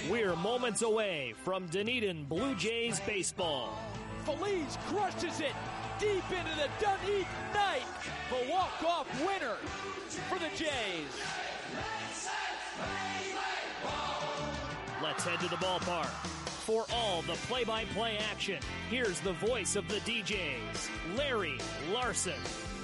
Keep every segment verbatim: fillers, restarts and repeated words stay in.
We're moments away from Dunedin Blue Jays baseball. Feliz crushes it deep into the Dunedin night. The walk-off winner for the Jays. Let's head to the ballpark. For all the play-by-play action, here's the voice of the D Js, Larry Larson.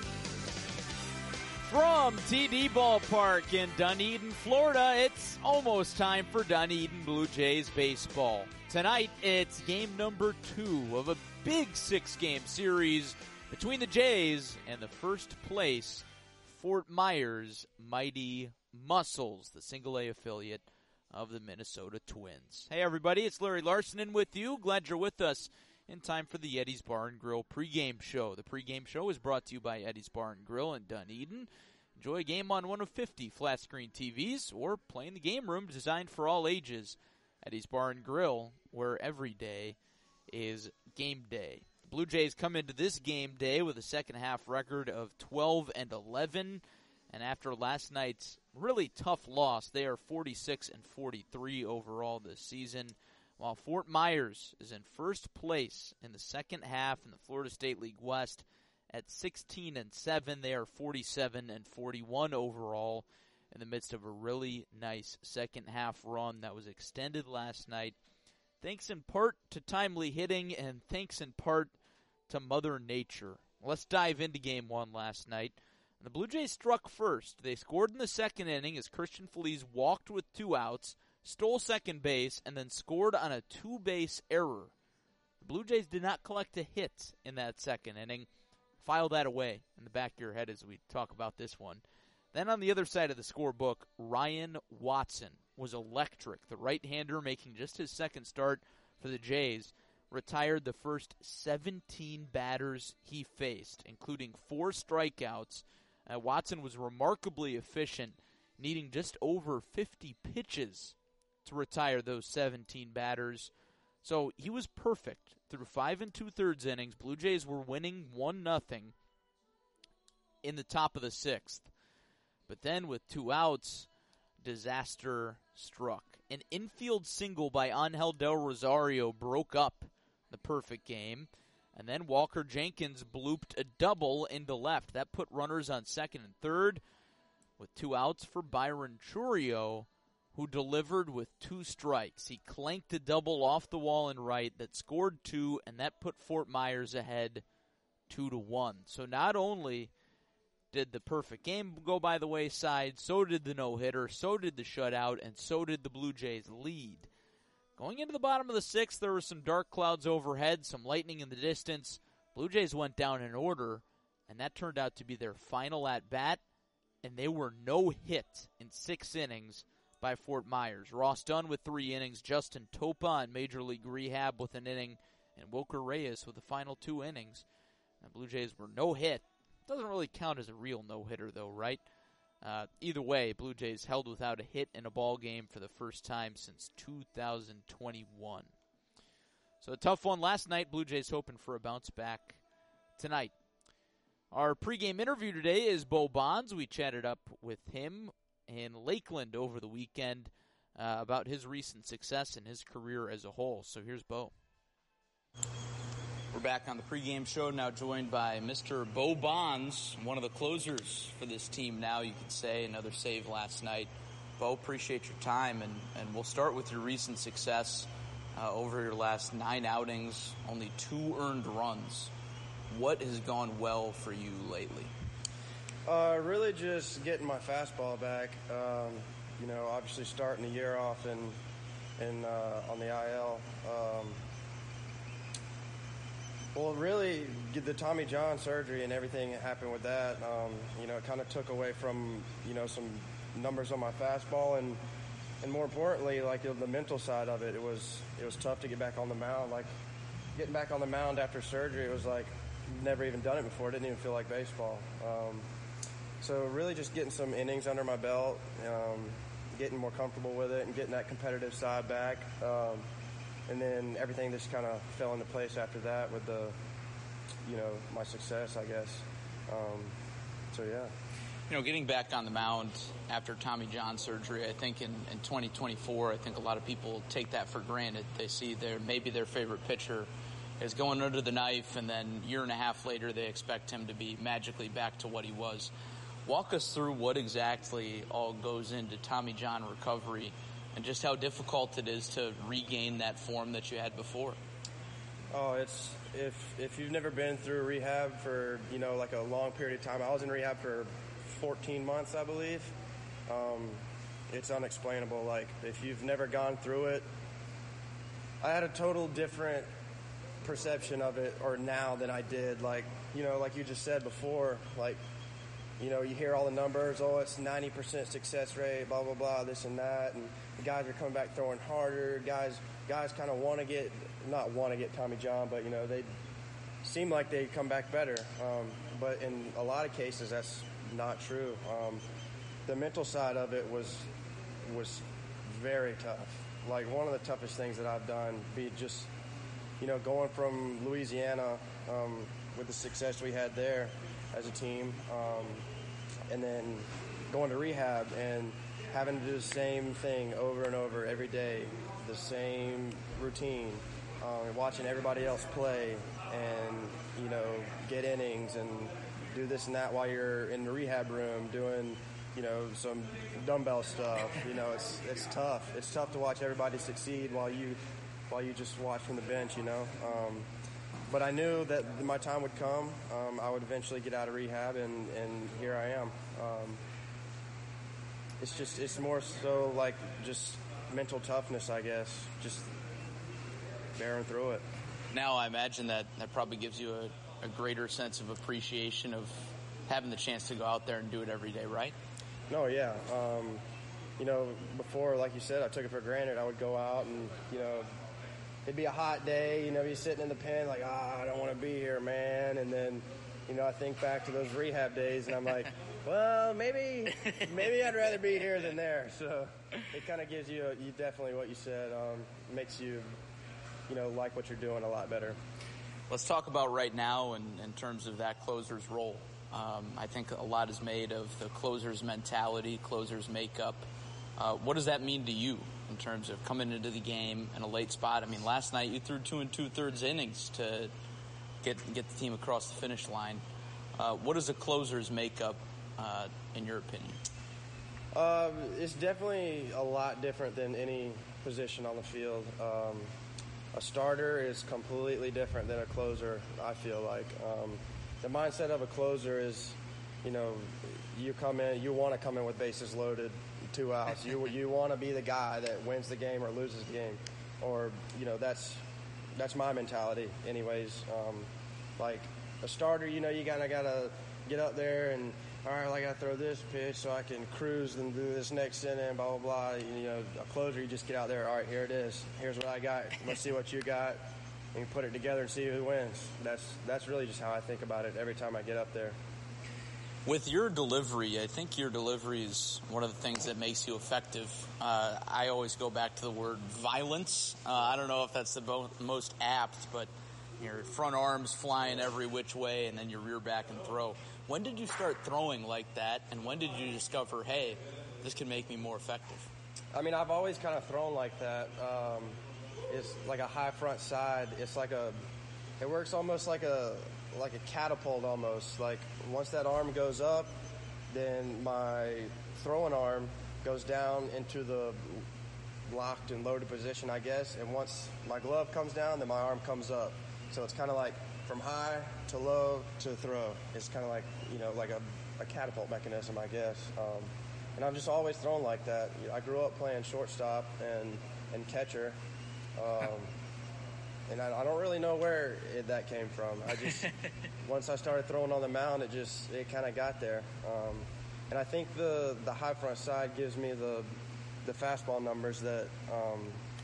From T D Ballpark in Dunedin, Florida, it's almost time for Dunedin Blue Jays baseball. Tonight, it's game number two of a big six-game series between the Jays and the first place Fort Myers Mighty Muscles, the single-A affiliate of the Minnesota Twins. Hey, everybody, it's Larry Larson in with you. Glad you're with us in time for the Eddie's Bar and Grill pregame show. The pregame show is brought to you by Eddie's Bar and Grill in Dunedin. Enjoy a game on one of fifty flat-screen T Vs or play in the game room designed for all ages. Eddie's Bar and Grill, where every day is game day. The Blue Jays come into this game day with a second-half record of twelve and eleven. And after last night's really tough loss, they are forty-six and forty-three overall this season. While Fort Myers is in first place in the second half in the Florida State League West at sixteen and seven, they are forty-seven and forty-one overall in the midst of a really nice second half run that was extended last night. Thanks in part to timely hitting and thanks in part to Mother Nature. Let's dive into game one last night. The Blue Jays struck first. They scored in the second inning as Christian Feliz walked with two outs, stole second base, and then scored on a two-base error. The Blue Jays did not collect a hit in that second inning. File that away in the back of your head as we talk about this one. Then on the other side of the scorebook, Ryan Watson was electric. The right-hander making just his second start for the Jays retired the first seventeen batters he faced, including four strikeouts. Uh, Watson was remarkably efficient, needing just over fifty pitches to retire those seventeen batters. So he was perfect through five and two-thirds innings. Blue Jays were winning one nothing in the top of the sixth. But then with two outs, disaster struck. An infield single by Angel Del Rosario broke up the perfect game. And then Walker Jenkins blooped a double into left. That put runners on second and third with two outs for Byron Chourio, who delivered with two strikes. He clanked a double off the wall in right that scored two, and that put Fort Myers ahead two to one. So not only did the perfect game go by the wayside, so did the no-hitter, so did the shutout, and so did the Blue Jays lead. Going into the bottom of the sixth, there were some dark clouds overhead, some lightning in the distance. Blue Jays went down in order, and that turned out to be their final at-bat, and they were no hit in six innings by Fort Myers. Ross Dunn with three innings, Justin Topa on Major League Rehab with an inning, and Wilker Reyes with the final two innings. The Blue Jays were no hit. Doesn't really count as a real no-hitter, though, right? Uh, either way, Blue Jays held without a hit in a ball game for the first time since two thousand twenty-one. So a tough one last night. Blue Jays hoping for a bounce back tonight. Our pregame interview today is Bo Bonds. We chatted up with him in Lakeland over the weekend uh, about his recent success and his career as a whole. So here's Bo. We're back on the pregame show, now joined by Mister Bo Bonds, one of the closers for this team now, you could say. Another save last night. Bo, appreciate your time, and, and we'll start with your recent success uh, over your last nine outings, only two earned runs. What has gone well for you lately? Uh, really just getting my fastball back. Um, you know, obviously starting the year off in, in uh, on the I L. Um, Well, really, the Tommy John surgery and everything that happened with that, um, you know, it kind of took away from, you know, some numbers on my fastball, and and more importantly, like the mental side of it, it was it was tough to get back on the mound. Like getting back on the mound after surgery, it was like never even done it before. It didn't even feel like baseball. Um, so really, just getting some innings under my belt, um, getting more comfortable with it, and getting that competitive side back. Um, And then everything just kind of fell into place after that with the, you know, my success, I guess. Um, so, yeah. You know, getting back on the mound after Tommy John surgery, I think in, in twenty twenty-four, I think a lot of people take that for granted. They see their maybe their favorite pitcher is going under the knife, and then a year and a half later they expect him to be magically back to what he was. Walk us through what exactly all goes into Tommy John recovery and just how difficult it is to regain that form that you had before. Oh, it's if if you've never been through rehab for, you know, like a long period of time. I was in rehab for fourteen months, I believe. Um, it's unexplainable. Like, if you've never gone through it, I had a total different perception of it, or now, than I did. Like, you know, like you just said before, like, you know, you hear all the numbers, oh, it's ninety percent success rate, blah, blah, blah, this and that, and the guys are coming back throwing harder. Guys, guys kind of want to get, not want to get Tommy John, but, you know, they seem like they come back better. Um, but in a lot of cases, that's not true. Um, the mental side of it was was very tough. Like, one of the toughest things that I've done, be just, you know, going from Louisiana um, with the success we had there as a team, um, and then going to rehab and having to do the same thing over and over every day, the same routine, um, watching everybody else play and, you know, get innings and do this and that while you're in the rehab room doing, you know, some dumbbell stuff. You know, it's it's tough. It's tough to watch everybody succeed while you while you just watch from the bench, you know. Um, but I knew that my time would come. Um, I would eventually get out of rehab, and, and here I am. Um, it's just, it's more so like just mental toughness, I guess, just bearing through it. Now I imagine that that probably gives you a, a greater sense of appreciation of having the chance to go out there and do it every day, right? No, yeah. Um, you know, before, like you said, I took it for granted. I would go out and, you know, it'd be a hot day, you know, be sitting in the pen like, ah, I don't want to be here, man. And then, you know, I think back to those rehab days, and I'm like, well, maybe maybe I'd rather be here than there. So it kind of gives you, a, you definitely what you said, um, makes you, you know, like what you're doing a lot better. Let's talk about right now in, in terms of that closer's role. Um, I think a lot is made of the closer's mentality, closer's makeup. Uh, what does that mean to you in terms of coming into the game in a late spot? I mean, last night you threw two and two-thirds innings to get get the team across the finish line. Uh, what is a closer's makeup, uh, in your opinion? Um, it's definitely a lot different than any position on the field. Um, a starter is completely different than a closer, I feel like. Um, the mindset of a closer is, you know, you come in, you want to come in with bases loaded, two outs. You you want to be the guy that wins the game or loses the game, or, you know, that's that's my mentality, anyways. Um, like a starter, you know, you kind of gotta get up there and, all right, well, I gotta throw this pitch so I can cruise and do this next inning, blah blah blah. You know, a closer, you just get out there. All right, here it is. Here's what I got. Let's see what you got, and you put it together and see who wins. That's that's really just how I think about it every time I get up there. With your delivery, I think your delivery is one of the things that makes you effective. Uh, I always go back to the word violence. Uh, I don't know if that's the bo- most apt, but your front arms flying every which way and then your rear back and throw. When did you start throwing like that, and when did you discover, hey, this can make me more effective? I mean, I've always kind of thrown like that. Um, it's like a high front side. It's like a, it works almost like a, like a catapult almost. Like once that arm goes up, then my throwing arm goes down into the locked and loaded position, I guess. And once my glove comes down, then my arm comes up. So it's kind of like from high to low to throw. It's kind of like, you know, like a, a catapult mechanism, I guess. Um, and I've just always thrown like that. I grew up playing shortstop and, and catcher. Um, and I, I don't really know where it, that came from. I just, once I started throwing on the mound, it just, it kind of got there. Um, and I think the, the high front side gives me the, the fastball numbers that, um,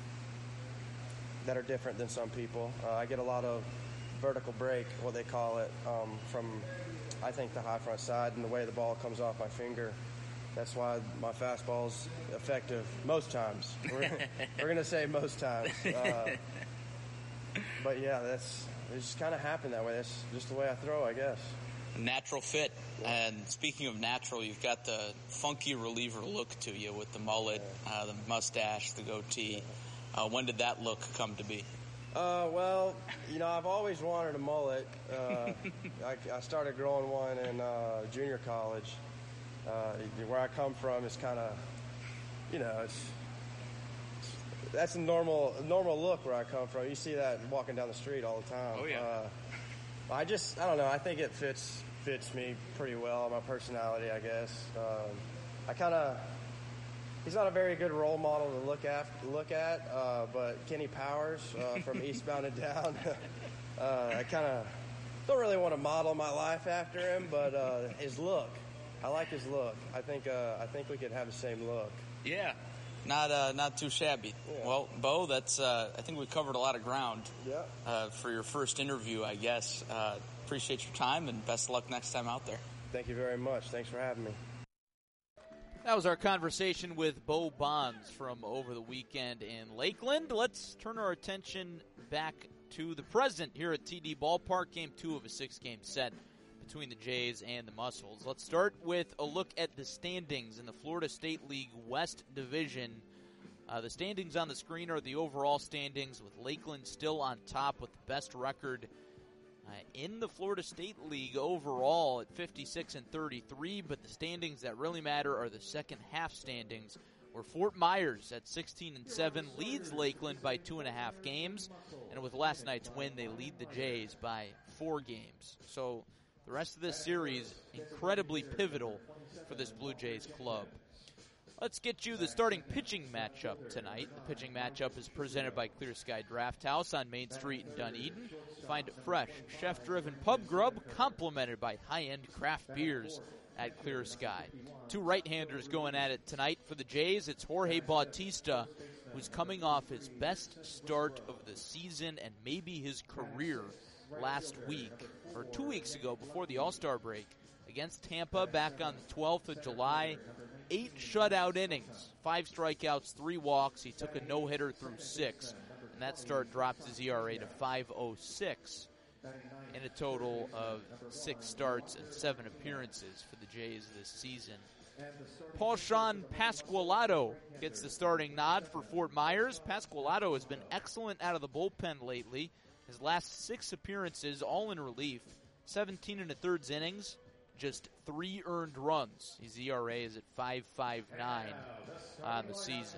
that are different than some people. Uh, I get a lot of vertical break, what they call it, um, from, I think, the high front side and the way the ball comes off my finger. That's why my fastball's effective most times. We're, we're going to say most times. Uh, but, yeah, that's it just kind of happened that way. That's just the way I throw, I guess. natural fit. And speaking of natural, you've got the funky reliever look to you with the mullet, uh, the mustache, the goatee. Uh, when did that look come to be? Uh, well, you know, I've always wanted a mullet. Uh, I, I started growing one in uh, junior college. Uh, where I come from is kind of, you know, it's, it's that's a normal normal look where I come from. You see that walking down the street all the time. Oh yeah. Uh, I just, I don't know. I think it fits fits me pretty well. My personality, I guess. Um, I kind of. He's not a very good role model to look at, look at, uh, but Kenny Powers uh, from Eastbound and Down, uh, I kind of don't really want to model my life after him, but uh, his look, I like his look. I think uh, I think we could have the same look. Yeah, not uh, not too shabby. Yeah. Well, Bo, that's uh, I think we covered a lot of ground. Yeah. Uh, for your first interview, I guess. Uh, appreciate your time and best of luck next time out there. Thank you very much. Thanks for having me. That was our conversation with Bo Bonds from over the weekend in Lakeland. Let's turn our attention back to the present here at T D Ballpark, game two of a six-game set between the Jays and the Muscles. Let's start with a look at the standings in the Florida State League West Division. Uh, the standings on the screen are the overall standings, with Lakeland still on top with the best record Uh, in the Florida State League overall at fifty-six and thirty-three, but the standings that really matter are the second half standings, where Fort Myers at sixteen and seven leads Lakeland by two and a half games, and with last night's win, they lead the Jays by four games. So the rest of this series incredibly pivotal for this Blue Jays club. Let's get you the starting pitching matchup tonight. The pitching matchup is presented by Clear Sky Draft House on Main Street in Dunedin. Find fresh, chef-driven pub grub complemented by high-end craft beers at Clear Sky. Two right-handers going at it tonight for the Jays. It's Jorge Bautista, who's coming off his best start of the season and maybe his career last week, or two weeks ago before the All-Star break, against Tampa back on the twelfth of July. Eight shutout innings, five strikeouts, three walks. He took a no-hitter through six, and that start dropped his E R A to five oh six in a total of six starts and seven appearances for the Jays this season. Paul-Sean Pasqualato gets the starting nod for Fort Myers. Pasqualato has been excellent out of the bullpen lately. His last six appearances, all in relief, seventeen and a thirds innings, just three earned runs. His E R A is at five point five nine on the season.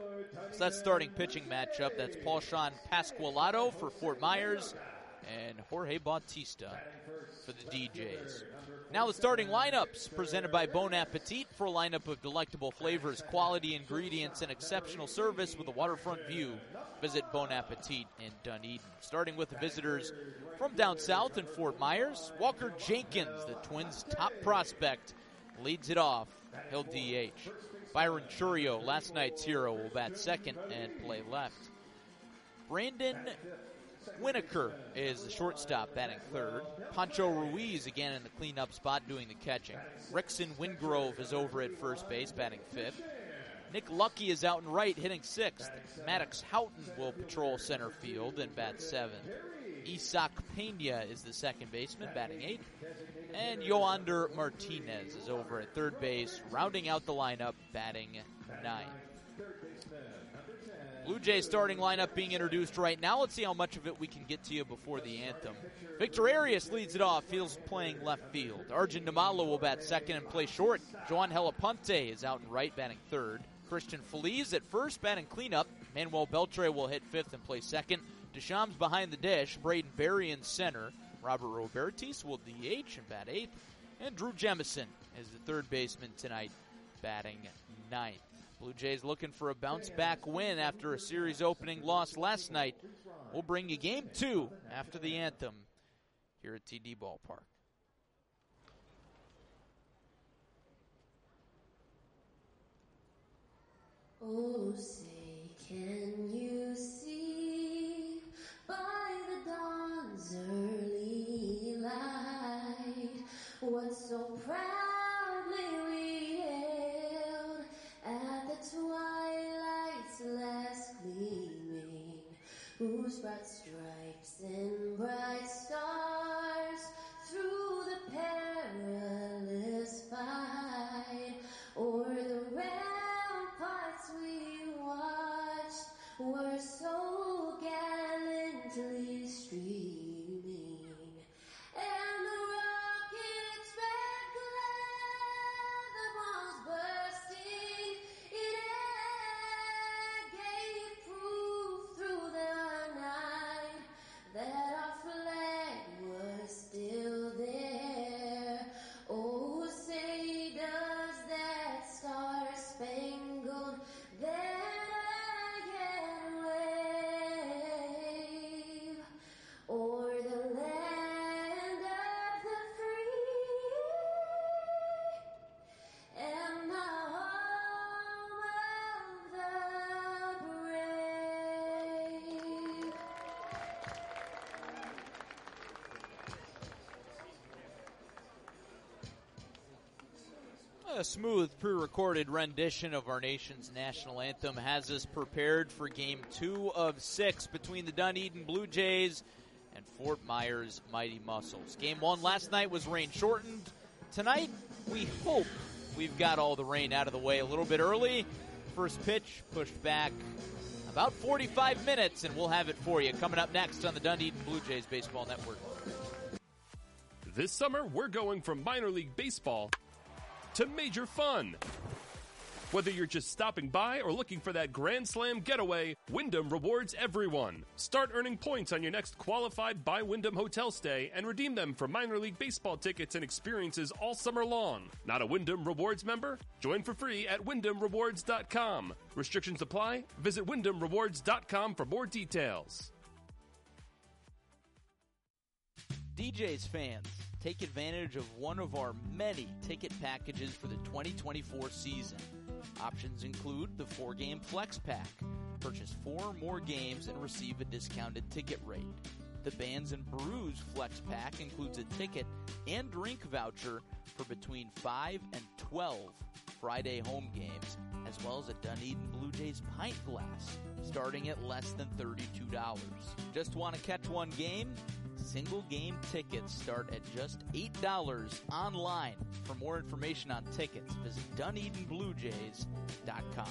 So that's starting pitching matchup. That's Paul-Sean Pasqualato for Fort Myers and Jorge Bautista for the D Js. Now the starting lineups presented by Bon Appetit for a lineup of delectable flavors, quality ingredients, and exceptional service with a waterfront view. Visit Bon Appetit in Dunedin. Starting with the visitors from down south in Fort Myers, Walker Jenkins, the Twins' top prospect, leads it off. He'll D H. Byron Churio, last night's hero, will bat second and play left. Brandon Winokur is the shortstop, batting third. Pancho Ruiz again in the cleanup spot doing the catching. Rickson Wingrove is over at first base, batting fifth. Nick Lucky is out and right, hitting sixth. Maddox Houghton will patrol center field and bat seventh. Isaac Pena is the second baseman, batting eighth. And Yoander Martinez is over at third base, rounding out the lineup, batting ninth. Blue Jays starting lineup being introduced right now. Let's see how much of it we can get to you before the anthem. Victor Arias leads it off. Field's playing left field. Arjun Namalo will bat second and play short. Joan Helaponte is out and right, batting third. Christian Feliz at first, batting cleanup. Manuel Beltre will hit fifth and play second. Deschamps behind the dish. Braden Berry in center. Robert Robertis will D H and bat eighth. And Drew Jemison is the third baseman tonight, batting ninth. Blue Jays looking for a bounce-back win after a series opening loss last night. We'll bring you game two after the anthem here at T D Ballpark. Oh, say, can you see by the dawn's early light what so proudly we hailed at the twilight's last gleaming, whose bright stripes and bright stars through the perilous were so gallantly streaming, and the rocket's red glare, the bombs bursting in air, gave proof through the night that our flag was still there. Oh, say does that star-spangled banner yet wave o'er the land of the free and the home of the brave? A smooth pre-recorded rendition of our nation's national anthem has us prepared for game two of six between the Dunedin Blue Jays and Fort Myers Mighty Muscles. Game one last night was rain shortened. Tonight, we hope we've got all the rain out of the way a little bit early. First pitch pushed back about forty-five minutes, and we'll have it for you coming up next on the Dunedin Blue Jays Baseball Network. This summer, we're going from minor league baseball to major fun. Whether you're just stopping by or looking for that Grand Slam getaway, Wyndham rewards everyone. Start earning points on your next qualified by Wyndham hotel stay and redeem them for minor league baseball tickets and experiences all summer long. Not a Wyndham Rewards member? Join for free at wyndham rewards dot com. Restrictions apply. Visit wyndham rewards dot com for more details. D J's fans, take advantage of one of our many ticket packages for the twenty twenty-four season. Options include the four-game Flex Pack. Purchase four or more games and receive a discounted ticket rate. The Bands and Brews Flex Pack includes a ticket and drink voucher for between five and twelve Friday home games, as well as a Dunedin Blue Jays pint glass, starting at less than thirty-two dollars. Just want to catch one game? Single game tickets start at just eight dollars online. For more information on tickets, visit dunedin blue jays dot com.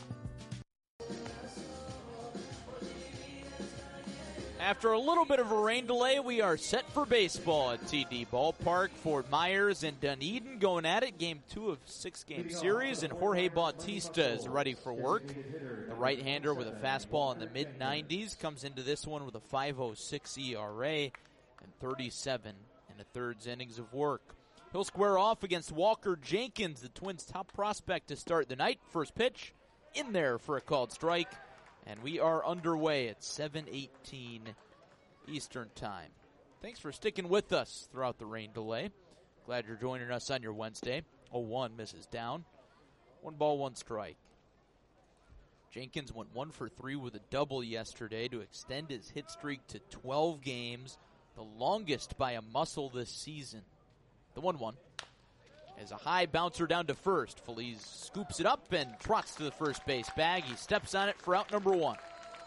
After a little bit of a rain delay, we are set for baseball at T D Ballpark. Fort Myers and Dunedin going at it. Game two of six-game series, and Jorge Bautista is ready for work. The right-hander with a fastball in the mid nineties comes into this one with a five oh six E R A. And thirty-seven and a third innings of work. He'll square off against Walker Jenkins, the Twins' top prospect to start the night. First pitch in there for a called strike, and we are underway at seven eighteen Eastern Time. Thanks for sticking with us throughout the rain delay. Glad you're joining us on your Wednesday. oh one misses down. One ball, one strike. Jenkins went one for three with a double yesterday to extend his hit streak to twelve games. The longest by a Muscle this season. The one one is a high bouncer down to first. Feliz scoops it up and trots to the first base bag. He steps on it for out number one.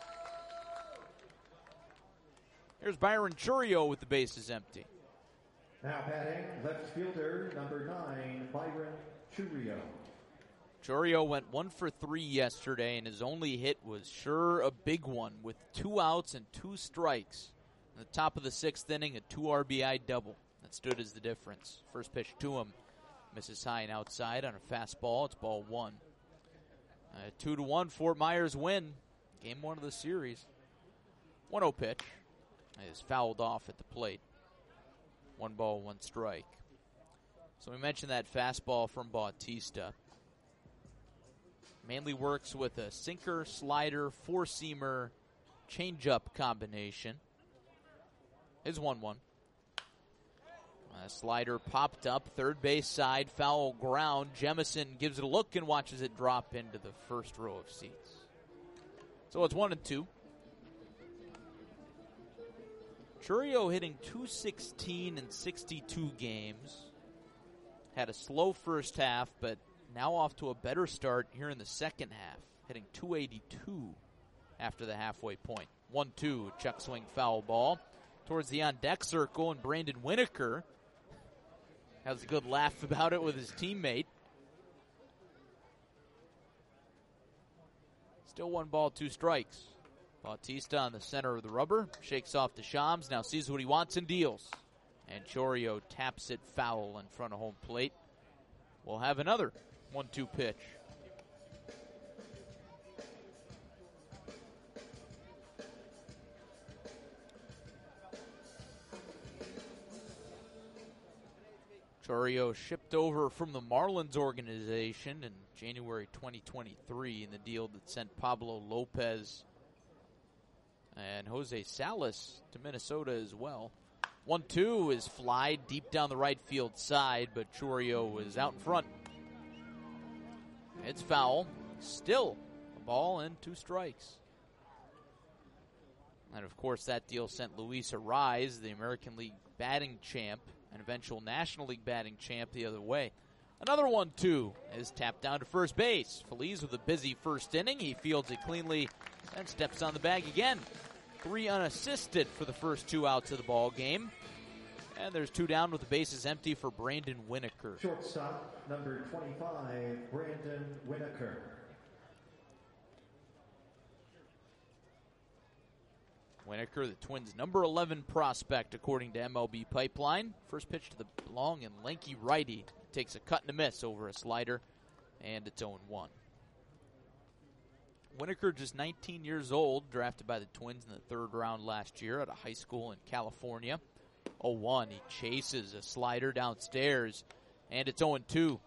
Here's Byron Churio with the bases empty. Now batting, left fielder, number nine, Byron Churio. Churio went one for three yesterday, and his only hit was sure a big one with two outs and two strikes. In the top of the sixth inning, a two R B I double. That stood as the difference. First pitch to him. Misses high and outside on a fastball. It's ball one. Uh, two to one, Fort Myers win. Game one of the series. one oh pitch. Is fouled off at the plate. One ball, one strike. So we mentioned that fastball from Bautista. Mainly works with a sinker, slider, four-seamer, changeup combination. Is one one. A slider popped up, third base side, foul ground. Jemison gives it a look and watches it drop into the first row of seats. So it's one and two. Churio hitting two sixteen in sixty-two games. Had a slow first half, but now off to a better start here in the second half. Hitting two eighty-two after the halfway point. one two, check swing foul ball. Towards the on-deck circle, and Brandon Winokur has a good laugh about it with his teammate. Still one ball, two strikes. Bautista on the center of the rubber, shakes off the Shams, now sees what he wants and deals. And Chourio taps it foul in front of home plate. We'll have another one two pitch. Chourio shipped over from the Marlins organization in January twenty twenty-three in the deal that sent Pablo Lopez and Jose Salas to Minnesota as well. one two is fly deep down the right field side, but Chourio was out in front. It's foul. Still a ball and two strikes. And, of course, that deal sent Luis Arraez, the American League batting champ, an eventual National League batting champ, the other way. Another one two is tapped down to first base. Feliz with a busy first inning. He fields it cleanly and steps on the bag again. Three unassisted for the first two outs of the ball game. And there's two down with the bases empty for Brandon Winokur. Shortstop, number twenty-five, Brandon Winokur. Winokur, the Twins' number eleven prospect, according to M L B Pipeline. First pitch to the long and lanky righty. Takes a cut and a miss over a slider, and it's oh one. Winokur, just nineteen years old, drafted by the Twins in the third round last year at a high school in California. oh one, he chases a slider downstairs, and it's oh two.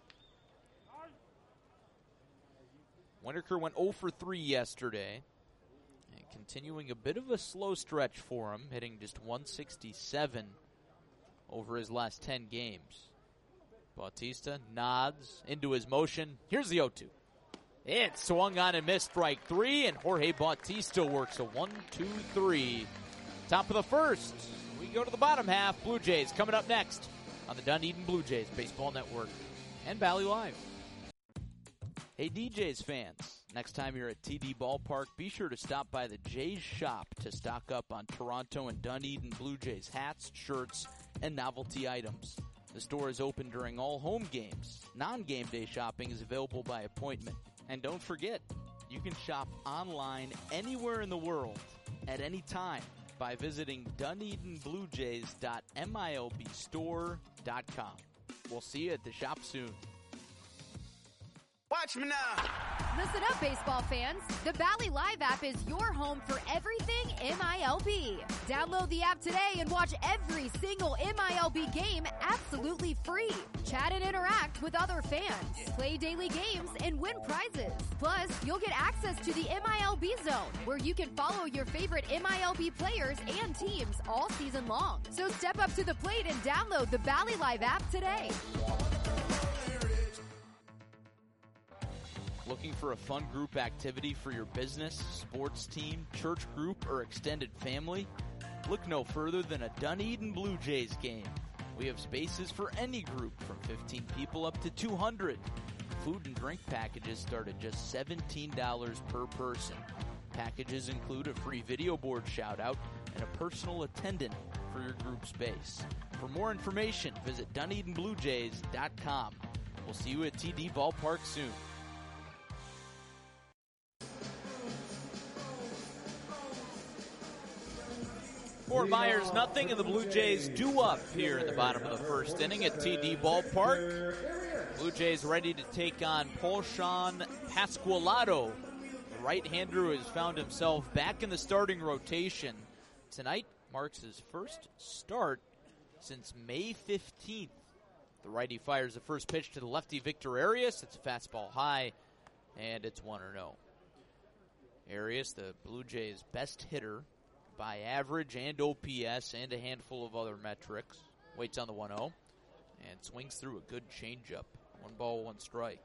Winokur went oh for three yesterday. Continuing a bit of a slow stretch for him, hitting just one sixty-seven over his last ten games. Bautista nods into his motion. Here's the oh two. It swung on and missed, strike three, and Jorge Bautista works a one two three. Top of the first. We go to the bottom half. Blue Jays coming up next on the Dunedin Blue Jays Baseball Network and Valley Live. Hey, D Js fans. Next time you're at T D Ballpark, be sure to stop by the Jays shop to stock up on Toronto and Dunedin Blue Jays hats, shirts, and novelty items. The store is open during all home games. Non-game day shopping is available by appointment. And don't forget, you can shop online anywhere in the world at any time by visiting Dunedin Blue Jays dot milb store dot com. We'll see you at the shop soon. Watch me now. Listen up, baseball fans. The Valley Live app is your home for everything M I L B. Download the app today and watch every single M I L B game absolutely free. Chat and interact with other fans. Play daily games and win prizes. Plus, you'll get access to the M I L B Zone, where you can follow your favorite M I L B players and teams all season long. So step up to the plate and download the Valley Live app today. Looking for a fun group activity for your business, sports team, church group, or extended family? Look no further than a Dunedin Blue Jays game. We have spaces for any group from fifteen people up to two hundred. Food and drink packages start at just seventeen dollars per person. Packages include a free video board shout-out and a personal attendant for your group space. For more information, visit Dunedin Blue Jays dot com. We'll see you at T D Ballpark soon. Fort Myers nothing, and the Blue Jays do up here in the bottom of the first inning at T D Ballpark. Blue Jays ready to take on Paulshan Pasqualado, the right-hander who has found himself back in the starting rotation. Tonight marks his first start since May fifteenth. The righty fires the first pitch to the lefty Victor Arias. It's a fastball high, and it's one oh. Arias, the Blue Jays' best hitter by average and O P S and a handful of other metrics. Waits on the one oh and swings through a good changeup. One ball, one strike.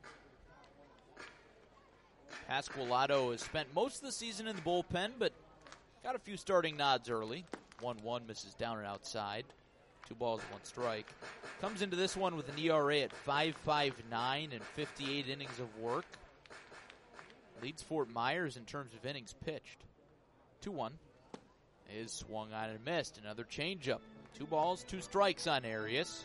Pasqualado has spent most of the season in the bullpen, but got a few starting nods early. one one misses down and outside. Two balls, one strike. Comes into this one with an E R A at five point five nine and fifty-eight innings of work. Leads Fort Myers in terms of innings pitched. two one. Is swung on and missed. Another changeup. Two balls, two strikes on Arias.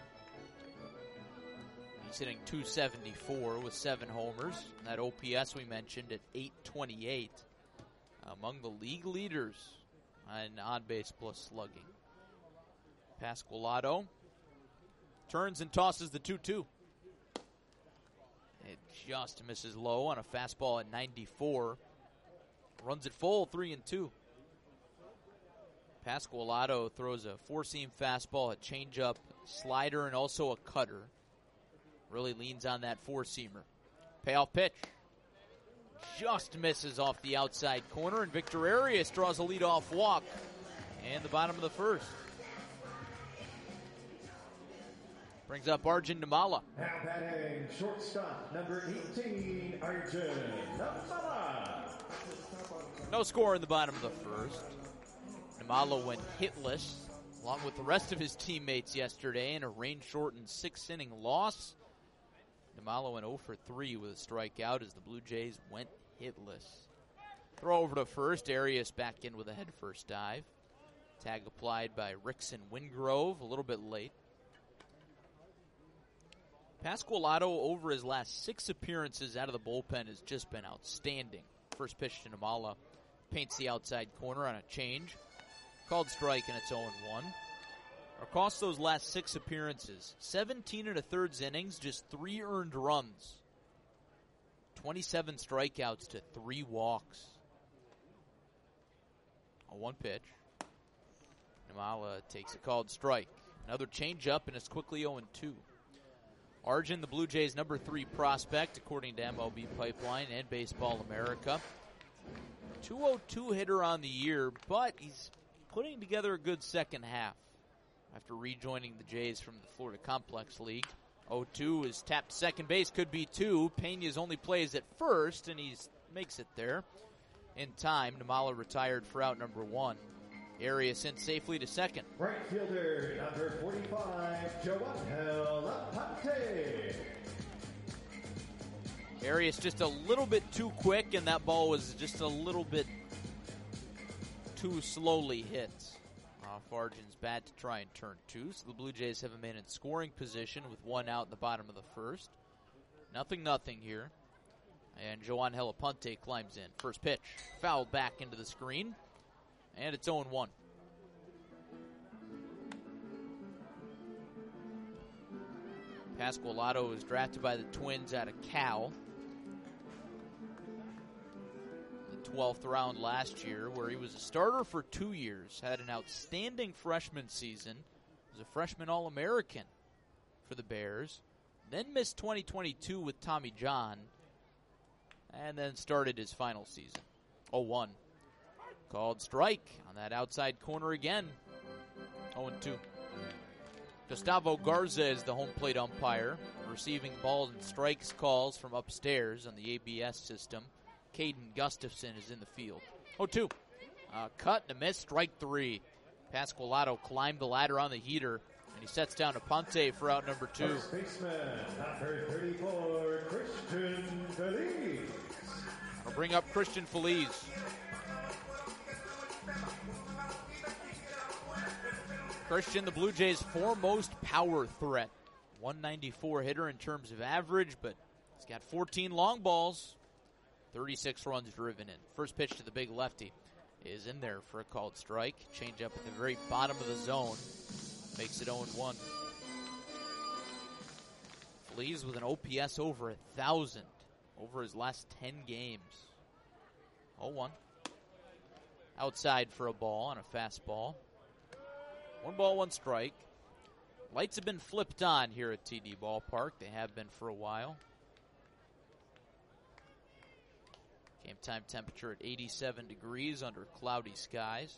He's hitting two seventy-four with seven homers. And that O P S we mentioned at eight twenty-eight. among the league leaders in on-base plus slugging. Pasqualado turns and tosses the two two. It just misses low on a fastball at ninety-four. Runs it full, three and two. Pasqualado throws a four-seam fastball, a changeup, slider, and also a cutter. Really leans on that four-seamer. Payoff pitch. Just misses off the outside corner, and Victor Arias draws a leadoff walk in the bottom of the first. Brings up Arjun Nimmala. Now batting shortstop number eighteen, Arjun Nimmala. No score in the bottom of the first. Nimmala went hitless, along with the rest of his teammates yesterday in a rain-shortened six-inning loss. Nimmala went oh for three with a strikeout as the Blue Jays went hitless. Throw over to first. Arias back in with a head-first dive. Tag applied by Rickson Wingrove, a little bit late. Pasqualado, over his last six appearances out of the bullpen, has just been outstanding. First pitch to Nimmala. Paints the outside corner on a change. Called strike, and it's oh one. Across those last six appearances, seventeen and a thirds innings, just three earned runs. twenty-seven strikeouts to three walks. A one pitch. Nimmala takes a called strike. Another changeup, and it's quickly oh two. Arjun, the Blue Jays' number three prospect, according to M L B Pipeline and Baseball America. two oh two hitter on the year, but he's putting together a good second half after rejoining the Jays from the Florida Complex League. oh two is tapped to second base, could be two. Pena's only plays at first, and he makes it there in time. Nimmala retired for out number one. Arias in safely to second. Right fielder number forty-five, Joangel Aponte. Arias just a little bit too quick, and that ball was just a little bit too slowly hit off Arjun's bat to try and turn two. So the Blue Jays have a man in scoring position with one out in the bottom of the first. Nothing, nothing here. And Joangel Aponte climbs in. First pitch, fouled back into the screen. And it's oh one. Pasqualado was drafted by the Twins out of Cal. The twelfth round last year, where he was a starter for two years. Had an outstanding freshman season. Was a freshman All-American for the Bears. Then missed twenty twenty-two with Tommy John. And then started his final season. oh one. Called strike on that outside corner again. oh two. Gustavo Garza is the home plate umpire, receiving balls and strikes calls from upstairs on the A B S system. Caden Gustafson is in the field. oh two. Uh, cut and a miss, strike three. Pasqualado climbed the ladder on the heater, and he sets down Aponte for out number two. First baseman, number thirty-four, Christian Feliz. I'll bring up Christian Feliz. Christian, the Blue Jays' foremost power threat. one ninety-four hitter in terms of average, but he's got fourteen long balls, thirty-six runs driven in. First pitch to the big lefty is in there for a called strike. Change up at the very bottom of the zone. Makes it oh one. Feliz with an O P S over one thousand over his last ten games. oh one. Outside for a ball on a fastball. One ball, one strike. Lights have been flipped on here at T D Ballpark. They have been for a while. Game time temperature at eighty-seven degrees under cloudy skies.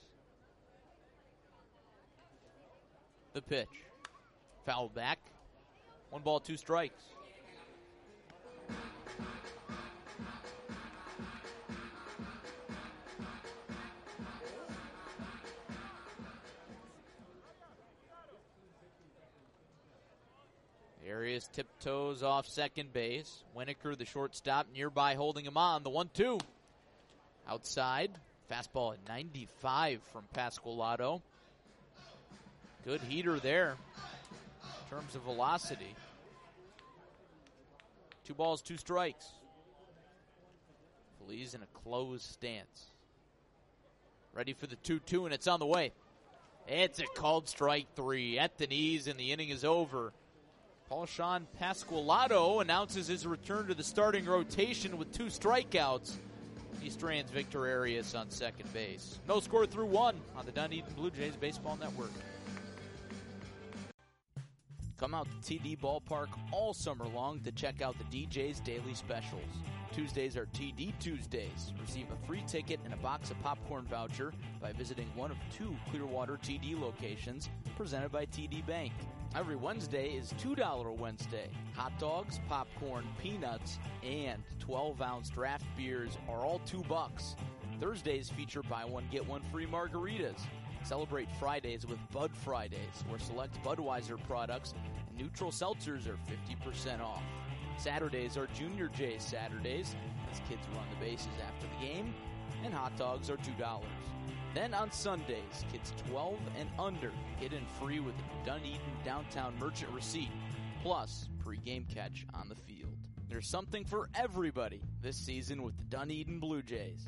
The pitch. Foul back. One ball, two strikes. Arias tiptoes off second base. Winokur, the shortstop, nearby holding him on. The one two. Outside. Fastball at ninety-five from Pasqualado. Good heater there in terms of velocity. Two balls, two strikes. Feliz in a closed stance. Ready for the two two, and it's on the way. It's a called strike three at the knees, and the inning is over. Paul-Sean Pasqualato announces his return to the starting rotation with two strikeouts. He strands Victor Arias on second base. No score through one on the Dunedin Blue Jays Baseball Network. Come out to T D Ballpark all summer long to check out the D J's daily specials. Tuesdays are T D Tuesdays. Receive a free ticket and a box of popcorn voucher by visiting one of two Clearwater T D locations presented by T D Bank. Every Wednesday is two dollars Wednesday. Hot dogs, popcorn, peanuts, and twelve-ounce draft beers are all two bucks. Thursdays feature buy one, get one free margaritas. Celebrate Fridays with Bud Fridays, where select Budweiser products and neutral seltzers are fifty percent off. Saturdays are Junior J's Saturdays, as kids run the bases after the game, and hot dogs are two dollars. Then on Sundays, kids twelve and under get in free with a Dunedin Downtown Merchant receipt, plus pre-game catch on the field. There's something for everybody this season with the Dunedin Blue Jays.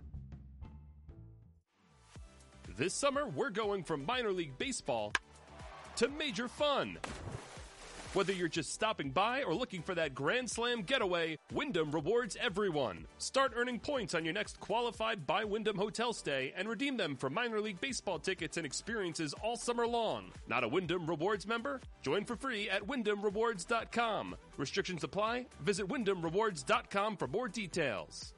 This summer, we're going from minor league baseball to major fun. Whether you're just stopping by or looking for that Grand Slam getaway, Wyndham rewards everyone. Start earning points on your next qualified by Wyndham hotel stay and redeem them for minor league baseball tickets and experiences all summer long. Not a Wyndham Rewards member? Join for free at wyndham rewards dot com. Restrictions apply. Visit wyndham rewards dot com for more details.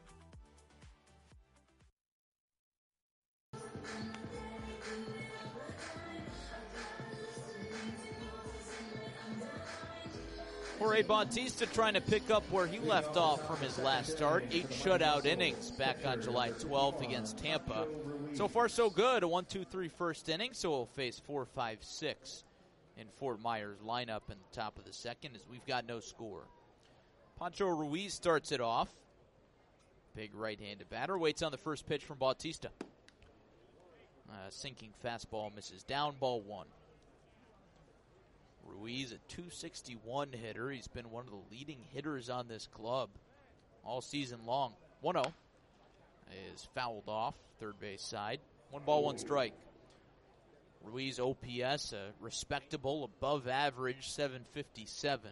Jorge Bautista trying to pick up where he left off from his last start. Eight shutout innings back on July twelfth against Tampa. So far, so good. A one two three first inning, so we'll face four five six in Fort Myers lineup in the top of the second as we've got no score. Pancho Ruiz starts it off. Big right-handed batter. Waits on the first pitch from Bautista. Uh, sinking fastball misses down, ball one. Ruiz, a two sixty-one hitter. He's been one of the leading hitters on this club all season long. one oh is fouled off, third base side. One ball, one strike. Ruiz O P S, a respectable, above average, seven fifty-seven.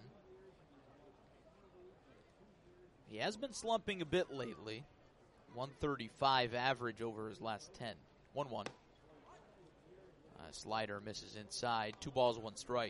He has been slumping a bit lately. one thirty-five average over his last ten. one one. Uh, slider misses inside. Two balls, one strike.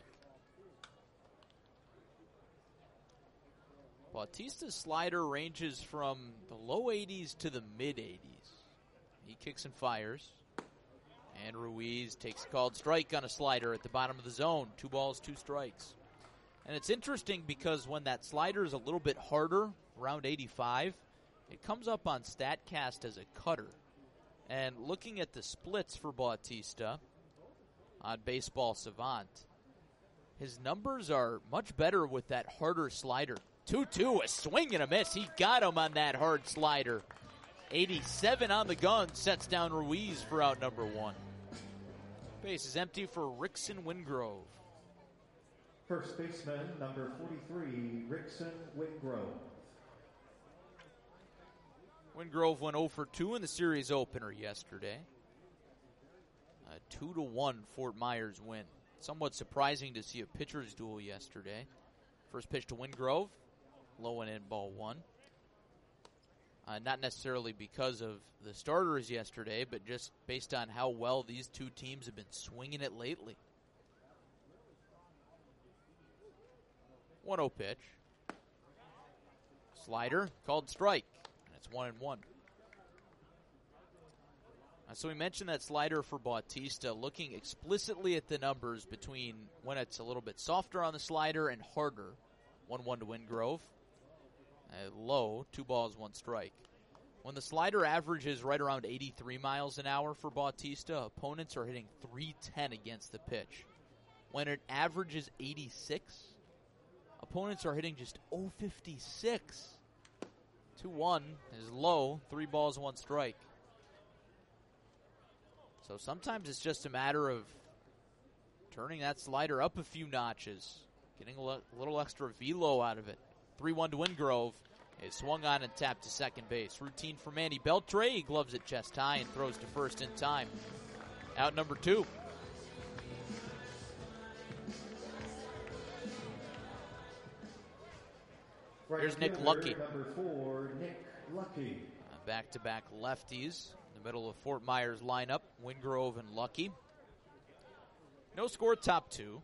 Bautista's slider ranges from the low eighties to the mid eighties. He kicks and fires. And Ruiz takes a called strike on a slider at the bottom of the zone. Two balls, two strikes. And it's interesting because when that slider is a little bit harder, around eighty-five, it comes up on StatCast as a cutter. And looking at the splits for Bautista on Baseball Savant, his numbers are much better with that harder slider. two two, a swing and a miss. He got him on that hard slider. eighty-seven on the gun, sets down Ruiz for out number one. Base is empty for Rickson Wingrove. First baseman, number forty-three, Rickson Wingrove. Wingrove went oh for two in the series opener yesterday. A two to one Fort Myers win. Somewhat surprising to see a pitcher's duel yesterday. First pitch to Wingrove, low and in, ball one. Uh, not necessarily because of the starters yesterday, but just based on how well these two teams have been swinging it lately. one oh pitch. Slider, called strike. And it's one and one. Uh, so we mentioned that slider for Bautista, looking explicitly at the numbers between when it's a little bit softer on the slider and harder. one one to Wingrove. Uh, low, two balls, one strike. When the slider averages right around eighty-three miles an hour for Bautista, opponents are hitting three ten against the pitch. When it averages eighty-six, opponents are hitting just oh fifty-six. two one is low, three balls, one strike. So sometimes it's just a matter of turning that slider up a few notches, getting a l- little extra velo out of it. three one to Wingrove. is swung on and tapped to second base. Routine for Manny Beltre. He gloves it chest high and throws to first in time. Out number two. Here's Nick Lucky. Number four, Nick Lucky. Uh, back-to-back lefties in the middle of Fort Myers lineup. Wingrove and Lucky. No score, top two.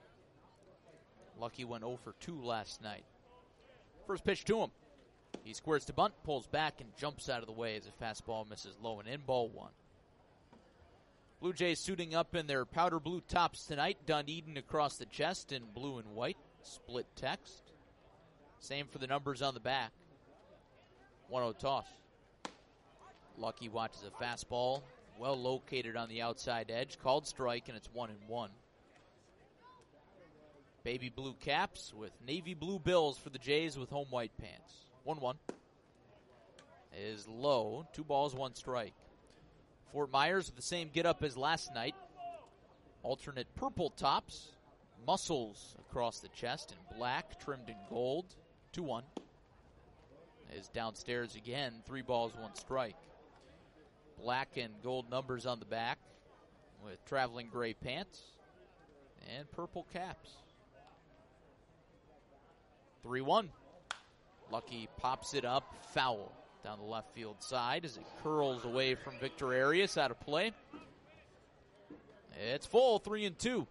Lucky went oh for two last night. First pitch to him. He squares to bunt, pulls back, and jumps out of the way as a fastball misses low and in, ball one. Blue Jays suiting up in their powder blue tops tonight. Dunedin across the chest in blue and white. Split text. Same for the numbers on the back. one oh toss. Lucky watches a fastball. Well located on the outside edge. Called strike, and it's one and one. Baby blue caps with navy blue bills for the Jays with home white pants. one one. Is low. Two balls, one strike. Fort Myers with the same get-up as last night. Alternate purple tops. Muscles across the chest in black, trimmed in gold. two one. Is downstairs again. Three balls, one strike. Black and gold numbers on the back with traveling gray pants and purple caps. three one. Lucky pops it up, foul down the left field side as it curls away from Victor Arias, out of play. It's full, three and two.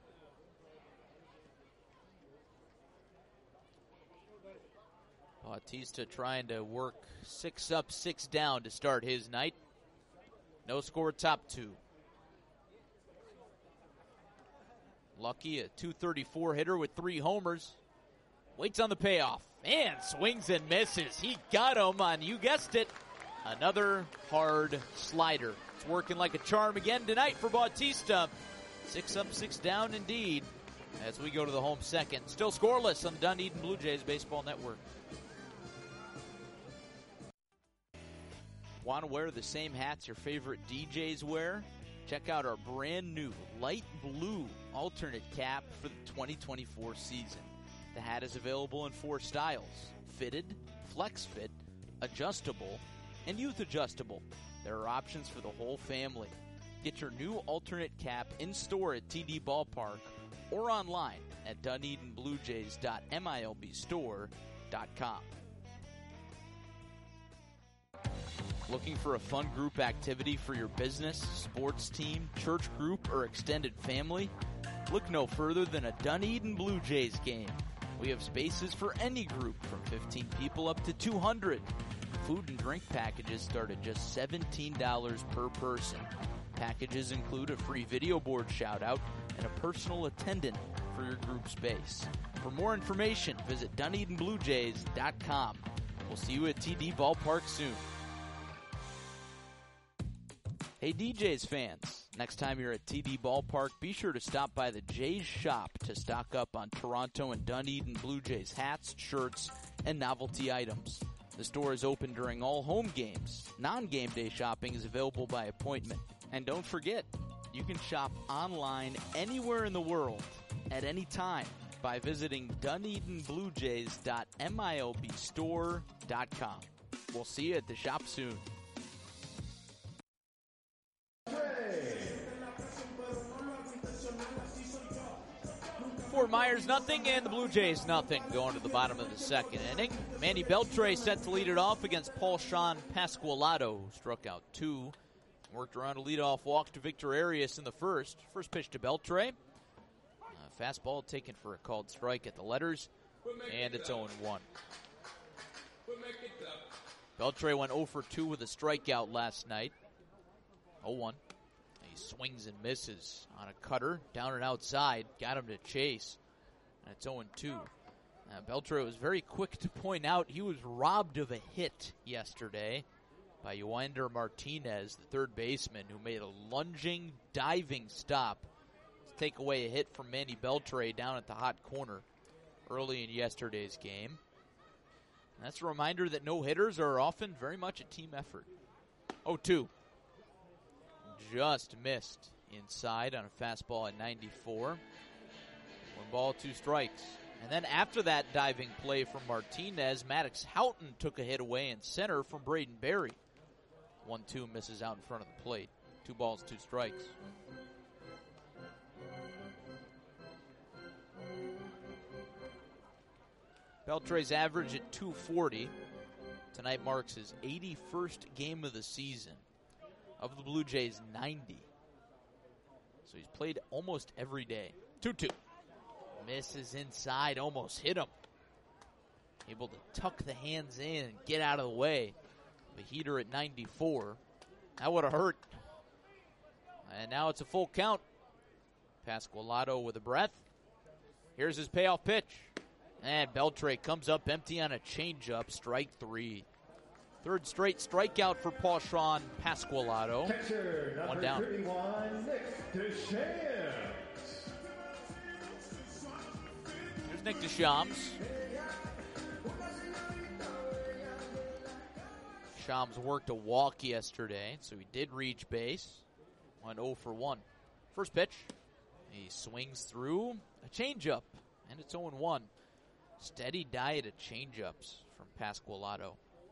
Bautista trying to work six up, six down to start his night. No score, top two. Lucky, a two thirty-four hitter with three homers. Waits on the payoff and swings and misses. He got him on, you guessed it, another hard slider. It's working like a charm again tonight for Bautista. Six up, six down indeed as we go to the home second. Still scoreless on the Dunedin Blue Jays Baseball Network. Want to wear the same hats your favorite D Js wear? Check out our brand new light blue alternate cap for the twenty twenty-four season. The hat is available in four styles: fitted, flex fit, adjustable, and youth adjustable. There are options for the whole family. Get your new alternate cap in store at T D Ballpark or online at dunedin blue jays dot milb store dot com. Looking for a fun group activity for your business, sports team, church group, or extended family? Look no further than a Dunedin Blue Jays game. We have spaces for any group from fifteen people up to two hundred. Food and drink packages start at just seventeen dollars per person. Packages include a free video board shout-out and a personal attendant for your group space. For more information, visit dunedin blue jays dot com. We'll see you at T D Ballpark soon. Hey D Jays fans, next time you're at T D Ballpark, be sure to stop by the Jays shop to stock up on Toronto and Dunedin Blue Jays hats, shirts, and novelty items. The store is open during all home games. Non-game day shopping is available by appointment. And don't forget, you can shop online anywhere in the world at any time by visiting dunedin blue jays dot milb store dot com. We'll see you at the shop soon. Fort Myers nothing and the Blue Jays nothing going to the bottom of the second inning. Manny Beltre set to lead it off against Paul-Sean Pasqualado, who struck out two. Worked around a leadoff walk to Victor Arias in the first. First pitch to Beltre. Uh, fastball taken for a called strike at the letters, and it's oh one. Beltre went oh for two with a strikeout last night. oh one. He swings and misses on a cutter, down and outside, got him to chase, and it's oh two. Uh, Beltre was very quick to point out he was robbed of a hit yesterday by Yoander Martinez, the third baseman, who made a lunging, diving stop to take away a hit from Manny Beltre down at the hot corner early in yesterday's game. And that's a reminder that no-hitters are often very much a team effort. oh two. Just missed inside on a fastball at ninety-four. One ball, two strikes. And then after that diving play from Martinez, Maddox Houghton took a hit away in center from Braden Berry. one two misses out in front of the plate. Two balls, two strikes. Beltre's average at two forty. Tonight marks his eighty-first game of the season. Of the Blue Jays, ninety. So he's played almost every day. two two. Misses inside, almost hit him. Able to tuck the hands in and get out of the way. The heater at ninety-four. That would have hurt. And now it's a full count. Pasqualado with a breath. Here's his payoff pitch. And Beltre comes up empty on a changeup. Strike three. Third straight strikeout for Paul-Sean Pasqualado. Catcher, One down. thirty-one, Nick DeShams. Here's Nick DeShams. Shams worked a walk yesterday, so he did reach base. Went oh for one. First pitch. He swings through a changeup, and it's oh one. Steady diet of changeups from Pasqualado.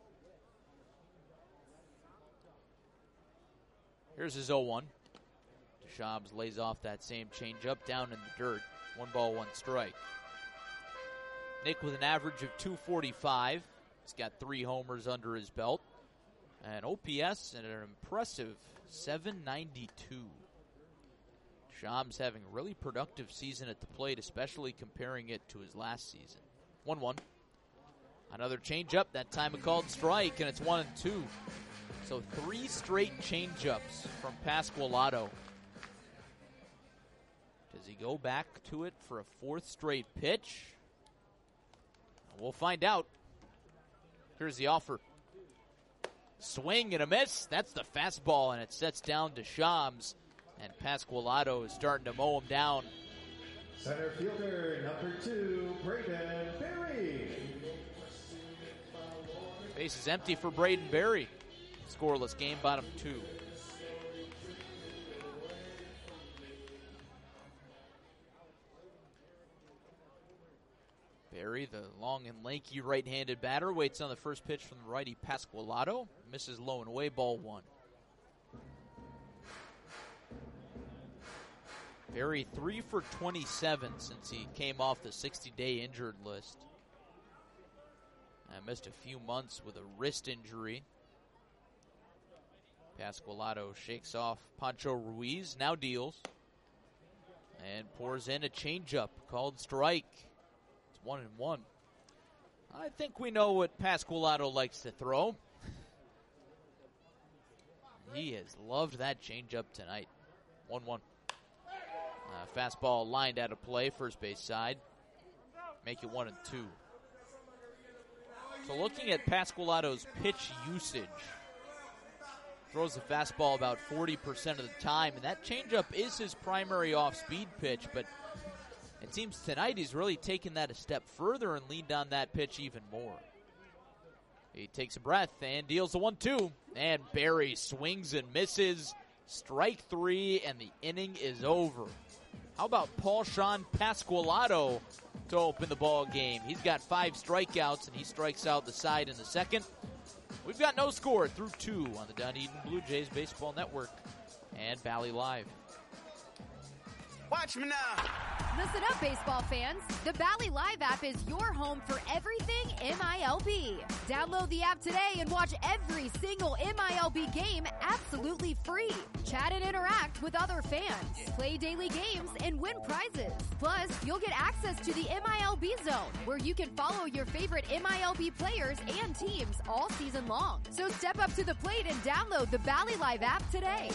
Here's his oh one. Deschamps lays off that same changeup down in the dirt. One ball, one strike. Nick with an average of two forty-five. He's got three homers under his belt. And O P S at an impressive seven ninety-two. Deschamps having a really productive season at the plate, especially comparing it to his last season. one one. Another changeup, that time a called strike, and it's one and two. So three straight changeups from Pasqualado. Does he go back to it for a fourth straight pitch? We'll find out. Here's the offer. Swing and a miss. That's the fastball, and it sets down Deschamps. And Pasqualado is starting to mow him down. Center fielder, number two, Braden Berry. Base is empty for Braden Berry. Scoreless game, bottom two. Berry, the long and lanky right-handed batter, waits on the first pitch from the righty Pasqualado. Misses low and away, ball one. Berry three for twenty-seven since he came off the sixty-day injured list. I missed a few months with a wrist injury. Pasqualado shakes off Pancho Ruiz, now deals. And pours in a changeup called strike. It's one and one. I think we know what Pasqualado likes to throw. He has loved that changeup tonight. one one. Uh, fastball lined out of play, first base side. Make it one and two. So looking at Pasqualado's pitch usage, throws the fastball about forty percent of the time, and that changeup is his primary off-speed pitch, but it seems tonight he's really taken that a step further and leaned on that pitch even more. He takes a breath and deals the one two, and Berry swings and misses. Strike three, and the inning is over. How about Paul-Sean Pasqualado to open the ball game? He's got five strikeouts, and he strikes out the side in the second. We've got no score through two on the Dunedin Blue Jays Baseball Network and Bally Live. Watch me now. Listen up, baseball fans. The Bally Live app is your home for everything M I L B. Download the app today and watch every single M I L B game absolutely free. Chat and interact with other fans. Play daily games and win prizes. Plus, you'll get access to the M I L B Zone, where you can follow your favorite M I L B players and teams all season long. So step up to the plate and download the Bally Live app today.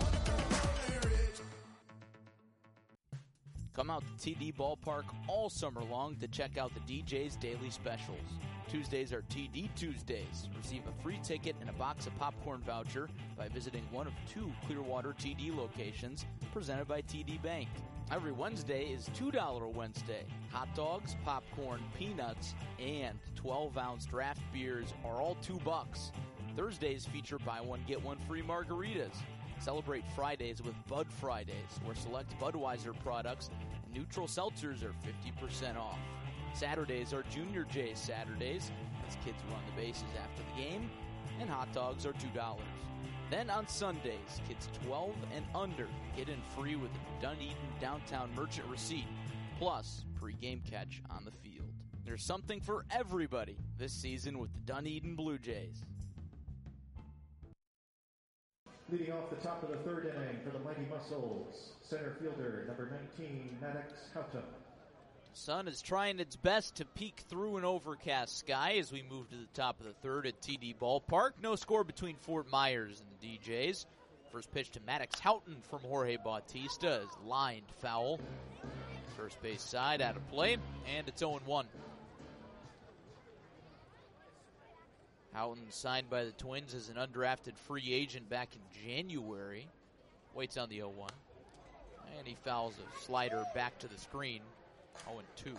Come out to T D Ballpark all summer long to check out the D J's daily specials. Tuesdays are T D Tuesdays. Receive a free ticket and a box of popcorn voucher by visiting one of two Clearwater T D locations presented by T D Bank. Every Wednesday is two dollar Wednesday. Hot dogs, popcorn, peanuts, and twelve ounce draft beers are all two bucks. Thursdays feature buy one, get one free margaritas. Celebrate Fridays with Bud Fridays, where select Budweiser products and neutral seltzers are fifty percent off. Saturdays are Junior J Saturdays, as kids run the bases after the game, and hot dogs are two dollars. Then on Sundays, kids twelve and under get in free with a Dunedin Downtown Merchant receipt, plus pre-game catch on the field. There's something for everybody this season with the Dunedin Blue Jays. Leading off the top of the third inning for the Mighty Muscles, center fielder number nineteen, Maddox Houghton. Sun is trying its best to peek through an overcast sky as we move to the top of the third at T D Ballpark. No score between Fort Myers and the D Js. First pitch to Maddox Houghton from Jorge Bautista is lined foul. First base side out of play, and it's oh one. Houghton signed by the Twins as an undrafted free agent back in January. Waits on the oh one. And he fouls a slider back to the screen. oh two.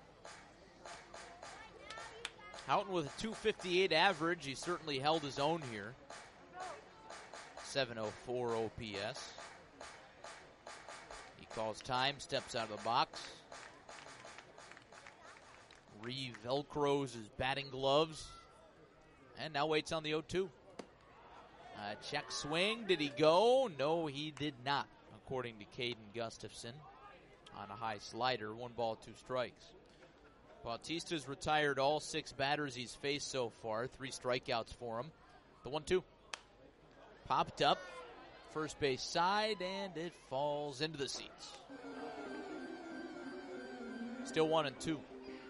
Houghton with a two fifty-eight average. He certainly held his own here. seven oh four O P S. He calls time, steps out of the box. Re-velcros his batting gloves. And now waits on the oh two. Uh, check swing. Did he go? No, he did not, according to Caden Gustafson. On a high slider, one ball, two strikes. Bautista's retired all six batters he's faced so far. Three strikeouts for him. The one two. Popped up. First base side, and it falls into the seats. Still one and two.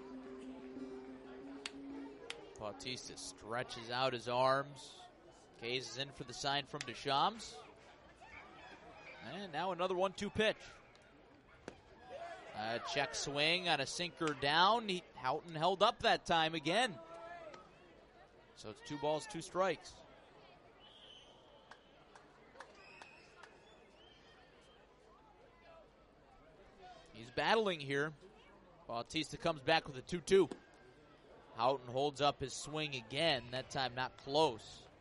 Bautista stretches out his arms. Kays is in for the sign from Deschamps. And now another one two pitch. Uh, check swing on a sinker down. He, Houghton held up that time again. So it's two balls, two strikes. He's battling here. Bautista comes back with a two two. Houghton holds up his swing again, that time not close.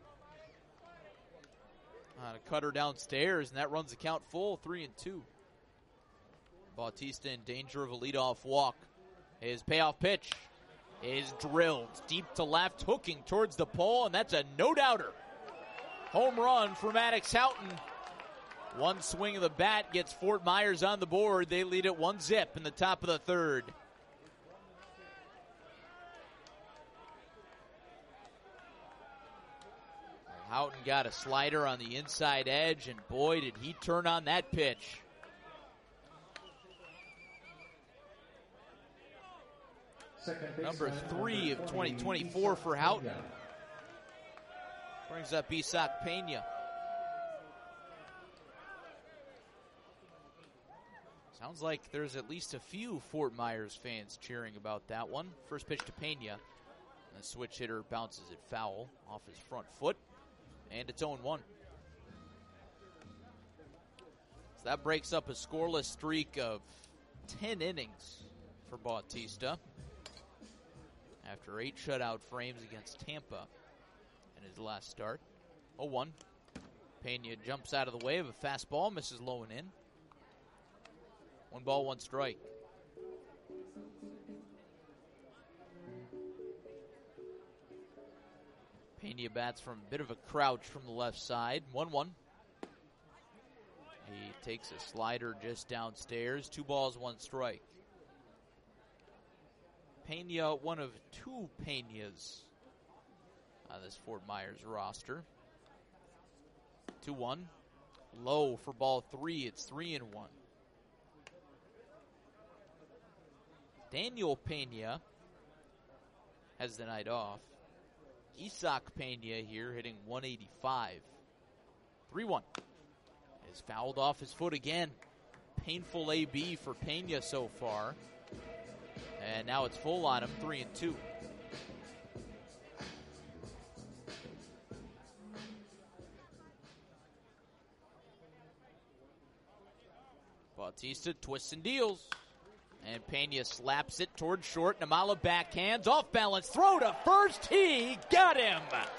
On a cutter downstairs, and that runs the count full, three and two. Bautista in danger of a leadoff walk. His payoff pitch is drilled deep to left, hooking towards the pole, and that's a no-doubter. Home run for Maddox Houghton. One swing of the bat gets Fort Myers on the board. They lead it one zip in the top of the third. Houghton got a slider on the inside edge, and boy, did he turn on that pitch. Number three of twenty twenty-four for Houghton. Brings up Isak Pena. Sounds like there's at least a few Fort Myers fans cheering about that one. First pitch to Pena. The switch hitter bounces it foul off his front foot. And it's oh one. So that breaks up a scoreless streak of ten innings for Bautista after eight shutout frames against Tampa in his last start. oh one. Pena jumps out of the way of a fastball, misses low and in. One ball, one strike. Pena bats from a bit of a crouch from the left side. one one. He takes a slider just downstairs. Two balls, one strike. Pena, one of two Penas on this Fort Myers roster. two one. Low for ball three. It's three and one. Daniel Pena has the night off. Isak Pena here hitting one eighty-five. three one. Is fouled off his foot again. Painful A B for Pena so far. And now it's full on him, three and two. Bautista twists and deals. And Pena slaps it towards short. Namala backhands, off balance, throw to first. He got him.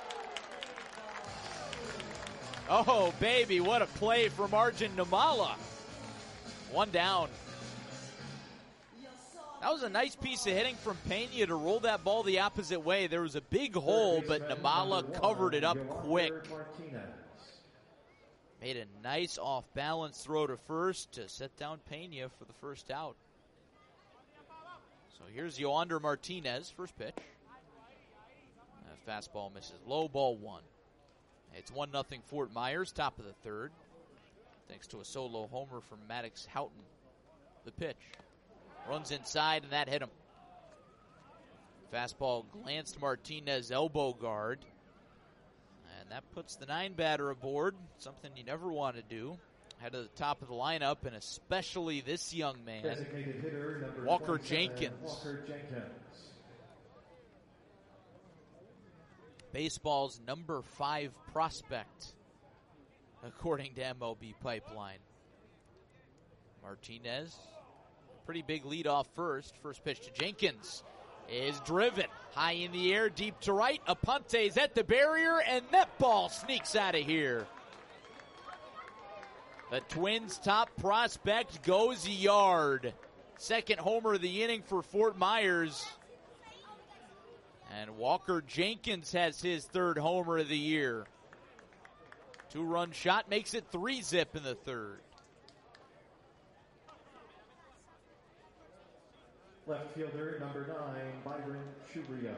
Oh, baby, what a play from Arjun Namala. One down. That was a nice piece of hitting from Pena to roll that ball the opposite way. There was a big hole, but Namala covered it up quick. Made a nice off-balance throw to first to set down Pena for the first out. So here's Yoander Martinez, first pitch. A fastball misses low, ball one. It's one nothing Fort Myers, top of the third. Thanks to a solo homer from Maddox Houghton. The pitch. Runs inside, and that hit him. Fastball glanced Martinez elbow guard. And that puts the nine batter aboard, something you never want to do. Head to the top of the lineup, and especially this young man, hitter, Walker Jenkins. Walker Jenkins. Baseball's number five prospect, according to M L B Pipeline. Martinez, pretty big lead off first. First pitch to Jenkins is driven high in the air, deep to right. Aponte's at the barrier, and that ball sneaks out of here. The Twins' top prospect goes yard. Second homer of the inning for Fort Myers. And Walker Jenkins has his third homer of the year. Two-run shot makes it three zip in the third. Left fielder, number nine, Byron Chubrio.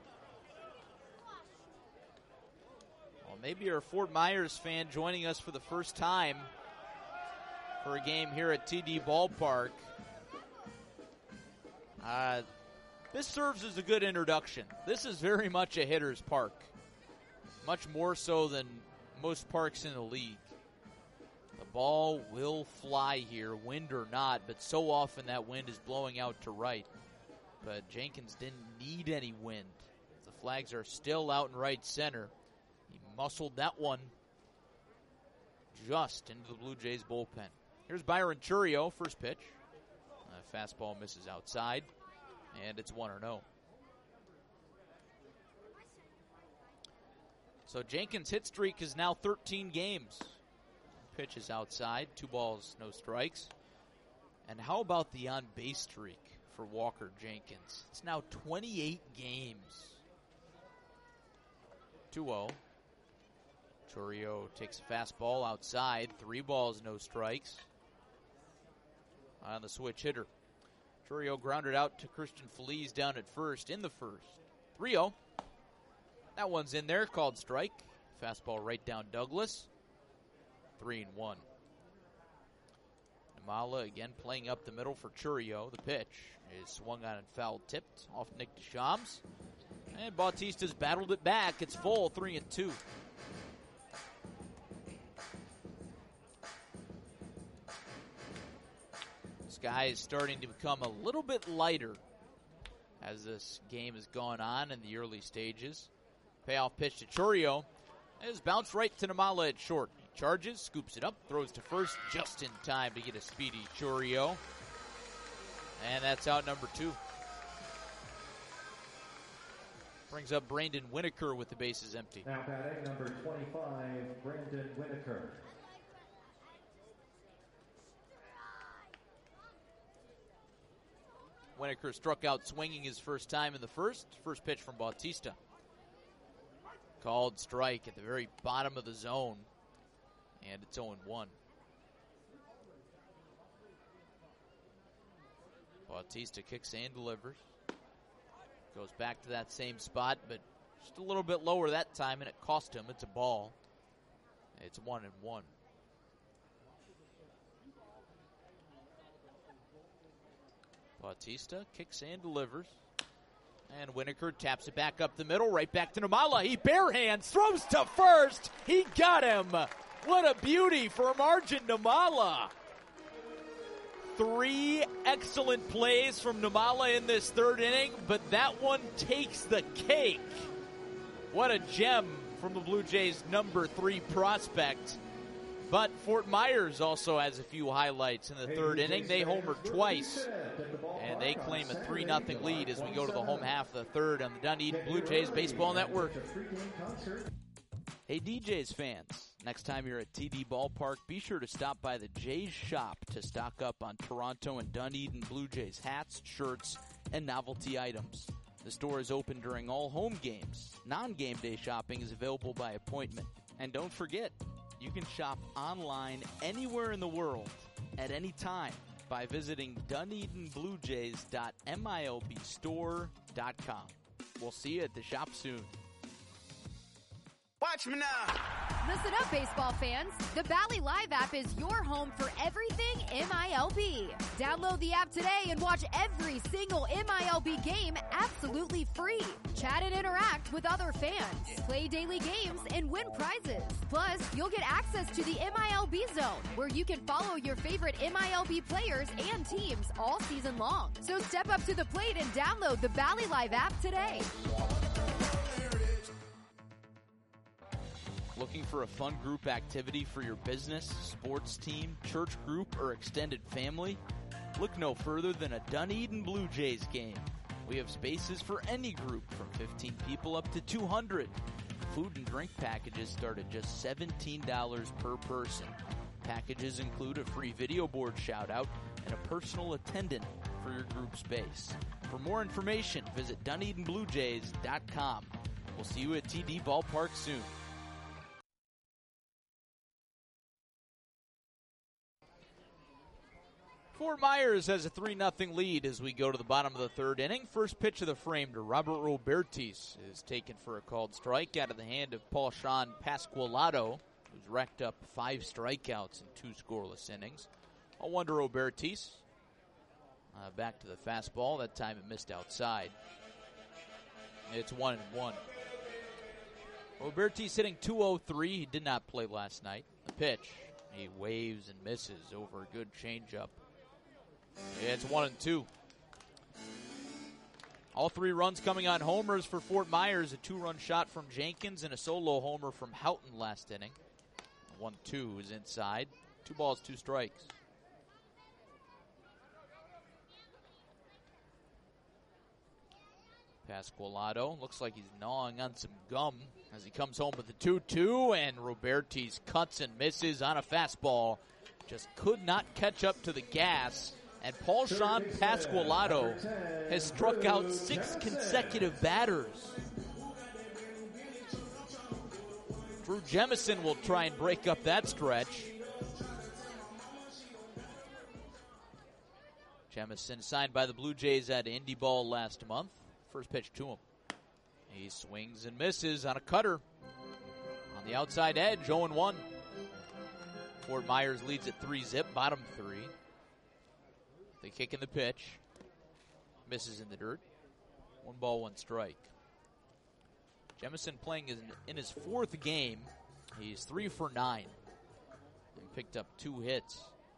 Well, maybe you're a Fort Myers fan joining us for the first time for a game here at T D Ballpark. Uh, this serves as a good introduction. This is very much a hitter's park, much more so than most parks in the league. The ball will fly here, wind or not, but so often that wind is blowing out to right. But Jenkins didn't need any wind. The flags are still out in right center. He muscled that one just into the Blue Jays bullpen. Here's Byron Chourio, first pitch. Uh, fastball misses outside, and it's one oh. So Jenkins' hit streak is now thirteen games. Pitch is outside, two balls, no strikes. And how about the on-base streak for Walker Jenkins? It's now twenty-eight games. two oh. Chourio takes a fastball outside, three balls, no strikes. On the switch hitter. Chourio grounded out to Christian Feliz down at first in the first. three oh. That one's in there, called strike. Fastball right down Douglas. Three and one. Namala again playing up the middle for Chourio. The pitch is swung on and foul tipped off Nick Deschamps. And Bautista's battled it back. It's full, three and two. Sky is starting to become a little bit lighter as this game has gone on in the early stages. Payoff pitch to Chourio. It is bounced right to Namala at short. He charges, scoops it up, throws to first just in time to get a speedy Chourio. And that's out number two. Brings up Brandon Winokur with the bases empty. Now batting number twenty-five, Brandon Winokur. Winokur struck out swinging his first time in the first. First pitch from Bautista. Called strike at the very bottom of the zone. And it's oh and one. Bautista kicks and delivers. Goes back to that same spot, but just a little bit lower that time, and it cost him. It's a ball. It's one and one. Bautista kicks and delivers. And Winokur taps it back up the middle, right back to Namala. He bare hands, throws to first. He got him. What a beauty from Arjun Namala. Three excellent plays from Namala in this third inning, but that one takes the cake. What a gem from the Blue Jays' number three prospect. But Fort Myers also has a few highlights in the third inning. They homered twice, and they claim a three nothing lead as we go to the home half of the third on the Dunedin Blue Jays Baseball Network. Hey, D Js fans, next time you're at T D Ballpark, be sure to stop by the Jays shop to stock up on Toronto and Dunedin Blue Jays hats, shirts, and novelty items. The store is open during all home games. Non-game day shopping is available by appointment. And don't forget, you can shop online anywhere in the world at any time by visiting Dunedin Blue Jays dot M I L B store dot com. We'll see you at the shop soon. Watch me now. Listen up, baseball fans. The Bally Live app is your home for everything M I L B. Download the app today and watch every single M I L B game absolutely free. Chat and interact with other fans. Play daily games and win prizes. Plus, you'll get access to the M I L B Zone, where you can follow your favorite M I L B players and teams all season long. So step up to the plate and download the Bally Live app today. Looking for a fun group activity for your business, sports team, church group, or extended family? Look no further than a Dunedin Blue Jays game. We have spaces for any group from fifteen people up to two hundred. Food and drink packages start at just seventeen dollars per person. Packages include a free video board shout-out and a personal attendant for your group space. For more information, visit Dunedin Blue Jays dot com. We'll see you at T D Ballpark soon. Fort Myers has a three nothing lead as we go to the bottom of the third inning. First pitch of the frame to Robert Robertis is taken for a called strike out of the hand of Paul-Sean Pasqualato, who's racked up five strikeouts in two scoreless innings. oh one to Robertis. Uh, back to the fastball. That time it missed outside. It's one and one. Robertis hitting two oh three. He did not play last night. The pitch. He waves and misses over a good changeup. It's one and two. All three runs coming on homers for Fort Myers. A two-run shot from Jenkins and a solo homer from Houghton last inning. one two is inside. Two balls, two strikes. Pasqualato looks like he's gnawing on some gum as he comes home with the two two, and Robertis cuts and misses on a fastball. Just could not catch up to the gas. And Paul-Sean Pasqualato has struck out six consecutive batters. Drew Jemison will try and break up that stretch. Jemison signed by the Blue Jays at Indy Ball last month. First pitch to him. He swings and misses on a cutter. On the outside edge, oh and one. Fort Myers leads at three zip, bottom three. They kick in the pitch. Misses in the dirt. One ball, one strike. Jemison playing in his fourth game. He's three for nine. He picked up two hits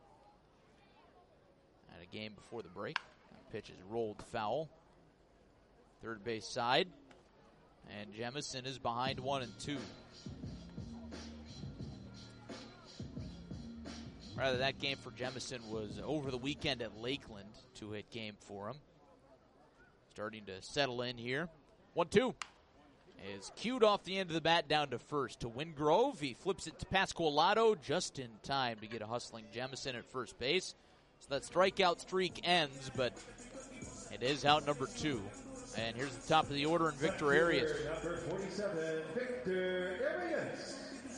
at a game before the break. That pitch is rolled foul. Third base side. And Jemison is behind one and two. Rather, that game for Jemison was over the weekend at Lakeland. Two-hit game for him. Starting to settle in here. one two. Is cued off the end of the bat down to first to Wingrove. He flips it to Pasqualato just in time to get a hustling Jemison at first base. So that strikeout streak ends, but it is out number two. And here's the top of the order in Victor Arias. Number forty-seven, Victor Arias.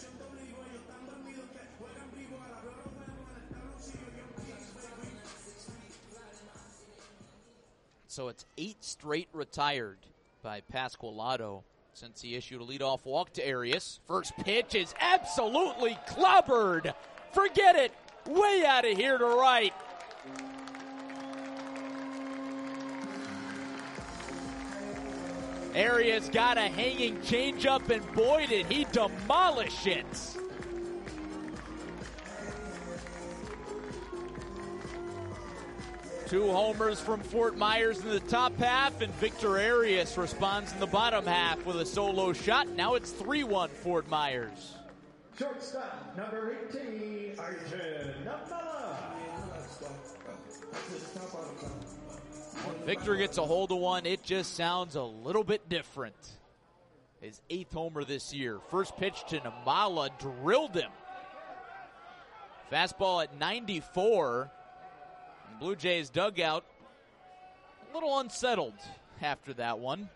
So it's eight straight retired by Pasqualato since he issued a leadoff walk to Arias. First pitch is absolutely clobbered. Forget it. Way out of here to right. Arias got a hanging changeup, and boy, did he demolish it. Two homers from Fort Myers in the top half, and Victor Arias responds in the bottom half with a solo shot. Now it's three one Fort Myers. Shortstop, number eighteen, Arjun Nambala. When Victor gets a hold of one, it just sounds a little bit different. His eighth homer this year. First pitch to Nimmala, drilled him. Fastball at ninety-four. And Blue Jays dugout a little unsettled after that one.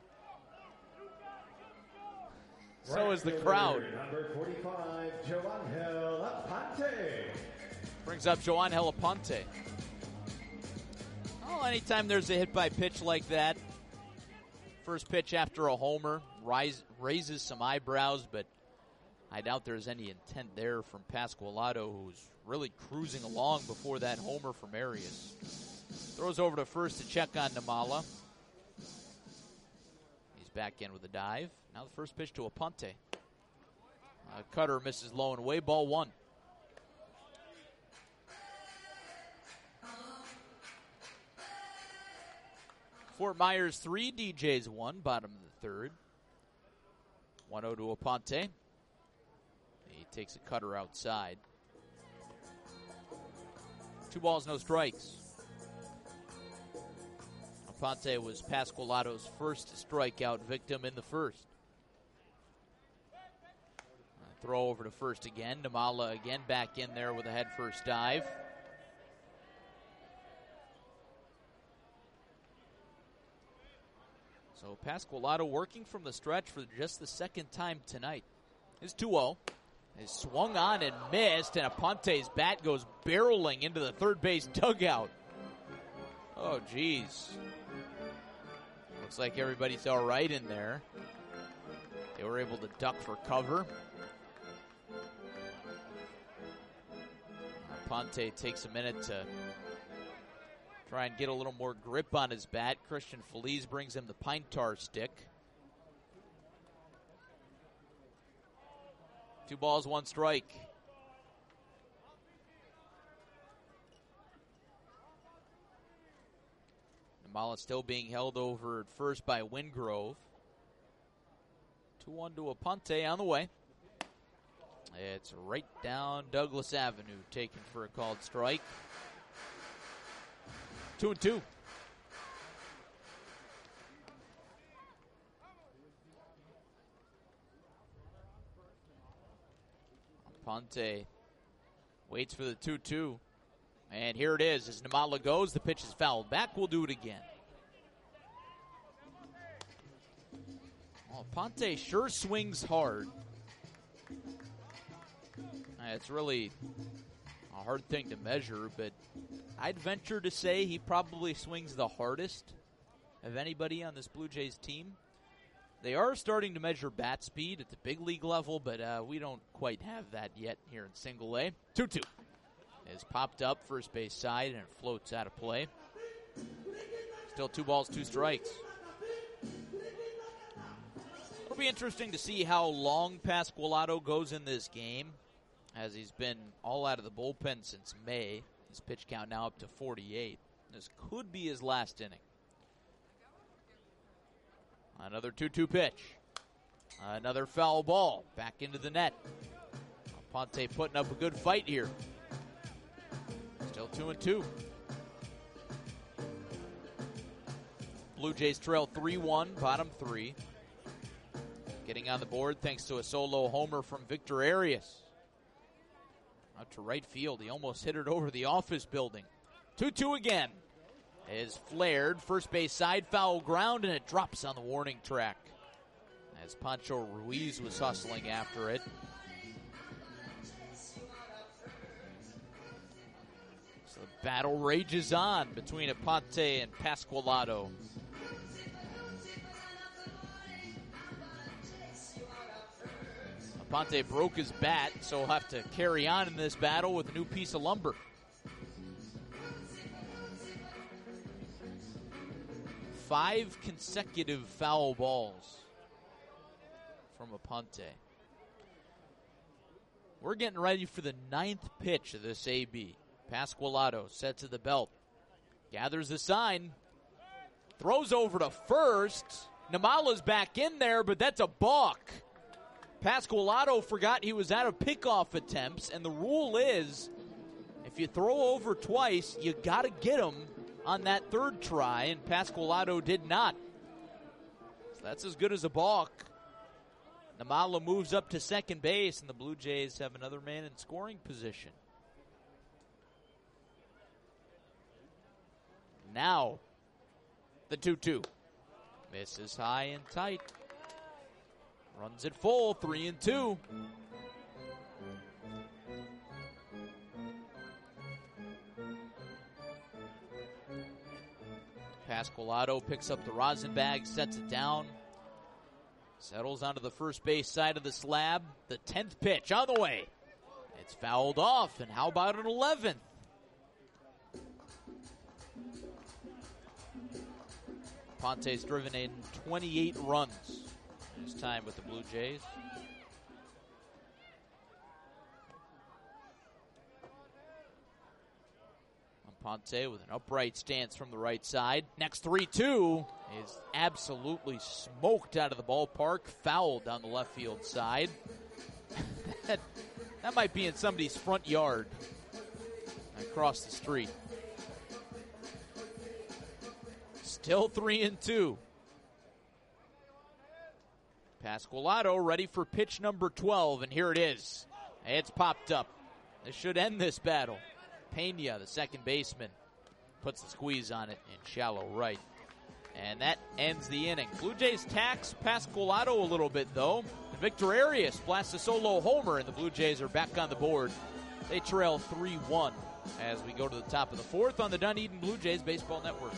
So is the crowd. Number forty-five, Joangel Aponte. Brings up Joangel Aponte. Well, anytime there's a hit by pitch like that, first pitch after a homer rise, raises some eyebrows, but I doubt there's any intent there from Pasqualado, who's really cruising along before that homer from Arias. Throws over to first to check on Nimmala. He's back in with a dive. Now the first pitch to Aponte. Uh, cutter misses low and away, ball one. Fort Myers three, D Js one, bottom of the third. one oh to Aponte. He takes a cutter outside. Two balls, no strikes. Aponte was Pasqualado's first strikeout victim in the first. Uh, throw over to first again. Nimmala again back in there with a head first dive. So Pasqualado working from the stretch for just the second time tonight. His two oh is swung on and missed, and Aponte's bat goes barreling into the third base dugout. Oh, geez. Looks like everybody's all right in there. They were able to duck for cover. Aponte takes a minute to try and get a little more grip on his bat. Christian Feliz brings him the pine tar stick. Two balls, one strike. Nimmala still being held over at first by Wingrove. two one to Aponte on the way. It's right down Douglas Avenue, taken for a called strike. Two and two. Aponte waits for the two two. And here it is. As Nimmala goes, the pitch is fouled back. We'll do it again. Well, Aponte sure swings hard. It's really a hard thing to measure, but I'd venture to say he probably swings the hardest of anybody on this Blue Jays team. They are starting to measure bat speed at the big league level, but uh, we don't quite have that yet here in single A. two two is popped up first base side, and it floats out of play. Still two balls, two strikes. It'll be interesting to see how long Pasqualado goes in this game, as he's been all out of the bullpen since May. His pitch count now up to forty-eight. This could be his last inning. Another two two pitch. Another foul ball back into the net. Aponte putting up a good fight here. Still two and two. Blue Jays trail three one, bottom three. Getting on the board thanks to a solo homer from Victor Arias. Out to right field. He almost hit it over the office building. two two again. Is flared. First base side, foul ground, and it drops on the warning track. As Pancho Ruiz was hustling after it. So the battle rages on between Aponte and Pasqualado. Aponte broke his bat, so he'll have to carry on in this battle with a new piece of lumber. Five consecutive foul balls from Aponte. We're getting ready for the ninth pitch of this A B. Pasqualado set to the belt. Gathers the sign. Throws over to first. Nimmala's back in there, but that's a balk. Pasqualado forgot he was out of pickoff attempts, and the rule is if you throw over twice, you got to get him on that third try, and Pasqualado did not. So that's as good as a balk. Namala moves up to second base, and the Blue Jays have another man in scoring position. Now, the two two. Misses high and tight. Runs it full, three and two. Pasqualado picks up the rosin bag, sets it down. Settles onto the first base side of the slab. The tenth pitch on the way. It's fouled off, and how about an eleventh? Ponte's driven in twenty-eight runs in his time with the Blue Jays. Ponte with an upright stance from the right side. Next three two is absolutely smoked out of the ballpark. Foul down the left field side. that, that might be in somebody's front yard across the street. Still three and two. Pasqualado ready for pitch number twelve, and here it is. It's popped up. This should end this battle. Pena, the second baseman, puts the squeeze on it in shallow right. And that ends the inning. Blue Jays tax Pasqualado a little bit, though. Victor Arias blasts a solo homer, and the Blue Jays are back on the board. They trail three one as we go to the top of the fourth on the Dunedin Blue Jays Baseball Network.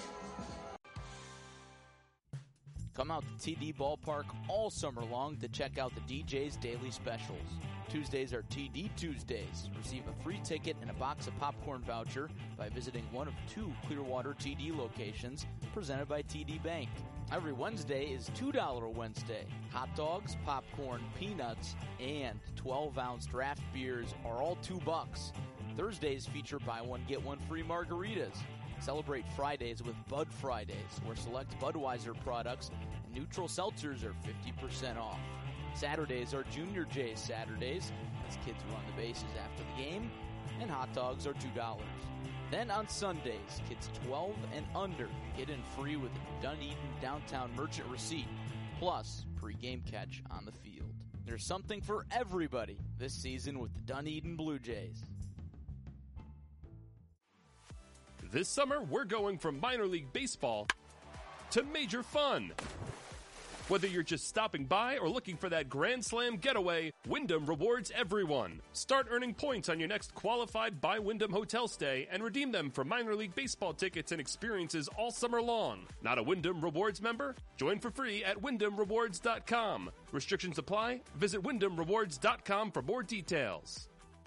Come out to T D Ballpark all summer long to check out the D J's daily specials. Tuesdays are T D Tuesdays. Receive a free ticket and a box of popcorn voucher by visiting one of two Clearwater T D locations presented by T D Bank. Every Wednesday is two dollar Wednesday. Hot dogs, popcorn, peanuts, and twelve-ounce draft beers are all two bucks. Thursdays feature buy one, get one free margaritas. Celebrate Fridays with Bud Fridays, where select Budweiser products and neutral seltzers are fifty percent off. Saturdays are Junior J's Saturdays, as kids run the bases after the game, and hot dogs are two dollars. Then on Sundays, kids twelve and under get in free with a Dunedin Downtown Merchant receipt, plus pre-game catch on the field. There's something for everybody this season with the Dunedin Blue Jays. This summer, we're going from minor league baseball to major fun. Whether you're just stopping by or looking for that Grand Slam getaway, Wyndham rewards everyone. Start earning points on your next qualified by Wyndham hotel stay and redeem them for minor league baseball tickets and experiences all summer long. Not a Wyndham Rewards member? Join for free at wyndham rewards dot com. Restrictions apply. Visit wyndham rewards dot com for more details.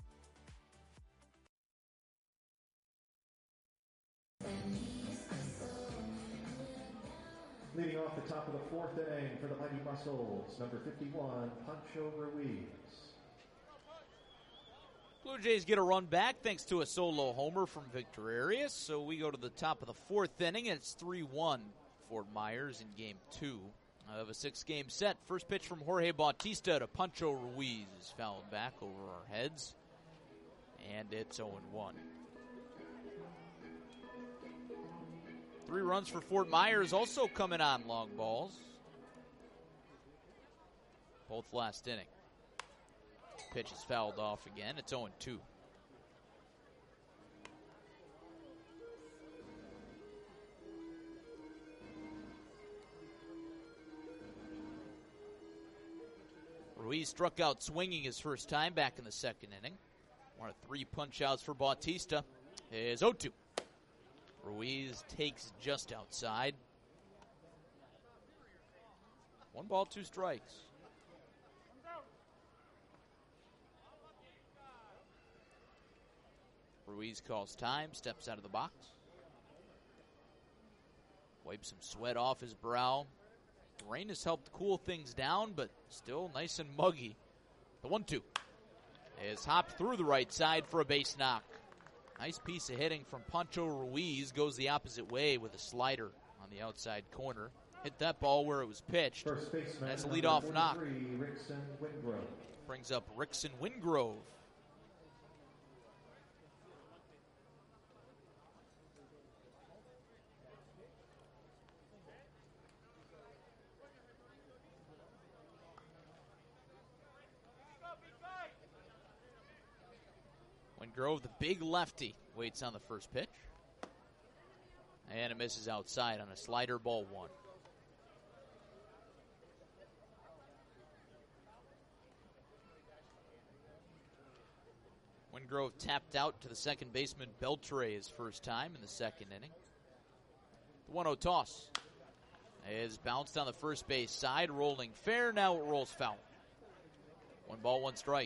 Leading off the top of the fourth inning for the Mighty Muscles, number fifty-one, Pancho Ruiz. Blue Jays get a run back thanks to a solo homer from Victor Arias. So we go to the top of the fourth inning, and it's three one Fort Myers in game two of a six-game set. First pitch from Jorge Bautista to Pancho Ruiz is fouled back over our heads, and it's oh one. Three runs for Fort Myers also coming on long balls. Both last inning. Pitch is fouled off again. It's oh two. Ruiz struck out swinging his first time back in the second inning. One of three punch outs for Bautista is oh two. Ruiz takes just outside. One ball, two strikes. Ruiz calls time, steps out of the box. Wipes some sweat off his brow. The rain has helped cool things down, but still nice and muggy. The one two is hopped through the right side for a base knock. Nice piece of hitting from Pancho Ruiz. Goes the opposite way with a slider on the outside corner. Hit that ball where it was pitched. First baseman, that's a leadoff knock. Rickson Wingrove. Brings up Rickson Wingrove. Wingrove, the big lefty, waits on the first pitch. And it misses outside on a slider, ball one. Wingrove tapped out to the second baseman Beltre his first time in the second inning. The one oh toss is bounced on the first base side, rolling fair. Now it rolls foul. One ball, one strike.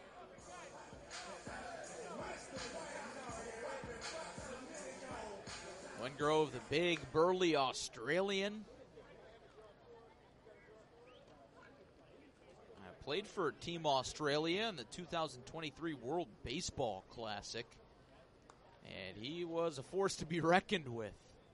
Wingrove, the big, burly Australian. Uh, played for Team Australia in the two thousand twenty-three World Baseball Classic. And he was a force to be reckoned with.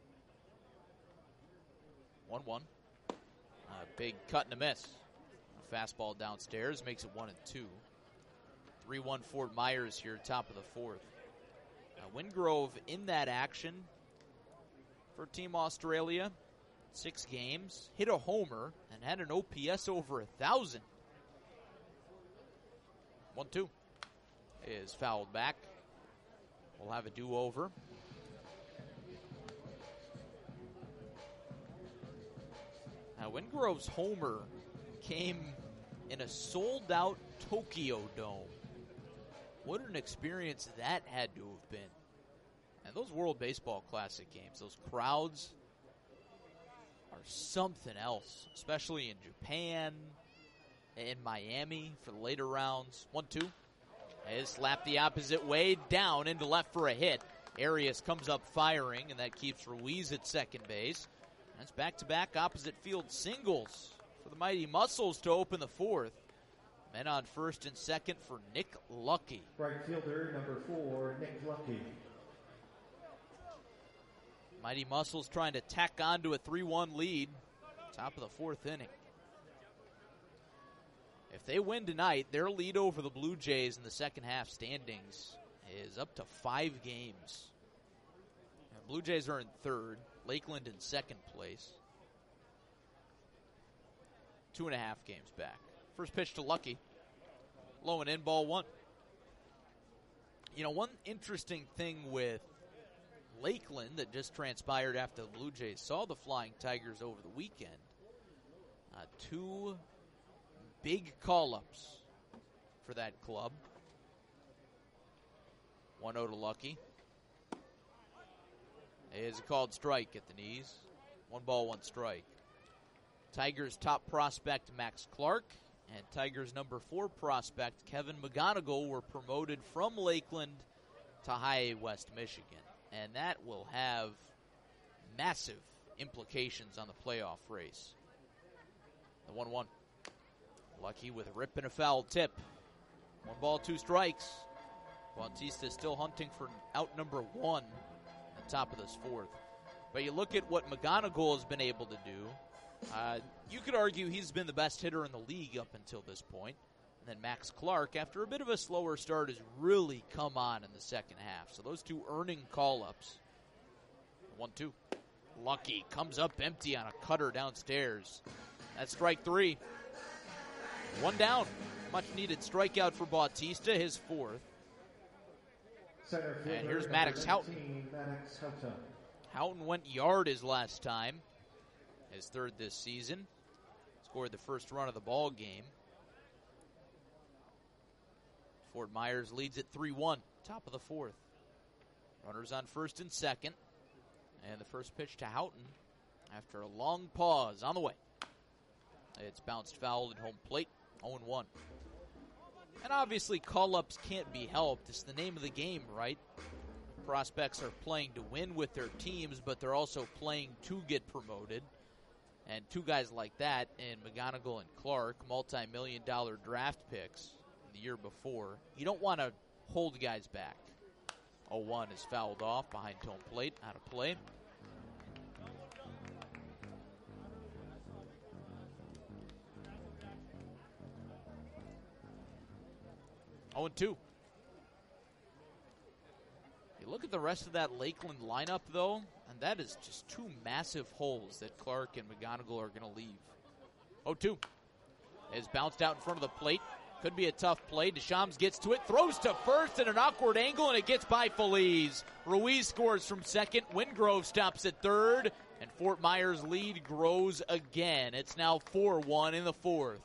one one. A big cut and a miss. A fastball downstairs makes it one and two. three one Fort Myers here, top of the fourth. Uh, Wingrove in that action for Team Australia. Six games, hit a homer, and had an O P S over a thousand. one two is fouled back. We'll have a do-over. Now, Wingrove's homer came in a sold-out Tokyo Dome. What an experience that had to have been. And those World Baseball Classic games, those crowds are something else, especially in Japan, in Miami for the later rounds. one two. Is slapped the opposite way, down into left for a hit. Arias comes up firing, and that keeps Ruiz at second base. That's back-to-back opposite field singles for the Mighty Muscles to open the fourth. Men on first and second for Nick Lucky. Right fielder, number four, Nick Lucky. Mighty Muscles trying to tack on to a three one lead. Top of the fourth inning. If they win tonight, their lead over the Blue Jays in the second half standings is up to five games. The Blue Jays are in third. Lakeland in second place. Two and a half games back. First pitch to Lucky. Low and in, ball one. You know, one interesting thing with Lakeland that just transpired after the Blue Jays saw the Flying Tigers over the weekend. Uh, two big call-ups for that club. one oh to Lucky. Is a called strike at the knees. One ball, one strike. Tigers' top prospect, Max Clark, and Tigers' number four prospect, Kevin McGonigal, were promoted from Lakeland to High A West Michigan. And that will have massive implications on the playoff race. The one one. Lucky with a rip and a foul tip. One ball, two strikes. Bautista still hunting for out number one at the top of this fourth. But you look at what McGonigal has been able to do. Uh, you could argue he's been the best hitter in the league up until this point. And then Max Clark, after a bit of a slower start, has really come on in the second half. So those two earning call-ups. one two. Lucky comes up empty on a cutter downstairs. That's strike three. One down. Much needed strikeout for Bautista, his fourth. Center fielder, And here's Maddox Houghton. Maddox Houghton. Houghton went yard his last time. His third this season. Scored the first run of the ball game. Fort Myers leads at three one. Top of the fourth. Runners on first and second. And the first pitch to Houghton after a long pause on the way. It's bounced foul at home plate. oh one. And obviously call-ups can't be helped. It's the name of the game, right? Prospects are playing to win with their teams, but they're also playing to get promoted. And two guys like that in McGonigal and Clark, multi-million dollar draft picks the year before, you don't want to hold guys back. oh one is fouled off behind home plate, out of play. oh two. You look at the rest of that Lakeland lineup, though, and that is just two massive holes that Clark and McGonigal are going to leave. oh two is bounced out in front of the plate. Could be a tough play. Deschamps gets to it, throws to first at an awkward angle, and it gets by Feliz. Ruiz scores from second. Wingrove stops at third, and Fort Myers' lead grows again. It's now four one in the fourth.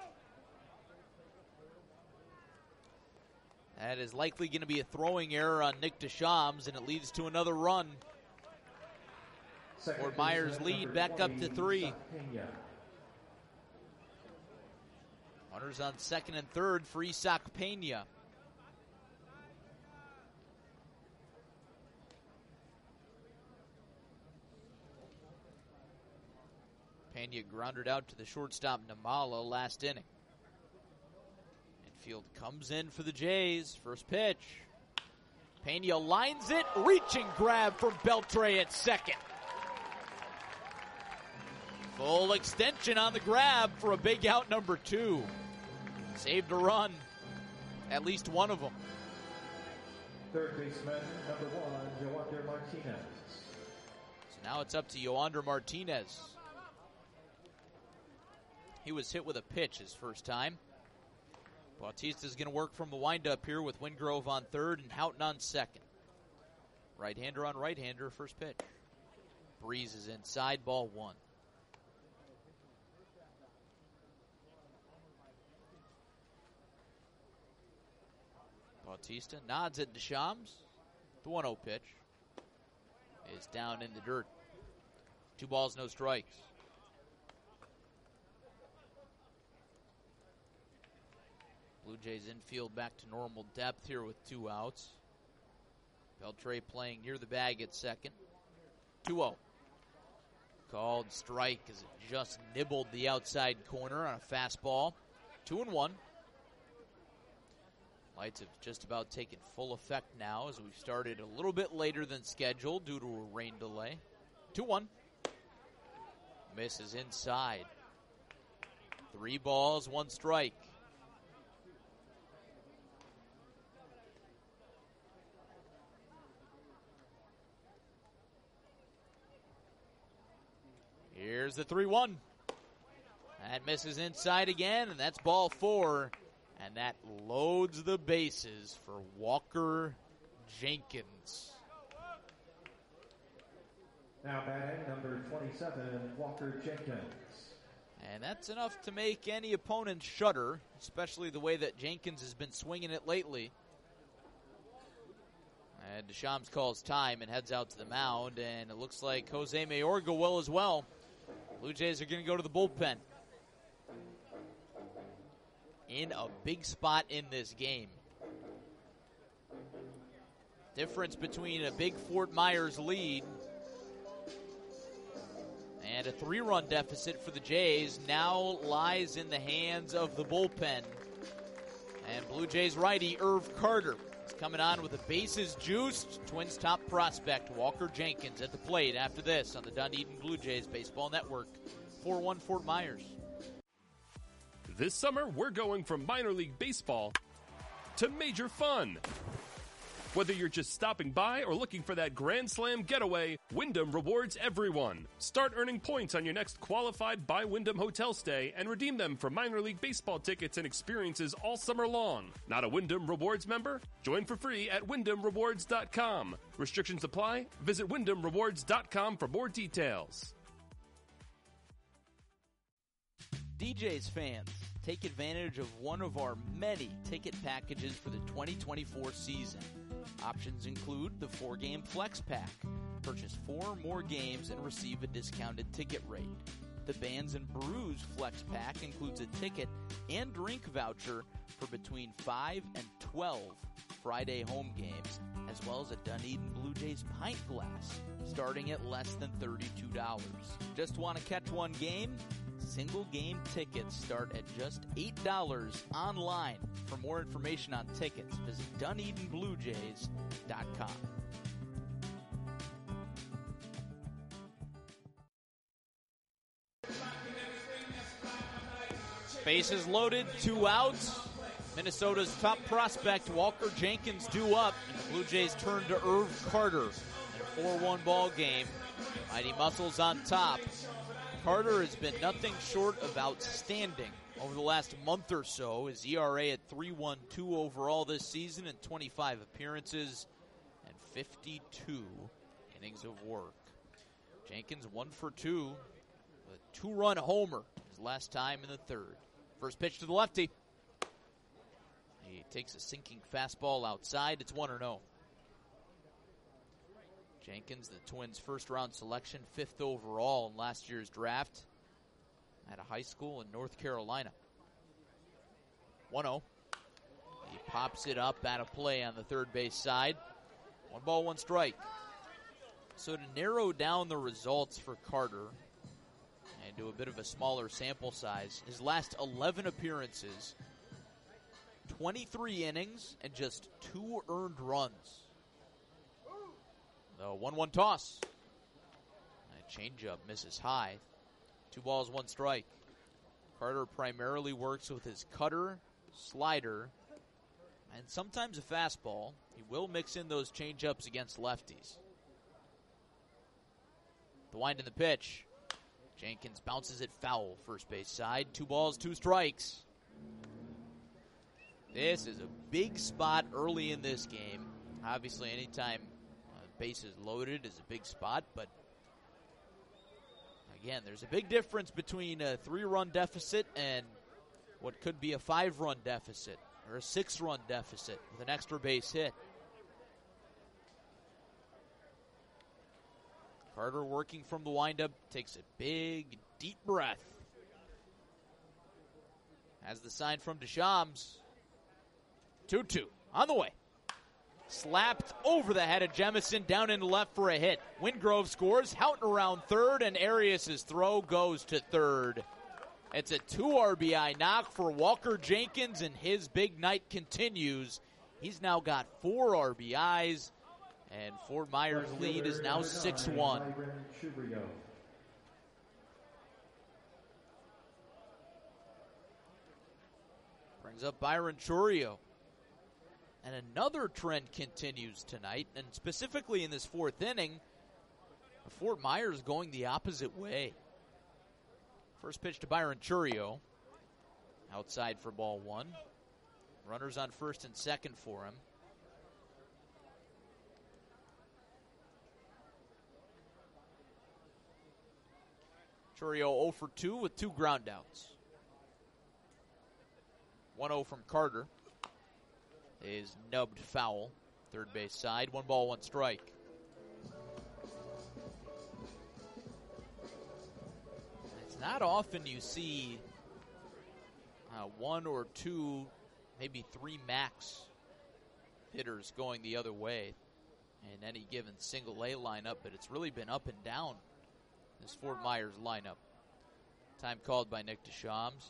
That is likely going to be a throwing error on Nick Deschamps, and it leads to another run. Second Fort Myers lead back up to three. Runners on second and third for Isaac Pena. Pena grounded out to the shortstop Namala last inning. Infield comes in for the Jays. First pitch. Pena lines it. Reaching grab from Beltre at second. Full extension on the grab for a big out number two. Saved a run. At least one of them. Third baseman, number one, Yoander Martinez. So now it's up to Yoander Martinez. He was hit with a pitch his first time. Bautista's going to work from the windup here with Wingrove on third and Houghton on second. Right-hander on right-hander, first pitch. Breeze is inside, ball one. Bautista nods at Deschamps. The one oh pitch is down in the dirt. Two balls, no strikes. Blue Jays infield back to normal depth here with two outs. Beltre playing near the bag at second. two oh. Called strike as it just nibbled the outside corner on a fastball. Two and one. Lights have just about taken full effect now as we've started a little bit later than scheduled due to a rain delay. two one. Misses inside. Three balls, one strike. Here's the three one. That misses inside again, and that's ball four. And that loads the bases for Walker Jenkins. Now batting, number twenty-seven, Walker Jenkins. And that's enough to make any opponent shudder, especially the way that Jenkins has been swinging it lately. And Deschamps calls time and heads out to the mound, and it looks like Jose Mayorga will as well. Blue Jays are going to go to the bullpen. In a big spot in this game. Difference between a big Fort Myers lead and a three-run deficit for the Jays now lies in the hands of the bullpen. And Blue Jays righty Irv Carter is coming on with a bases-juiced Twins top prospect Walker Jenkins at the plate after this on the Dunedin Blue Jays Baseball Network. four one Fort Myers. This summer, we're going from minor league baseball to major fun. Whether you're just stopping by or looking for that Grand Slam getaway, Wyndham rewards everyone. Start earning points on your next qualified by Wyndham hotel stay and redeem them for minor league baseball tickets and experiences all summer long. Not a Wyndham Rewards member? Join for free at wyndham rewards dot com. Restrictions apply. Visit wyndham rewards dot com for more details. D J's fans, take advantage of one of our many ticket packages for the twenty twenty-four season. Options include the four-game Flex Pack. Purchase four more games and receive a discounted ticket rate. The Bands and Brews Flex Pack includes a ticket and drink voucher for between five and twelve Friday home games, as well as a Dunedin Blue Jays pint glass, starting at less than thirty-two dollars. Just want to catch one game? Single game tickets start at just eight dollars online. For more information on tickets, visit dunedin blue jays dot com. Bases loaded, two outs. Minnesota's top prospect, Walker Jenkins, due up. And the Blue Jays turn to Irv Carter in a four one ball game. Mighty Muscles on top. Carter has been nothing short of outstanding over the last month or so. His E R A at three point one two overall this season in twenty-five appearances and fifty-two innings of work. Jenkins one for two, a two-run homer his last time in the third. First pitch to the lefty. He takes a sinking fastball outside. It's one oh. Jenkins, the Twins' first-round selection, fifth overall in last year's draft at a high school in North Carolina. one oh. He pops it up out of play on the third base side. One ball, one strike. So to narrow down the results for Carter and do a bit of a smaller sample size, his last eleven appearances, twenty-three innings and just two earned runs. The one one toss. A changeup misses high. Two balls, one strike. Carter primarily works with his cutter, slider, and sometimes a fastball. He will mix in those changeups against lefties. The wind in the pitch. Jenkins bounces it foul, first base side. Two balls, two strikes. This is a big spot early in this game. Obviously, anytime uh, bases loaded is a big spot, but again, there's a big difference between a three-run deficit and what could be a five-run deficit or a six-run deficit with an extra base hit. Carter working from the windup, takes a big, deep breath. Has the sign from Deschamps. two two on the way. Slapped over the head of Jemison, down into left for a hit. Wingrove scores, Houghton around third, and Arias' throw goes to third. It's a two R B I knock for Walker Jenkins, and his big night continues. He's now got four R B Is. And Fort Myers' lead is now six one. Brings up Byron Churio. And another trend continues tonight, and specifically in this fourth inning, Fort Myers going the opposite way. First pitch to Byron Churio. Outside for ball one. Runners on first and second for him. Churio oh for two with two groundouts. one oh from Carter is nubbed foul, third base side. One ball, one strike. It's not often you see uh, one or two, maybe three max hitters going the other way in any given single A lineup, but it's really been up and down. This Fort Myers lineup. Time called by Nick Deschamps.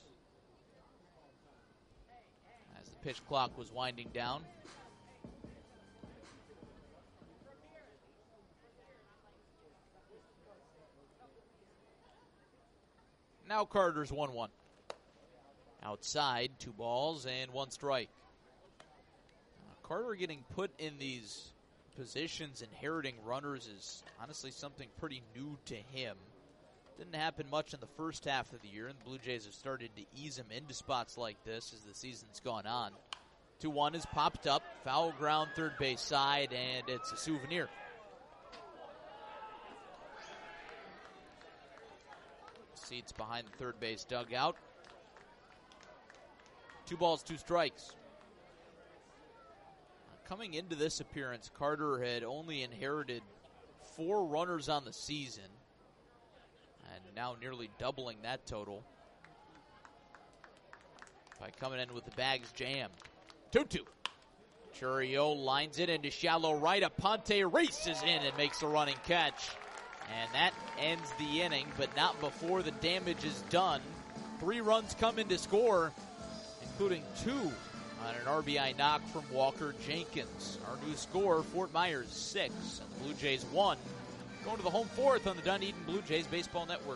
As the pitch clock was winding down. Now Carter's one one. Outside, two balls and one strike. Uh, Carter getting put in these positions, inheriting runners, is honestly something pretty new to him. Didn't happen much in the first half of the year, and the Blue Jays have started to ease him into spots like this as the season's gone on. two one is popped up, foul ground third base side, and it's a souvenir. Seats behind the third base dugout. Two balls, two strikes. Coming into this appearance, Carter had only inherited four runners on the season, and now nearly doubling that total by coming in with the bags jammed. two two. Churio lines it into shallow right. Aponte races in and makes a running catch. And that ends the inning, but not before the damage is done. Three runs come in to score, including two on an R B I knock from Walker Jenkins. Our new score, Fort Myers six, and the Blue Jays one. Going to the home fourth on the Dunedin Blue Jays Baseball Network.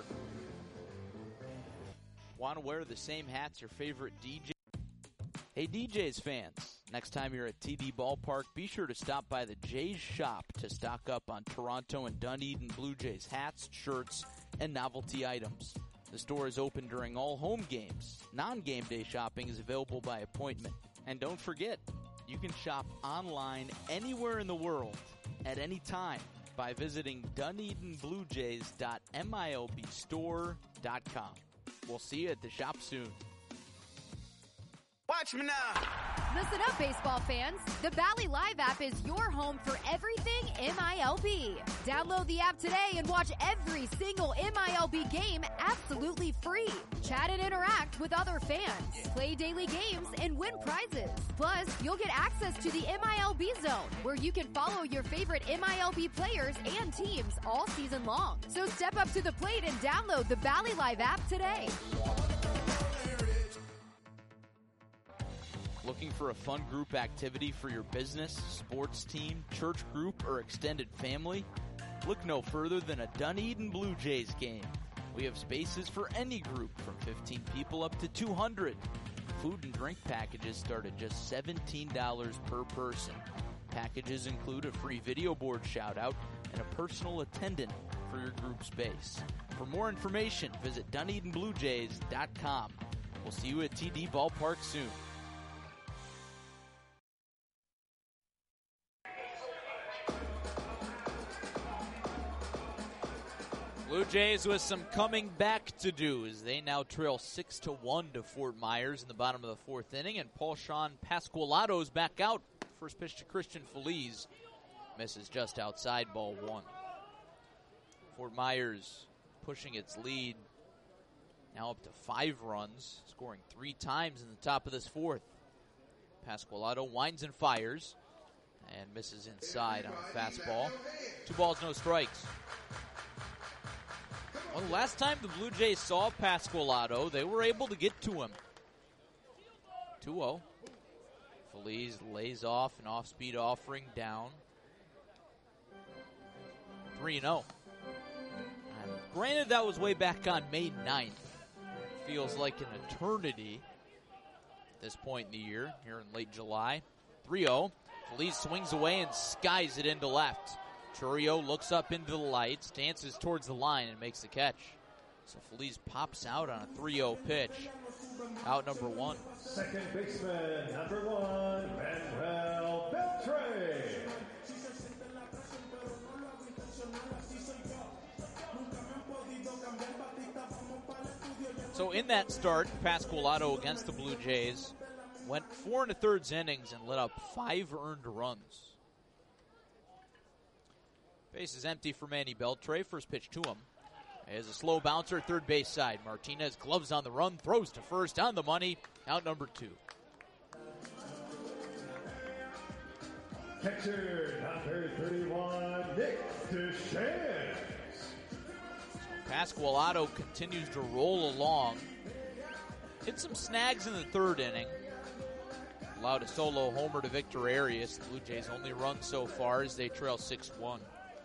Want to wear the same hats your favorite D J? Hey D Js fans, next time you're at T D Ballpark, be sure to stop by the Jays shop to stock up on Toronto and Dunedin Blue Jays hats, shirts, and novelty items. The store is open during all home games. Non-game day shopping is available by appointment. And don't forget, you can shop online anywhere in the world at any time by visiting Dunedin Blue Jays dot milb store dot com. We'll see you at the shop soon. Watch me now. Listen up, baseball fans. The Bally Live app is your home for everything M I L B. Download the app today and watch every single M I L B game absolutely free. Chat and interact with other fans. Play daily games and win prizes. Plus, you'll get access to the M I L B Zone, where you can follow your favorite M I L B players and teams all season long. So step up to the plate and download the Bally Live app today. Looking for a fun group activity for your business, sports team, church group, or extended family? Look no further than a Dunedin Blue Jays game. We have spaces for any group from fifteen people up to two hundred. Food and drink packages start at just seventeen dollars per person. Packages include a free video board shout-out and a personal attendant for your group space. For more information, visit Dunedin Blue Jays dot com. We'll see you at T D Ballpark soon. Blue Jays with some coming back to do as they now trail six to one to Fort Myers in the bottom of the fourth inning, and Paul-Sean Pasqualato is back out. First pitch to Christian Feliz misses just outside, ball one. Fort Myers pushing its lead now up to five runs, scoring three times in the top of this fourth. Pasqualato winds and fires and misses inside on a fastball. Two balls, no strikes. Well, the last time the Blue Jays saw Pasqualato, they were able to get to him. two oh. Feliz lays off an off-speed offering down. three oh. And granted, that was way back on May ninth. Feels like an eternity at this point in the year, here in late July. three oh. Feliz swings away and skies it into left. Churio looks up into the lights, dances towards the line, and makes the catch. So Feliz pops out on a three oh pitch. Out number one. Second baseman, number one, Manuel Beltre. So in that start, Pasqualato against the Blue Jays went four and a thirds innings and let up five earned runs. Base is empty for Manny Beltre. First pitch to him is a slow bouncer, third base side. Martinez gloves on the run, throws to first on the money. Out number two. Catcher number thirty-one, Nick DeShands. Pasqualato continues to roll along. Hit some snags in the third inning. Allowed a solo homer to Victor Arias. The Blue Jays only run so far as they trail six one.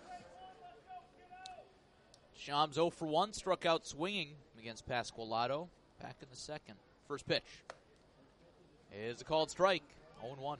Shams oh for one, struck out swinging against Pasqualato. Back in the second. First pitch is a called strike. oh one.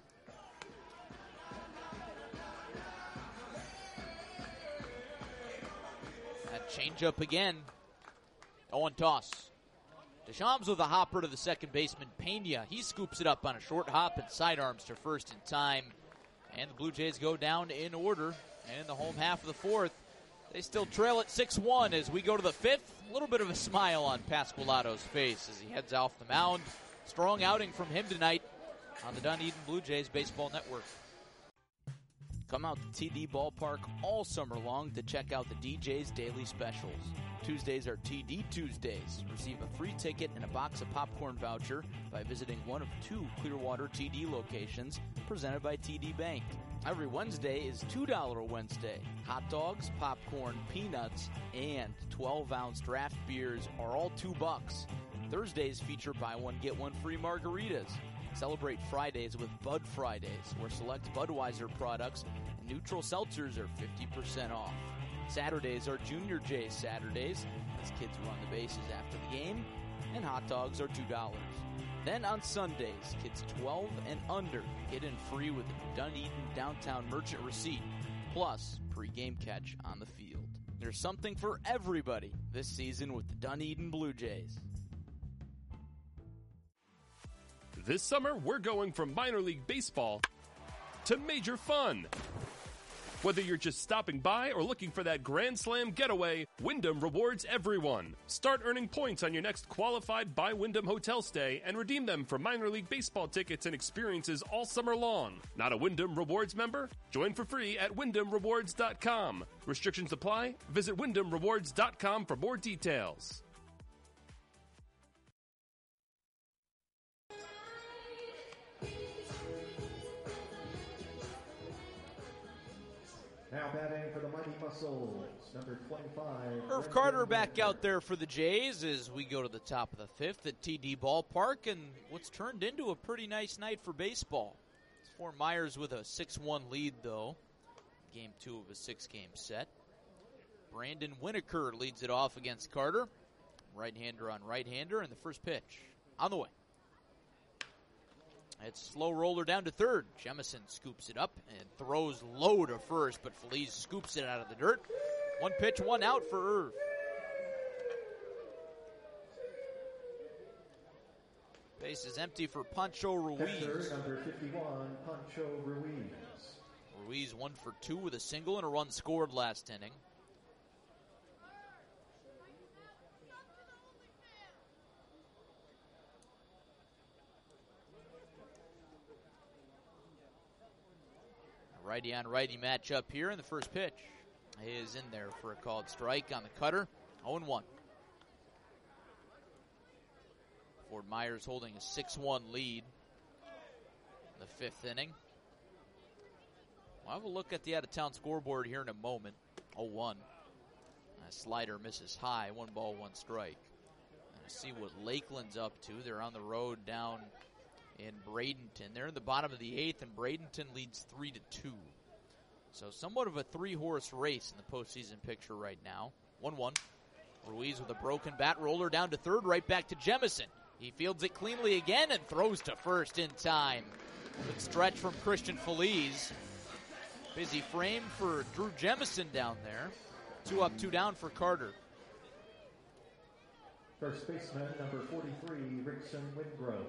That changeup again. oh one toss. Deschamps with a hopper to the second baseman, Pena. He scoops it up on a short hop and sidearms to first in time. And the Blue Jays go down in order. And in the home half of the fourth, they still trail at six one as we go to the fifth. A little bit of a smile on Pasqualato's face as he heads off the mound. Strong outing from him tonight on the Dunedin Blue Jays Baseball Network. Come out to T D Ballpark all summer long to check out the D J's daily specials. Tuesdays are T D Tuesdays. Receive a free ticket and a box of popcorn voucher by visiting one of two Clearwater T D locations presented by T D Bank. Every Wednesday is two dollar Wednesday. Hot dogs, popcorn, peanuts, and twelve ounce draft beers are all two bucks. Thursdays feature buy one, get one free margaritas. Celebrate Fridays with Bud Fridays, where select Budweiser products and neutral seltzers are fifty percent off. Saturdays are Junior J Saturdays, as kids run the bases after the game, and hot dogs are two dollars. Then on Sundays, kids twelve and under get in free with a Dunedin Downtown Merchant receipt, plus pre-game catch on the field. There's something for everybody this season with the Dunedin Blue Jays. This summer, we're going from minor league baseball to major fun. Whether you're just stopping by or looking for that Grand Slam getaway, Wyndham rewards everyone. Start earning points on your next qualified by Wyndham hotel stay and redeem them for minor league baseball tickets and experiences all summer long. Not a Wyndham Rewards member? Join for free at wyndham rewards dot com. Restrictions apply. Visit wyndham rewards dot com for more details. Now batting for the Mighty Muscles, number twenty-five. Irv Carter back out there for the Jays as we go to the top of the fifth at T D Ballpark, and what's turned into a pretty nice night for baseball. It's Fort Myers with a six one lead, though. Game two of a six-game set. Brandon Winokur leads it off against Carter. Right-hander on right-hander, and the first pitch on the way. It's slow roller down to third. Jemison scoops it up and throws low to first, but Feliz scoops it out of the dirt. One pitch, one out for Irv. Base is empty for Pancho Ruiz. Catcher, number fifty-one, Pancho Ruiz. Ruiz one for two with a single and a run scored last inning. Righty on righty matchup here, and the first pitch is in there for a called strike on the cutter. oh and one. Fort Myers holding a six one lead in the fifth inning. We'll have a look at the out-of-town scoreboard here in a moment. oh one. A slider misses high. One ball, one strike. And see what Lakeland's up to. They're on the road down in Bradenton. They're in the bottom of the eighth, and Bradenton leads three to two. So somewhat of a three-horse race in the postseason picture right now. one one. Ruiz with a broken bat roller down to third, right back to Jemison. He fields it cleanly again and throws to first in time. Good stretch from Christian Feliz. Busy frame for Drew Jemison down there. Two up, two down for Carter. First baseman, number forty-three, Rickson Wingrove.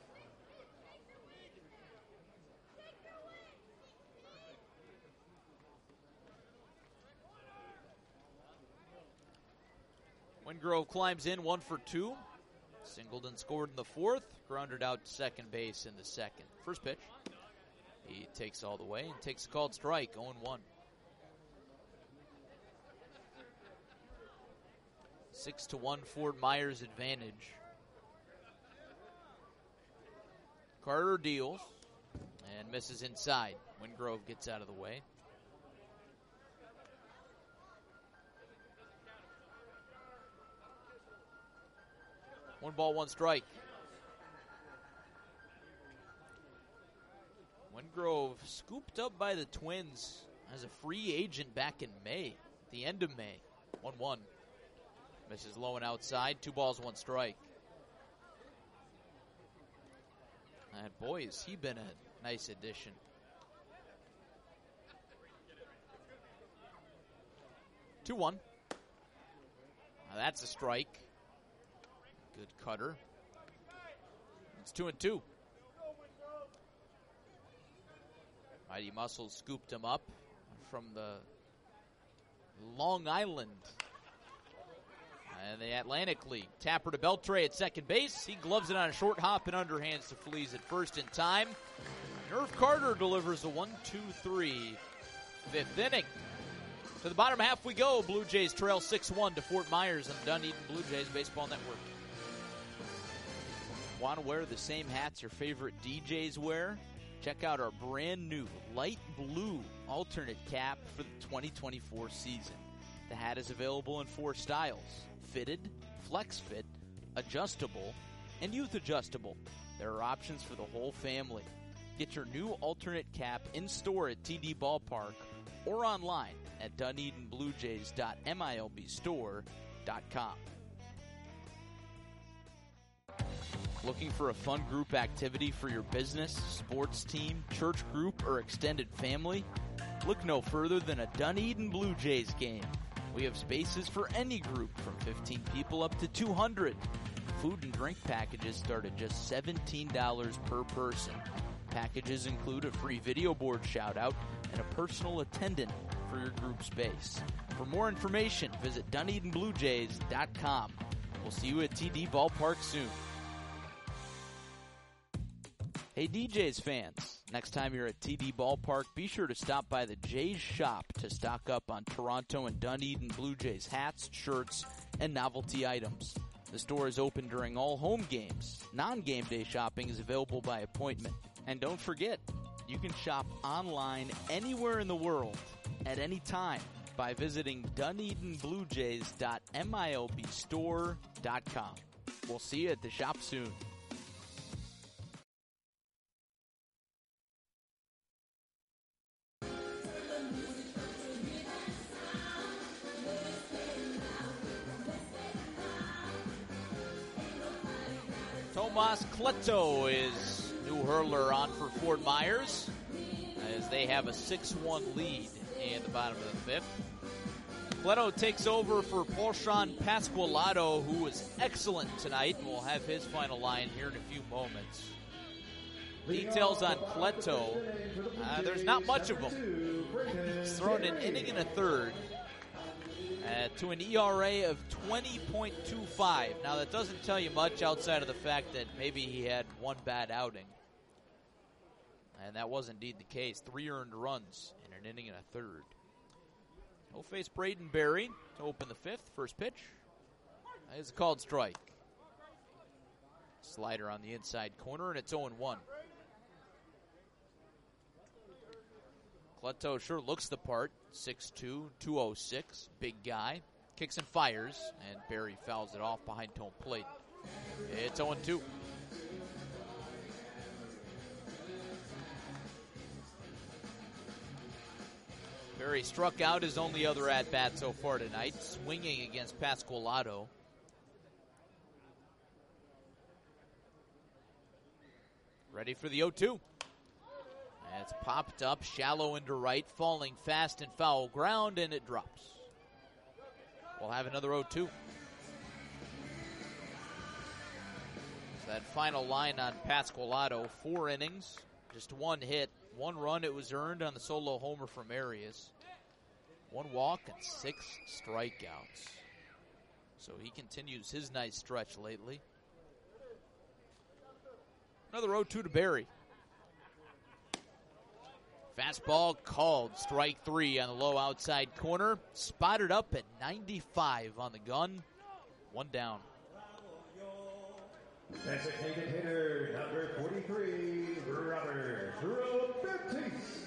Wingrove climbs in, one for two. Singleton scored in the fourth, grounded out to second base in the second. First pitch, he takes all the way and takes a called strike, oh and one. Six to one, Fort Myers advantage. Carter deals and misses inside. Wingrove gets out of the way. One ball, one strike. Wingrove scooped up by the Twins as a free agent back in May, at the end of May. one one. Misses low and outside. Two balls, one strike. And boy, has he been a nice addition. two one. Now that's a strike. Good cutter. It's two and two. Mighty Muscles scooped him up from the Long Island and the Atlantic League. Tapper to Beltre at second base. He gloves it on a short hop and underhands to Feliz at first in time. Irv Carter delivers a one two three fifth inning. To the bottom half we go. Blue Jays trail six one to Fort Myers on the Dunedin Blue Jays Baseball Network. Want to wear the same hats your favorite D Js wear? Check out our brand new light blue alternate cap for the twenty twenty-four season. The hat is available in four styles: fitted, flex fit, adjustable, and youth adjustable. There are options for the whole family. Get your new alternate cap in store at T D Ballpark or online at dunedin blue jays dot milb store dot com. Looking for a fun group activity for your business, sports team, church group, or extended family? Look no further than a Dunedin Blue Jays game. We have spaces for any group from fifteen people up to two hundred. Food and drink packages start at just seventeen dollars per person. Packages include a free video board shout-out and a personal attendant for your group space. For more information, visit Dunedin Blue Jays dot com. We'll see you at T D Ballpark soon. Hey D Js fans, next time you're at T D Ballpark, be sure to stop by the Jays shop to stock up on Toronto and Dunedin Blue Jays hats, shirts, and novelty items. The store is open during all home games. Non-game day shopping is available by appointment. And don't forget, you can shop online anywhere in the world at any time by visiting Dunedin Blue Jays dot milb store dot com. We'll see you at the shop soon. Tomas Kleto is new hurler on for Fort Myers as they have a six one lead in the bottom of the fifth. Kleto takes over for Polshan Pasqualato, who was excellent tonight. We'll have his final line here in a few moments. Details on Kleto, uh, there's not much of them. He's thrown an inning and a third uh, to an E R A of twenty point two five. Now, that doesn't tell you much outside of the fact that maybe he had one bad outing. And that was indeed the case. Three earned runs in an inning and a third. He'll face Braden Berry to open the fifth. First pitch is a called strike. Slider on the inside corner, and it's oh one. Kleto sure looks the part. six two, two oh six, big guy. Kicks and fires, and Berry fouls it off behind home plate. It's oh two. Berry struck out his only other at-bat so far tonight, swinging against Pasqualato. Ready for the oh two. And it's popped up, shallow into right, falling fast and foul ground, and it drops. We'll have another oh two. So that final line on Pasqualato, four innings, just one hit, one run. It was earned on the solo homer from Arias. One walk and six strikeouts. So he continues his nice stretch lately. Another oh two to Berry. Fastball called, strike three on the low outside corner. Spotted up at ninety-five on the gun. One down. Designated hitter number forty-three, Robert Robertis.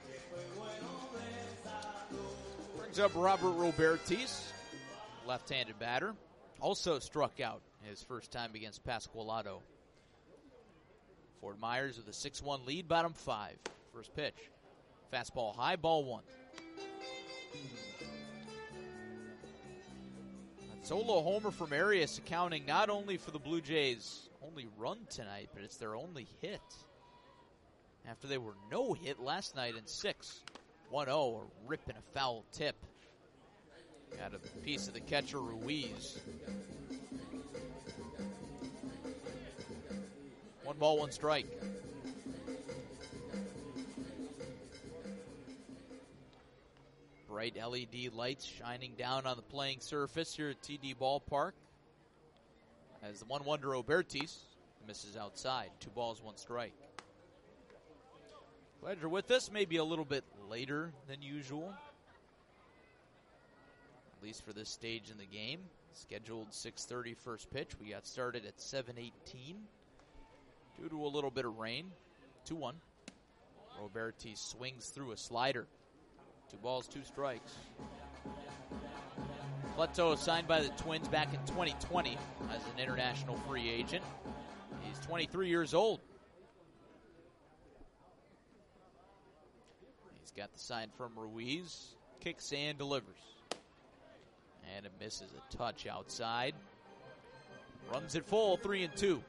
Brings up Robert Robertis, left-handed batter. Also struck out his first time against Pasqualato. Fort Myers with a six one lead, bottom five. First pitch. Fastball high, ball one. That solo homer from Arias accounting not only for the Blue Jays' only run tonight, but it's their only hit. After they were no hit last night in six. one oh, a rip and a foul tip. Got a piece of the catcher, Ruiz. One ball, one strike. Bright L E D lights shining down on the playing surface here at T D Ballpark. As the one one to Robertis misses outside. Two balls, one strike. Glad you're with us. Maybe a little bit later than usual. At least for this stage in the game. Scheduled six thirty first pitch. We got started at seven eighteen. Due to a little bit of rain. two one. Robertis swings through a slider. Two balls, two strikes. Kleto signed by the Twins back in twenty twenty as an international free agent. He's twenty-three years old. He's got the sign from Ruiz. Kicks and delivers. And it misses a touch outside. Runs it full, three and two.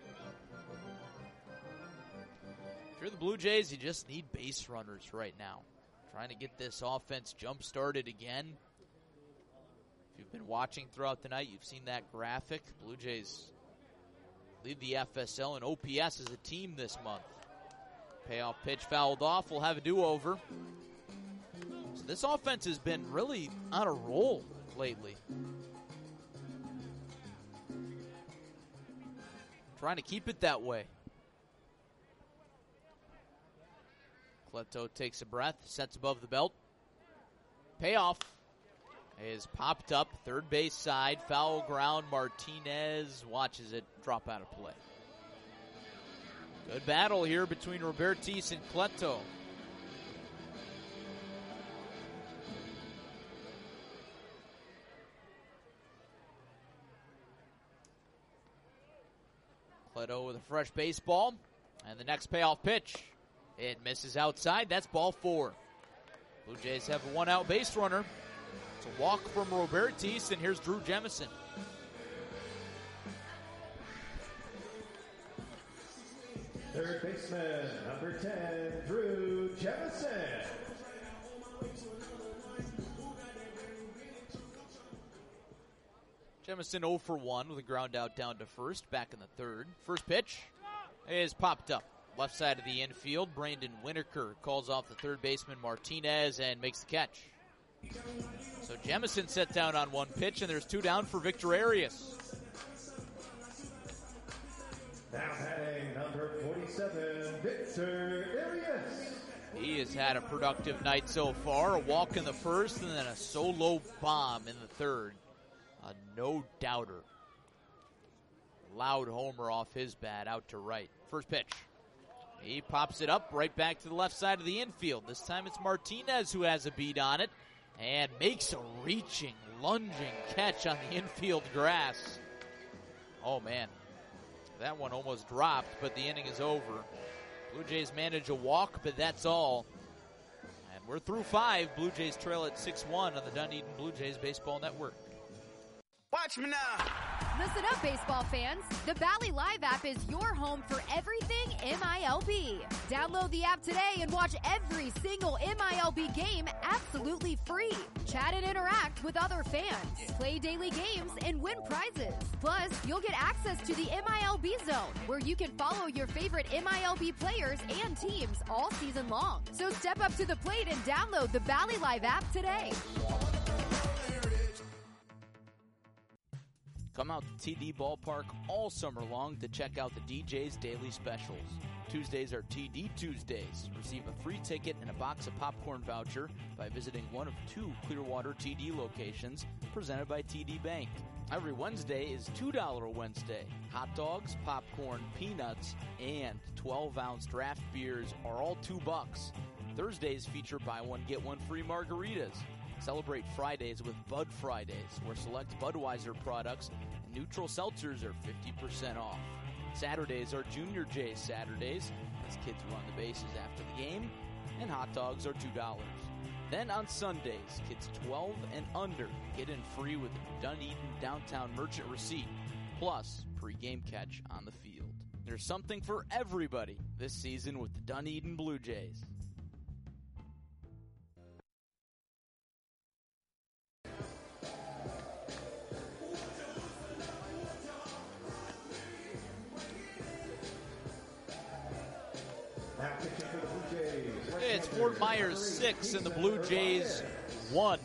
If you're the Blue Jays, you just need base runners right now. Trying to get this offense jump-started again. If you've been watching throughout the night, you've seen that graphic. Blue Jays lead the F S L in O P S as a team this month. Payoff pitch fouled off. We'll have a do-over. So this offense has been really on a roll lately. Trying to keep it that way. Cleto takes a breath, sets above the belt. Payoff is popped up, third base side, foul ground. Martinez watches it drop out of play. Good battle here between Robertis and Cleto. Cleto with a fresh baseball, and the next payoff pitch. It misses outside. That's ball four. Blue Jays have a one-out base runner. It's a walk from Robertis, and here's Drew Jemison. Third baseman, number ten, Drew Jemison. Jemison oh for one with a ground out down to first, back in the third. First pitch is popped up. Left side of the infield, Brandon Winokur calls off the third baseman Martinez and makes the catch. So Jemison set down on one pitch, and there's two down for Victor Arias. Now batting number forty-seven, Victor Arias. He has had a productive night so far. A walk in the first and then a solo bomb in the third. A no-doubter. Loud homer off his bat out to right. First pitch. He pops it up right back to the left side of the infield. This time it's Martinez who has a beat on it and makes a reaching, lunging catch on the infield grass. Oh, man. That one almost dropped, but the inning is over. Blue Jays manage a walk, but that's all. And we're through five. Blue Jays trail at six one on the Dunedin Blue Jays Baseball Network. Watch me now. Listen up, baseball fans. The Bally Live app is your home for everything M I L B. Download the app today and watch every single M I L B game absolutely free. Chat and interact with other fans. Play daily games and win prizes. Plus, you'll get access to the M I L B Zone, where you can follow your favorite M I L B players and teams all season long. So step up to the plate and download the Bally Live app today. Come out to T D Ballpark all summer long to check out the D J's Daily Specials. Tuesdays are T D Tuesdays. Receive a free ticket and a box of popcorn voucher by visiting one of two Clearwater T D locations presented by T D Bank. Every Wednesday is two dollar Wednesday. Hot dogs, popcorn, peanuts, and twelve ounce draft beers are all two bucks. Thursdays feature buy one, get one free margaritas. Celebrate Fridays with Bud Fridays, where select Budweiser products and neutral seltzers are fifty percent off. Saturdays are Junior J's Saturdays, as kids run the bases after the game, and hot dogs are two dollars. Then on Sundays, kids twelve and under get in free with a Dunedin Downtown Merchant receipt, plus pre-game catch on the field. There's something for everybody this season with the Dunedin Blue Jays. It's Fort Myers six and the Blue Jays one.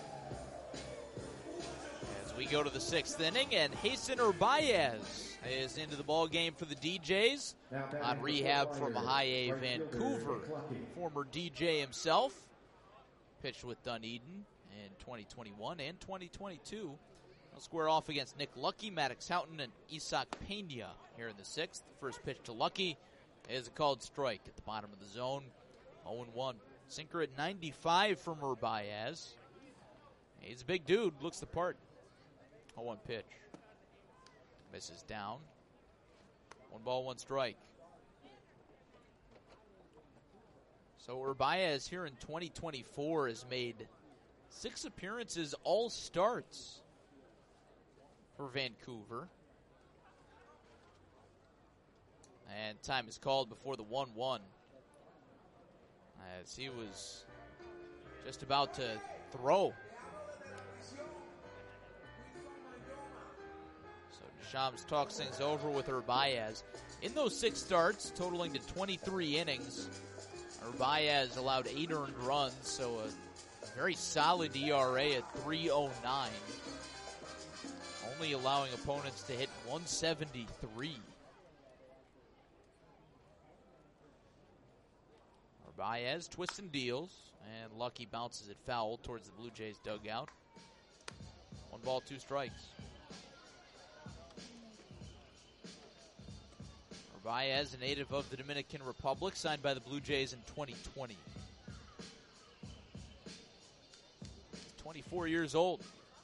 As we go to the sixth inning, and Jason Urbaez is into the ball game for the D Js on rehab from High A Vancouver. Former D J himself, pitched with Dunedin in twenty twenty-one and twenty twenty-two. He'll square off against Nick Lucky, Maddox Houghton, and Isaac Pena here in the sixth. First pitch to Lucky is a called strike at the bottom of the zone. oh and one. Sinker at ninety-five from Urbaez. He's a big dude, looks the part. oh one pitch. Misses down. One ball, one strike. So Urbaez here in twenty twenty-four has made six appearances, all starts for Vancouver. And time is called before the one one. As he was just about to throw. Shams talks things over with Urbaez. In those six starts, totaling to twenty-three innings, Urbaez allowed eight earned runs, so a very solid E R A at three oh nine. Only allowing opponents to hit one seventy-three. Urbaez twists and deals, and Lucky bounces it foul towards the Blue Jays dugout. One ball, two strikes. Urbaez, a native of the Dominican Republic, signed by the Blue Jays in twenty twenty. twenty-four years old.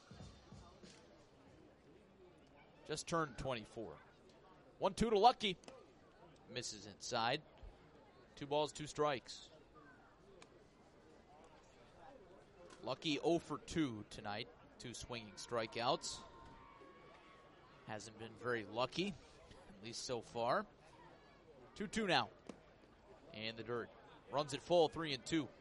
Just turned twenty-four. one two to Lucky. Misses inside. Two balls, two strikes. Lucky oh for two tonight. Two swinging strikeouts. Hasn't been very lucky, at least so far. two two now. And the dirt. Runs it full, three and two.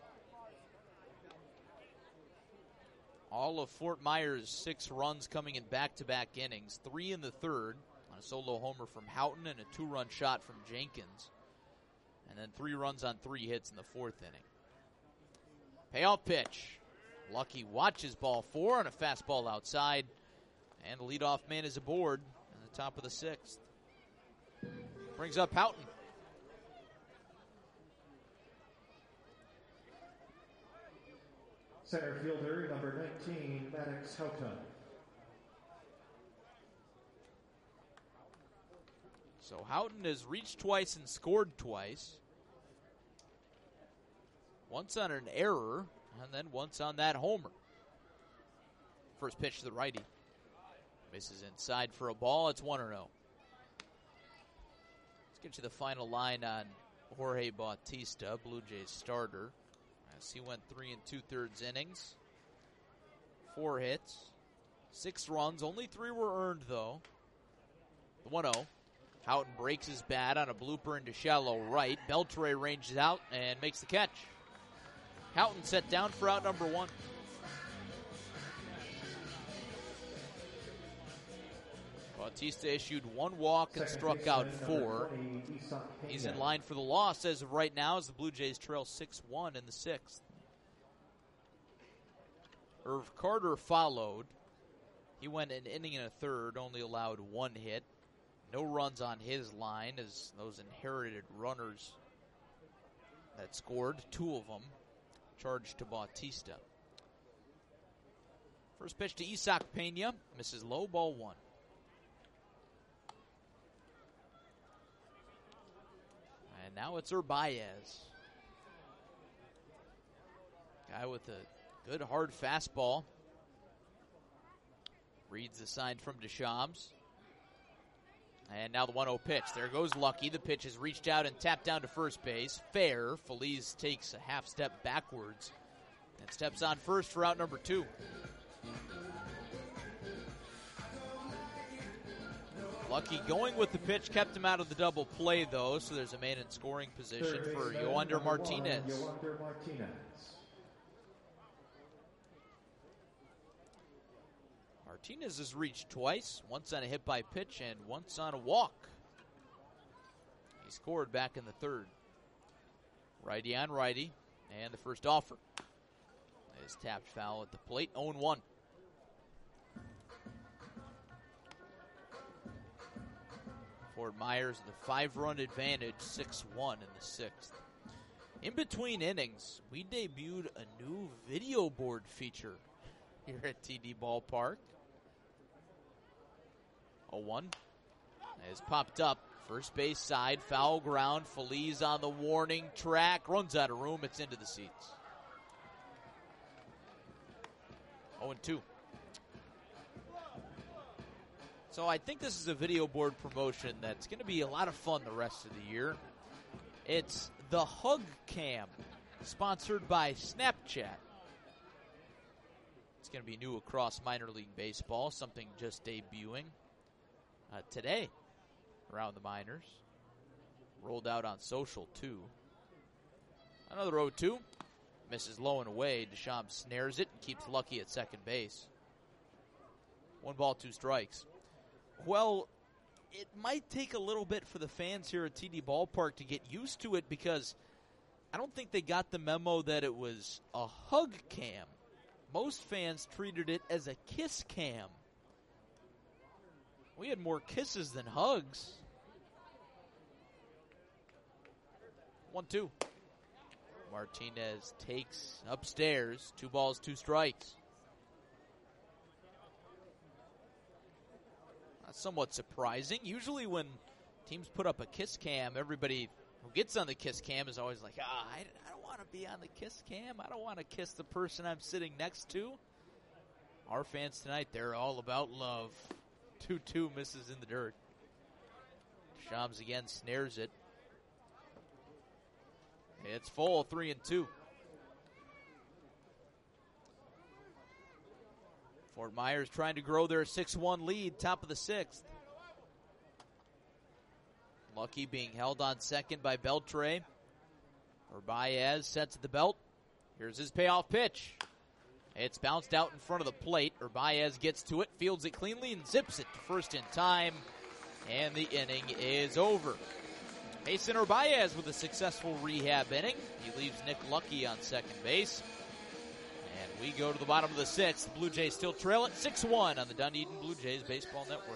All of Fort Myers' six runs coming in back-to-back innings. Three in the third on a solo homer from Houghton and a two-run shot from Jenkins. And then three runs on three hits in the fourth inning. Payoff pitch. Lucky watches ball four on a fastball outside. And the leadoff man is aboard in the top of the sixth. Brings up Houghton. Center fielder, number nineteen, Maddox Houghton. So Houghton has reached twice and scored twice. Once on an error, and then once on that homer. First pitch to the righty. Misses inside for a ball. It's one oh. Let's get you the final line on Jorge Bautista, Blue Jays starter. As he went three and two-thirds innings. Four hits. Six runs. Only three were earned, though. The one oh. Houghton breaks his bat on a blooper into shallow right. Beltre ranges out and makes the catch. Houghton set down for out number one. Bautista issued one walk and struck out four. He's in line for the loss as of right now as the Blue Jays trail six one in the sixth. Irv Carter followed. He went an inning and a third, only allowed one hit. No runs on his line as those inherited runners that scored, two of them, charged to Bautista. First pitch to Isaac Pena, misses low, ball one. And now it's Urbaez. Guy with a good hard fastball. Reads the sign from Deschamps. And now the one oh pitch. There goes Lucky. The pitch is reached out and tapped down to first base. Fair. Feliz takes a half step backwards and steps on first for out number two. Lucky going with the pitch, kept him out of the double play, though, so there's a man in scoring position for Yoander Martinez. Yoander Martinez. Martinez has reached twice, once on a hit by pitch and once on a walk. He scored back in the third. Righty on righty, and the first offer is tapped foul at the plate, oh one. Fort Myers with a five-run advantage, six one in the sixth. In between innings, we debuted a new video board feature here at T D Ballpark. oh one has popped up. First base side, foul ground. Feliz on the warning track. Runs out of room. It's into the seats. oh two. So I think this is a video board promotion that's going to be a lot of fun the rest of the year. It's the Hug Cam, sponsored by Snapchat. It's going to be new across minor league baseball, something just debuting uh, today around the minors. Rolled out on social, too. Another oh two. Misses low and away. Deschamps snares it and keeps Lucky at second base. One ball, two strikes. well, it might take a little bit for the fans here at T D Ballpark to get used to it because I don't think they got the memo that it was a hug cam. Most fans treated it as a kiss cam. We had more kisses than hugs. one two. Martinez takes upstairs. Two balls, two strikes. That's somewhat surprising. Usually when teams put up a kiss cam, everybody who gets on the kiss cam is always like, ah, I, I don't want to be on the kiss cam. I don't want to kiss the person I'm sitting next to. Our fans tonight, they're all about love. two two misses in the dirt. Shams again snares it. It's full, three and two. Fort Myers trying to grow their six one lead, top of the sixth. Lucky being held on second by Beltre. Urbaez sets at the belt. Here's his payoff pitch. It's bounced out in front of the plate. Urbaez gets to it, fields it cleanly, and zips it to first in time. And the inning is over. Mason Urbaez with a successful rehab inning. He leaves Nick Lucky on second base. And we go to the bottom of the sixth. Blue Jays still trail at six one on the Dunedin Blue Jays Baseball Network.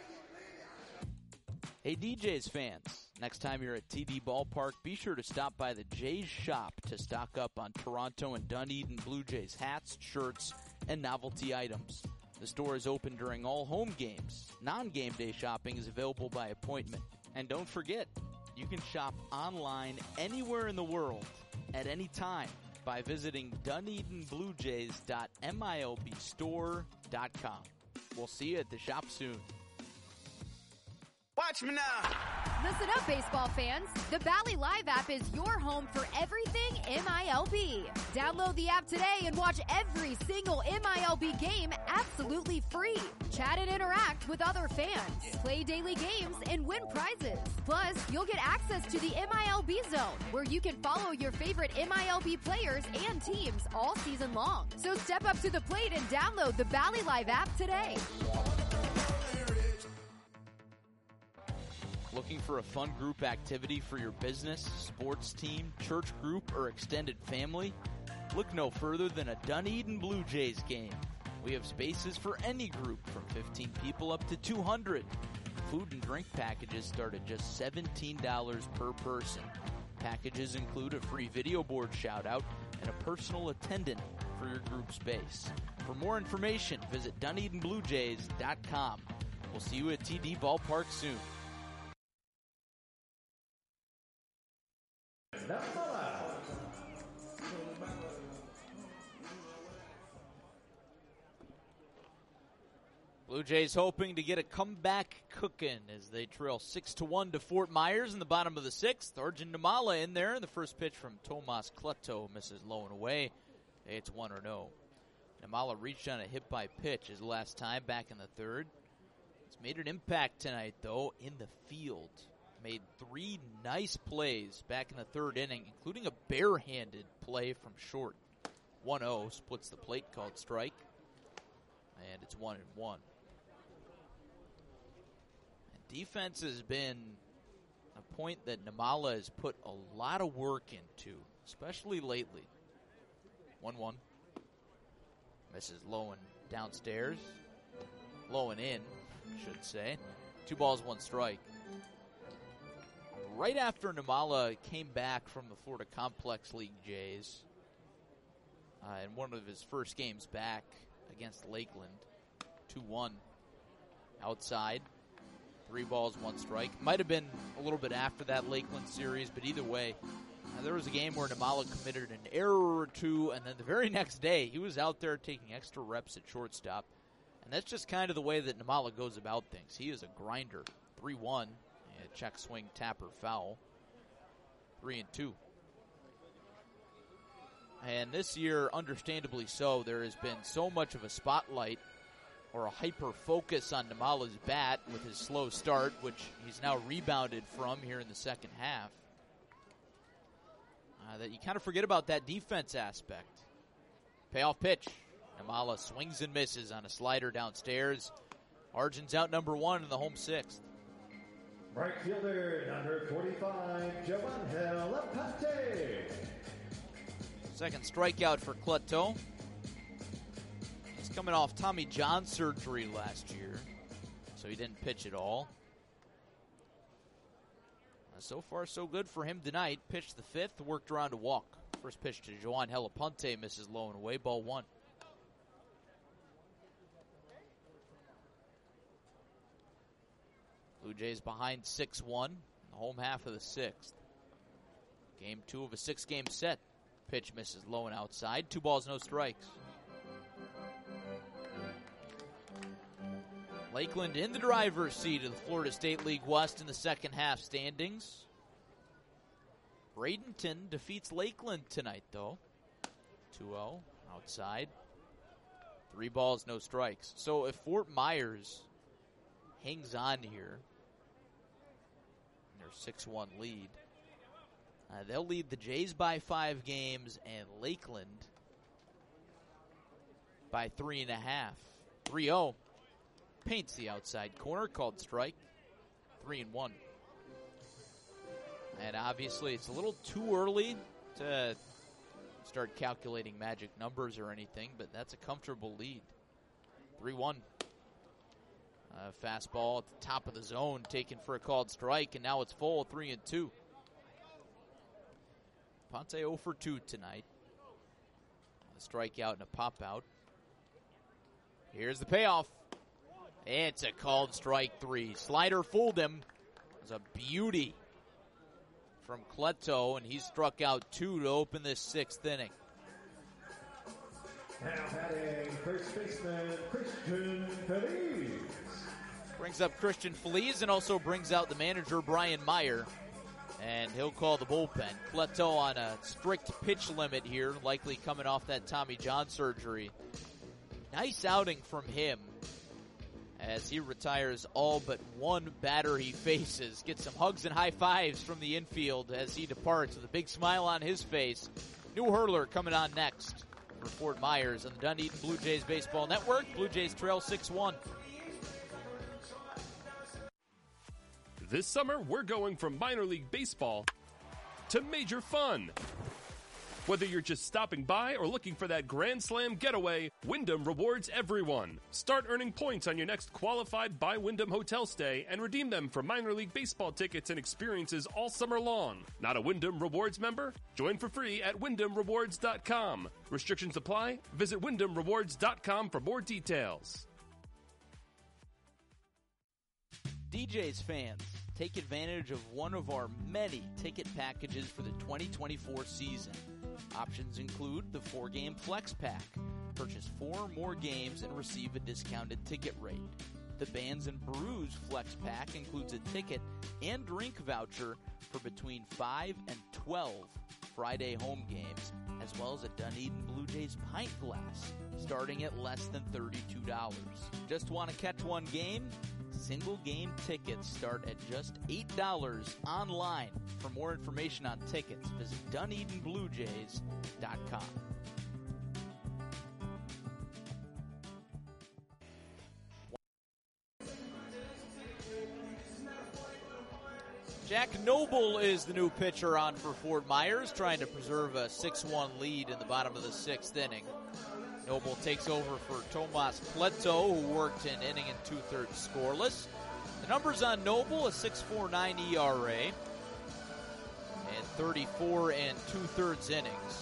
Hey, D Js fans, next time you're at T D Ballpark, be sure to stop by the Jays shop to stock up on Toronto and Dunedin Blue Jays hats, shirts, and novelty items. The store is open during all home games. Non-game day shopping is available by appointment. And don't forget, you can shop online anywhere in the world at any time by visiting Dunedin Blue Jays dot milb store dot com. We'll see you at the shop soon. Watch me now. Listen up, baseball fans. The Bally Live app is your home for everything M I L B. Download the app today and watch every single M I L B game absolutely free. Chat and interact with other fans. Play daily games and win prizes. Plus, you'll get access to the M I L B Zone, where you can follow your favorite M I L B players and teams all season long. So step up to the plate and download the Bally Live app today. Looking for a fun group activity for your business, sports team, church group, or extended family? Look no further than a Dunedin Blue Jays game. We have spaces for any group from fifteen people up to two hundred. Food and drink packages start at just seventeen dollars per person. Packages include a free video board shout-out and a personal attendant for your group space. For more information, visit Dunedin Blue Jays dot com. We'll see you at T D Ballpark soon. Blue Jays hoping to get a comeback cooking as they trail six to one to Fort Myers in the bottom of the sixth. Arjun Namala in there. The first pitch from Tomas Kleto misses low and away. It's one or no. Namala reached on a hit by pitch his last time back in the third. He's made an impact tonight, though, in the field. Made three nice plays back in the third inning, including a barehanded play from short. one oh splits the plate, called strike. And it's one and one. And defense has been a point that Namala has put a lot of work into, especially lately. one one. Misses low and downstairs. Low and in, I should say. Two balls, one strike. Right after Namala came back from the Florida Complex League Jays, uh, in one of his first games back against Lakeland, two one. Outside, three balls, one strike. Might have been a little bit after that Lakeland series, but either way, uh, there was a game where Namala committed an error or two, and then the very next day, he was out there taking extra reps at shortstop. And that's just kind of the way that Namala goes about things. He is a grinder. three one. Check swing, tapper, foul. Three and two. And this year, understandably so, there has been so much of a spotlight or a hyper-focus on Namala's bat with his slow start, which he's now rebounded from here in the second half, uh, that you kind of forget about that defense aspect. Payoff pitch. Namala swings and misses on a slider downstairs. Arjun's out number one in the home sixth. Right fielder, number forty-five, Joangel Apate. Second strikeout for Cletto. He's coming off Tommy John surgery last year, so he didn't pitch at all. Uh, so far, so good for him tonight. Pitched the fifth, worked around a walk. First pitch to Joan Helapunte misses low and away, ball one. Blue Jays behind six one, the home half of the sixth. Game two of a six-game set. Pitch misses low and outside. Two balls, no strikes. Lakeland in the driver's seat of the Florida State League West in the second half standings. Bradenton defeats Lakeland tonight, though. two oh, outside. Three balls, no strikes. So if Fort Myers hangs on here, their six one lead, uh, they'll lead the Jays by five games and Lakeland by three and a half. three oh. Paints the outside corner, called strike. Three and one. And obviously it's a little too early to start calculating magic numbers or anything, but that's a comfortable lead. three one. Uh, fastball at the top of the zone, taken for a called strike, and now it's full, three and two. Ponte oh for two tonight. A strikeout and a pop out. Here's the payoff. It's a called strike three. Slider fooled him. It was a beauty from Cletto, and he struck out two to open this sixth inning. Now batting first baseman Christian Feliz. Brings up Christian Feliz and also brings out the manager Brian Meyer, and he'll call the bullpen. Cletto on a strict pitch limit here, likely coming off that Tommy John surgery. Nice outing from him as he retires all but one batter he faces. Gets some hugs and high fives from the infield as he departs with a big smile on his face. New hurler coming on next for Fort Myers on the Dunedin Blue Jays Baseball Network. Blue Jays trail six one. This summer, we're going from minor league baseball to major fun. Whether you're just stopping by or looking for that Grand Slam getaway, Wyndham rewards everyone. Start earning points on your next qualified by Wyndham hotel stay and redeem them for minor league baseball tickets and experiences all summer long. Not a Wyndham Rewards member? Join for free at wyndham rewards dot com. Restrictions apply. Visit wyndham rewards dot com for more details. D J's fans, take advantage of one of our many ticket packages for the twenty twenty-four season. Options include the four-game Flex Pack. Purchase four or more games and receive a discounted ticket rate. The Bands and Brews Flex Pack includes a ticket and drink voucher for between five and twelve Friday home games, as well as a Dunedin Blue Jays pint glass, starting at less than thirty-two dollars. Just want to catch one game? Single game tickets start at just eight dollars online. For more information on tickets, visit dunedin blue jays dot com. Jack Noble is the new pitcher on for Fort Myers, trying to preserve a six one lead in the bottom of the sixth inning. Noble takes over for Tomas Cletto, who worked an inning and two-thirds scoreless. The numbers on Noble, a six point four nine E R A and thirty-four and two-thirds innings.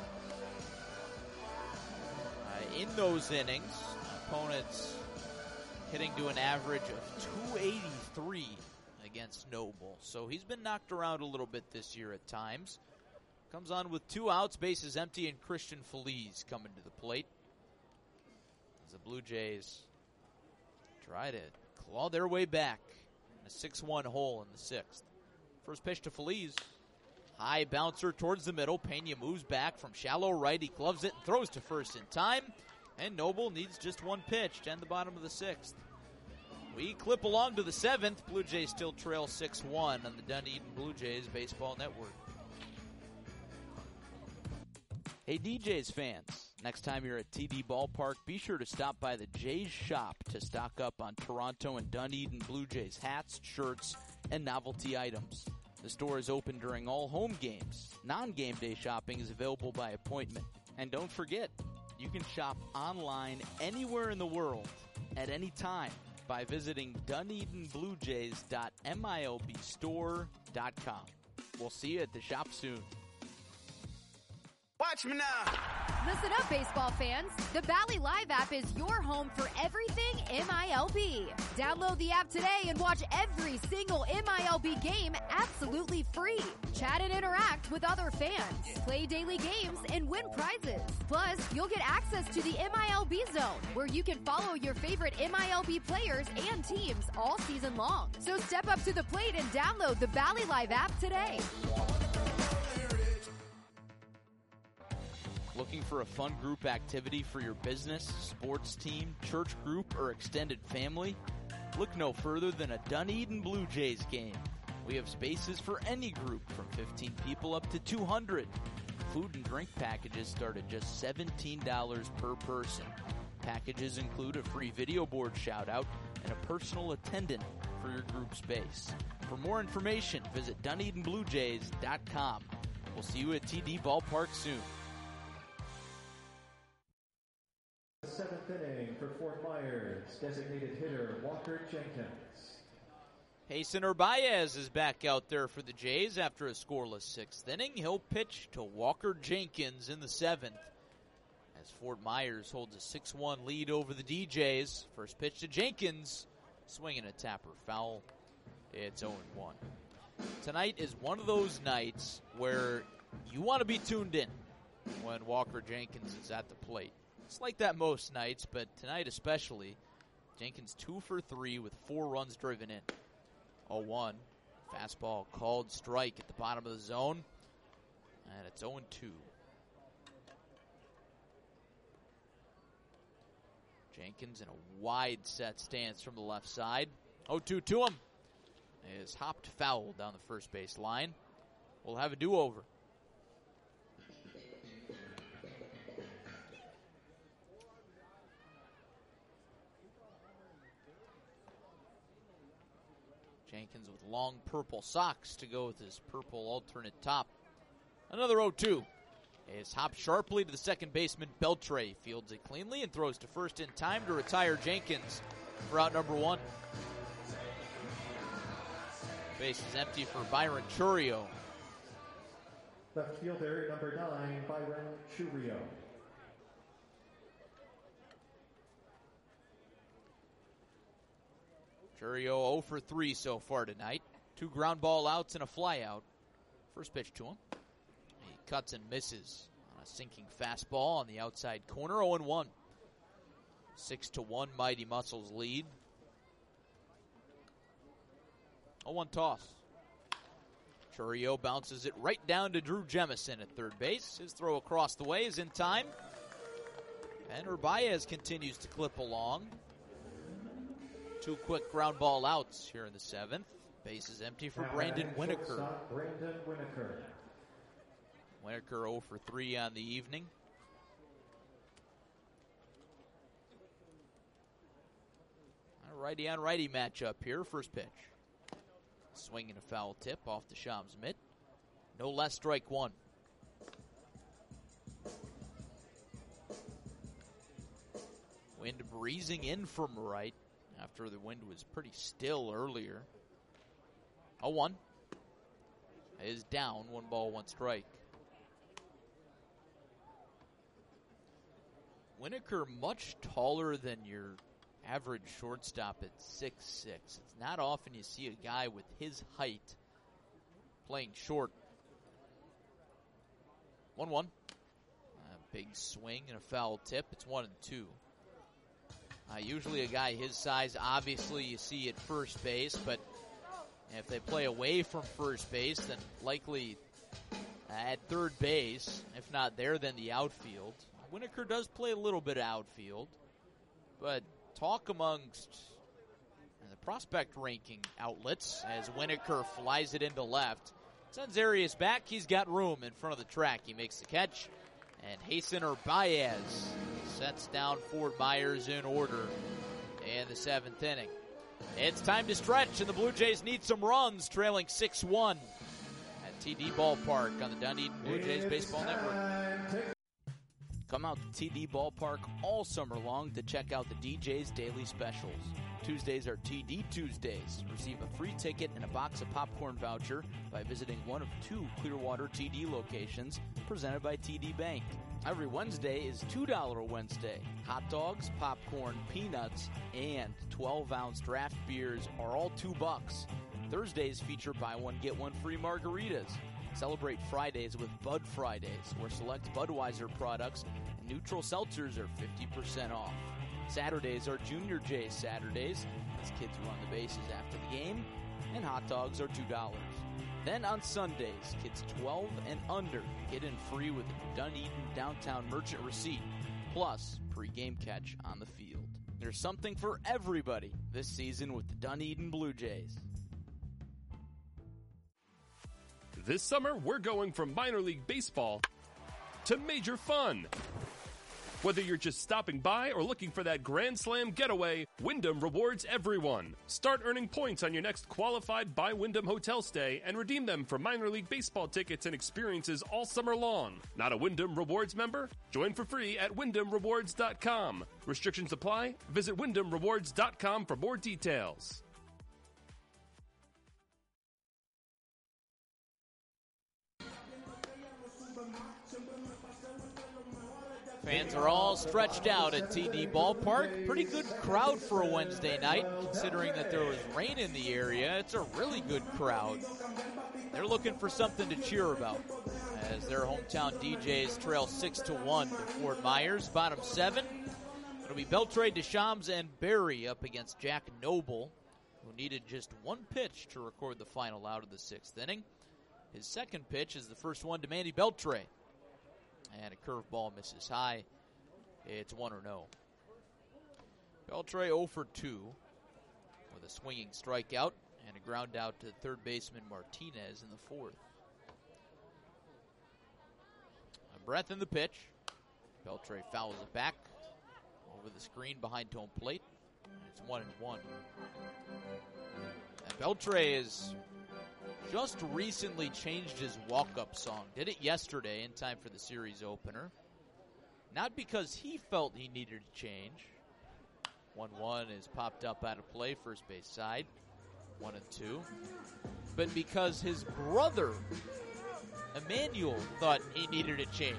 Uh, in those innings, opponents hitting to an average of two eighty-three against Noble. So he's been knocked around a little bit this year at times. Comes on with two outs, bases empty, and Christian Feliz coming to the plate as the Blue Jays try to claw their way back in a six one hole in the sixth. First pitch to Feliz. High bouncer towards the middle. Pena moves back from shallow right. He gloves it and throws to first in time. And Noble needs just one pitch to end the bottom of the sixth. We clip along to the seventh. Blue Jays still trail six one on the Dunedin Blue Jays Baseball Network. Hey, D J's fans, Next time you're at T D Ballpark, be sure to stop by the Jays shop to stock up on Toronto and Dunedin Blue Jays hats, shirts, and novelty items. The store is open during all home games. Non-game day shopping is available by appointment. And don't forget, you can shop online anywhere in the world at any time by visiting Dunedin Blue Jays dot milb store dot com. We'll see you at the shop soon. Watch me now. Listen up, baseball fans. The Bally Live app is your home for everything M I L B. Download the app today and watch every single M I L B game absolutely free. Chat and interact with other fans. Play daily games and win prizes. Plus, you'll get access to the M I L B Zone, where you can follow your favorite M I L B players and teams all season long. So step up to the plate and download the Bally Live app today. Looking for a fun group activity for your business, sports team, church group, or extended family? Look no further than a Dunedin Blue Jays game. We have spaces for any group from fifteen people up to two hundred. Food and drink packages start at just seventeen dollars per person. Packages include a free video board shout-out and a personal attendant for your group space. For more information, visit Dunedin Blue Jays dot com. We'll see you at T D Ballpark soon. Seventh inning for Fort Myers, designated hitter Walker Jenkins. Jason Urbaez is back out there for the Jays after a scoreless sixth inning. He'll pitch to Walker Jenkins in the seventh as Fort Myers holds a six one lead over the D Js. First pitch to Jenkins, swinging a tapper foul. It's oh one. Tonight is one of those nights where you want to be tuned in when Walker Jenkins is at the plate. It's like that most nights, but tonight especially. Jenkins two for three with four runs driven in. oh one. Fastball called strike at the bottom of the zone. And it's oh two. Jenkins in a wide set stance from the left side. oh two to him. Is hopped foul down the first base line. We'll have a do-over. Jenkins with long purple socks to go with his purple alternate top. Another oh two. Is hopped sharply to the second baseman. Beltre fields it cleanly and throws to first in time to retire Jenkins for out number one. Base is empty for Byron Chourio. Left fielder number nine, Byron Chourio. Chourio oh for three so far tonight. Two ground ball outs and a fly out. First pitch to him. He cuts and misses on a sinking fastball on the outside corner. oh one. six to one Mighty Muscles lead. oh one toss. Chourio bounces it right down to Drew Jemison at third base. His throw across the way is in time. And Urbaez continues to clip along. Two quick ground ball outs here in the seventh. Base is empty for Brandon Winokur. Brandon Winokur. Winokur oh for three on the evening. A righty on righty matchup here. First pitch. Swinging a foul tip off the Shams mitt. No less, strike one. Wind breezing in from right after the wind was pretty still earlier. oh one. Is down, one ball, one strike. Winokur much taller than your average shortstop at six six. It's not often you see a guy with his height playing short. one one. A big swing and a foul tip. It's one and two. Uh, usually a guy his size, obviously you see at first base, but if they play away from first base, then likely at third base. If not there, then the outfield. Winokur does play a little bit of outfield, but talk amongst the prospect ranking outlets as Winokur flies it into left. Sends Arias back. He's got room in front of the track. He makes the catch, And Hasten or Baez sets down Fort Myers in order in the seventh inning. It's time to stretch, and the Blue Jays need some runs, trailing six one at T D Ballpark on the Dunedin Blue Jays Baseball Network. Come out to T D Ballpark all summer long to check out the D J's daily specials. Tuesdays are T D Tuesdays. Receive a free ticket and a box of popcorn voucher by visiting one of two Clearwater T D locations presented by T D Bank. Every Wednesday is two dollar Wednesday. Hot dogs, popcorn, peanuts, and twelve ounce draft beers are all two bucks. Thursdays feature buy one, get one free margaritas. Celebrate Fridays with Bud Fridays, where select Budweiser products and neutral seltzers are fifty percent off. Saturdays are Junior J's Saturdays, as kids run the bases after the game, and hot dogs are two dollars. Then on Sundays, kids twelve and under get in free with a Dunedin Downtown Merchant receipt, plus pre-game catch on the field. There's something for everybody this season with the Dunedin Blue Jays. This summer, we're going from minor league baseball to major fun. Whether you're just stopping by or looking for that Grand Slam getaway, Wyndham rewards everyone. Start earning points on your next qualified by Wyndham hotel stay and redeem them for minor league baseball tickets and experiences all summer long. Not a Wyndham Rewards member? Join for free at wyndham rewards dot com. Restrictions apply. Visit wyndham rewards dot com for more details. Fans are all stretched out at T D Ballpark. Pretty good crowd for a Wednesday night, considering that there was rain in the area. It's a really good crowd. They're looking for something to cheer about as their hometown D Js trail six to one to Fort Myers. Bottom seven, it'll be Beltre, Deschamps, and Barry up against Jack Noble, who needed just one pitch to record the final out of the sixth inning. His second pitch is the first one to Manny Beltre. And a curveball misses high. It's one or no. Beltre oh for two with a swinging strikeout and a ground out to third baseman Martinez in the fourth. A breath in the pitch. Beltre fouls it back over the screen behind home plate. It's one and one. And Beltre is just recently changed his walk-up song. Did it yesterday in time for the series opener. Not because he felt he needed a change. one one is popped up out of play, first base side. one and two. But because his brother, Emmanuel, thought he needed a change.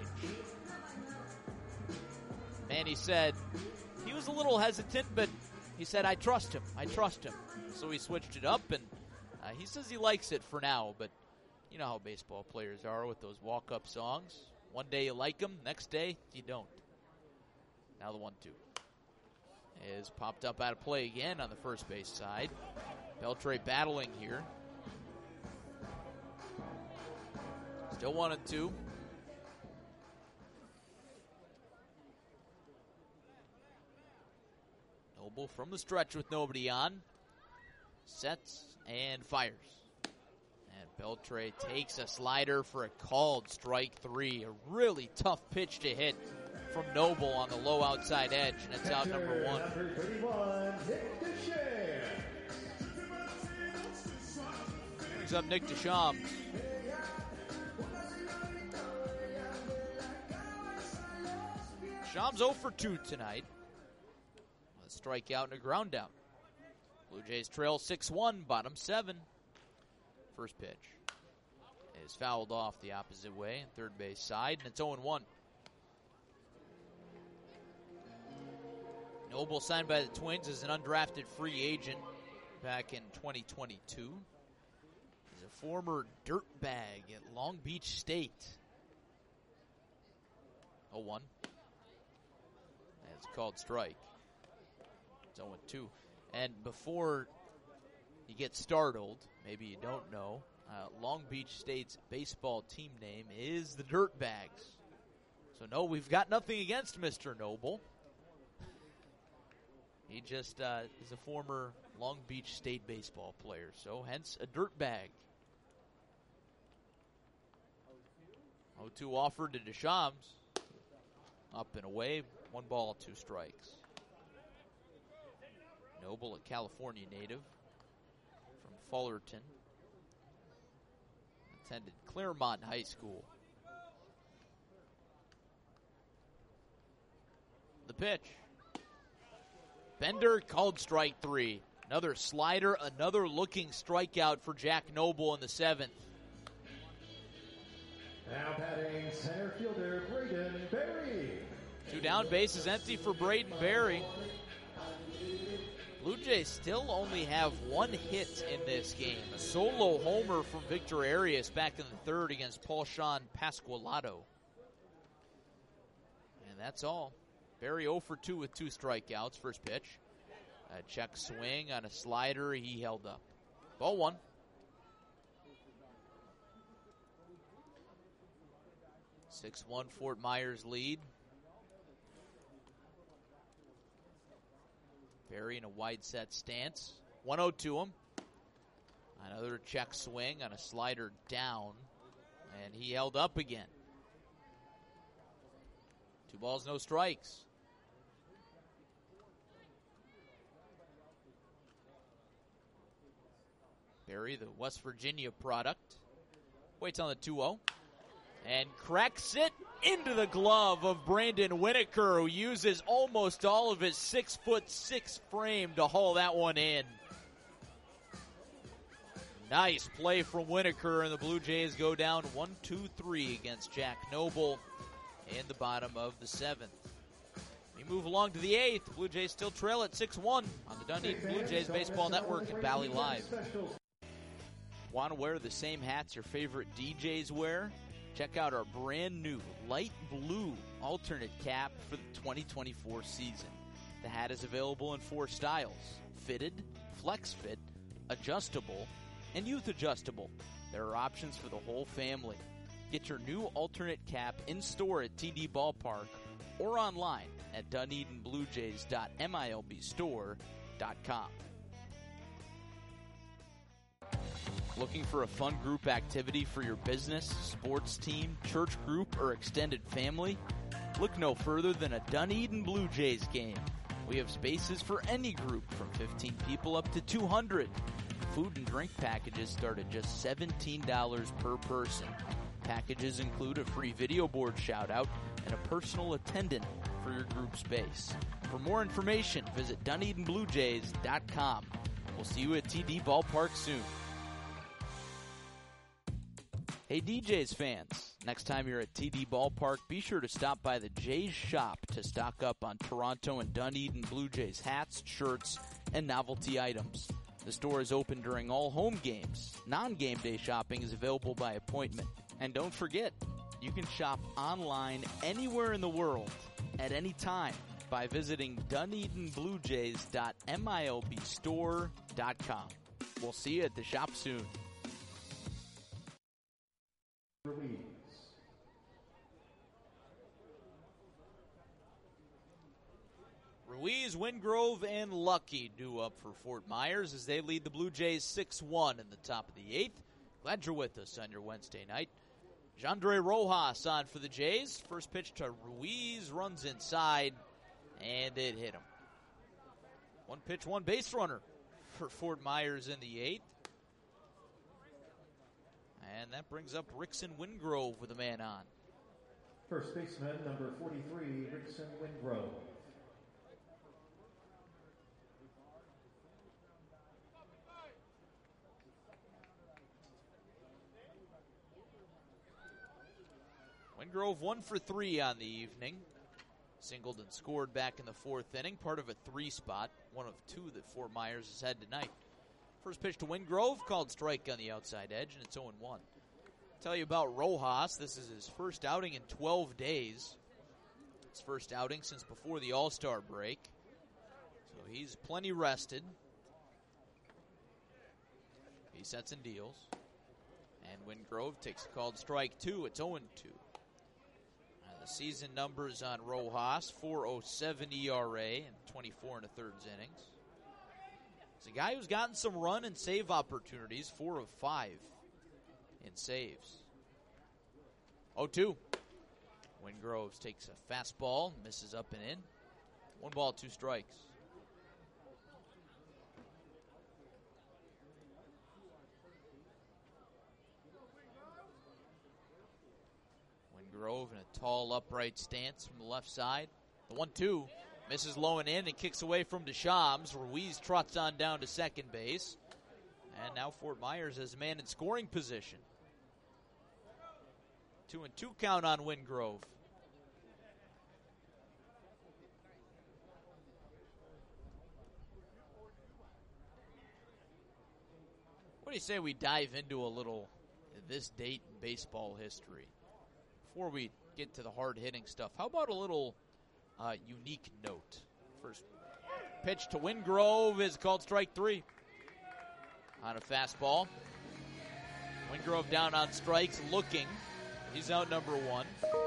Manny said he was a little hesitant, but he said, I trust him. I trust him. So he switched it up, and Uh, he says he likes it for now, but you know how baseball players are with those walk-up songs. One day you like them, next day you don't. Now the one two is popped up out of play again on the first base side. Beltre battling here. Still one and two. Noble from the stretch with nobody on. Sets and fires. And Beltre takes a slider for a called strike three. A really tough pitch to hit from Noble on the low outside edge, and it's out number one. Brings up Nick Deschamps. Deschamps oh for two tonight. A strikeout and a ground out. Blue Jays trail six one, bottom seven. First pitch is fouled off the opposite way, third base side, and it's oh and one. Noble signed by the Twins as an undrafted free agent back in twenty twenty-two. He's a former dirtbag at Long Beach State. oh one. And it's called strike. It's oh and two. And before you get startled, maybe you don't know, uh, Long Beach State's baseball team name is the Dirtbags. So no, we've got nothing against Mister Noble. He just uh, is a former Long Beach State baseball player, so hence a dirtbag. oh two offered to Deschamps. Up and away, one ball, two strikes. Noble, a California native from Fullerton. Attended Claremont High School. The pitch. Bender called strike three. Another slider, another looking strikeout for Jack Noble in the seventh. Now batting center fielder Braden Berry. Two down, bases empty for Braden Berry. Blue Jays still only have one hit in this game. A solo homer from Victor Arias back in the third against Paul Sean Pasqualato. And that's all. Berry oh for two with two strikeouts. First pitch. A check swing on a slider. He held up. Ball one. six one Fort Myers lead. Berry in a wide set stance. one oh to him. Another check swing on a slider down. And he held up again. Two balls, no strikes. Berry, the West Virginia product, waits on the two oh. And cracks it into the glove of Brandon Winokur, who uses almost all of his six foot six frame to haul that one in. Nice play from Winokur, and the Blue Jays go down one two three against Jack Noble in the bottom of the seventh. We move along to the eighth. Blue Jays still trail at six one on the Dunedin Blue Jays Baseball Network and Valley Live. Want to wear the same hats your favorite D Js wear? Check out our brand new light blue alternate cap for the twenty twenty-four season. The hat is available in four styles: fitted, flex fit, adjustable, and youth adjustable. There are options for the whole family. Get your new alternate cap in store at T D Ballpark or online at Dunedin Blue Jays dot milb store dot com. Looking for a fun group activity for your business, sports team, church group, or extended family? Look no further than a Dunedin Blue Jays game. We have spaces for any group from fifteen people up to two hundred. Food and drink packages start at just seventeen dollars per person. Packages include a free video board shout-out and a personal attendant for your group space. For more information, visit Dunedin Blue Jays dot com. We'll see you at T D Ballpark soon. Hey D Jays fans, next time you're at T D Ballpark, be sure to stop by the Jays shop to stock up on Toronto and Dunedin Blue Jays hats, shirts, and novelty items. The store is open during all home games. Non-game day shopping is available by appointment. And don't forget, you can shop online anywhere in the world at any time by visiting Dunedin Blue Jays dot milb store dot com. We'll see you at the shop soon. Ruiz. Ruiz, Wingrove, and Lucky due up for Fort Myers as they lead the Blue Jays six one in the top of the eighth. Glad you're with us on your Wednesday night. Jandre Rojas on for the Jays. First pitch to Ruiz, runs inside, and it hit him. One pitch, one base runner for Fort Myers in the eighth. And that brings up Rickson Wingrove with a man on. First baseman, number forty-three, Rickson Wingrove. Wingrove one for three on the evening. Singled and scored back in the fourth inning, part of a three spot, one of two that Fort Myers has had tonight. First pitch to Wingrove, called strike on the outside edge, and it's oh one. Tell you about Rojas. This is his first outing in twelve days. His first outing since before the All-Star break. So he's plenty rested. He sets and deals. And Wingrove takes a called strike two. It's oh two. Uh, the season numbers on Rojas, four oh seven E R A and twenty-four and a third innings. He's a guy who's gotten some run and save opportunities, four of five in saves. oh two. Wingroves takes a fastball, misses up and in. One ball, two strikes. Wingrove in a tall, upright stance from the left side. The one two misses low and in and kicks away from Deschamps. Ruiz trots on down to second base. And now Fort Myers has a man in scoring position. Two and two count on Wingrove. What do you say we dive into a little this date in baseball history? Before we get to the hard-hitting stuff, how about a little uh, unique note? First pitch to Wingrove is called strike three. On a fastball. Wingrove down on strikes, looking. He's out number one.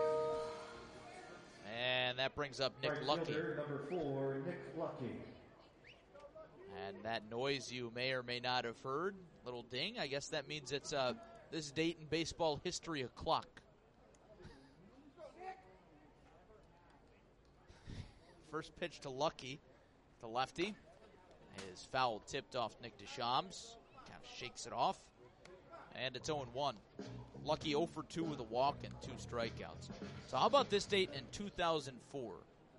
And that brings up Nick Right Lucky. fielder, number four, Nick Lucky. And that noise you may or may not have heard, little ding, I guess that means it's uh, this date in baseball history o'clock. First pitch to Lucky, the lefty. His foul tipped off Nick Deschamps. Kind of shakes it off. And it's oh one. Lucky oh for two with a walk and two strikeouts. So how about this date in two thousand four?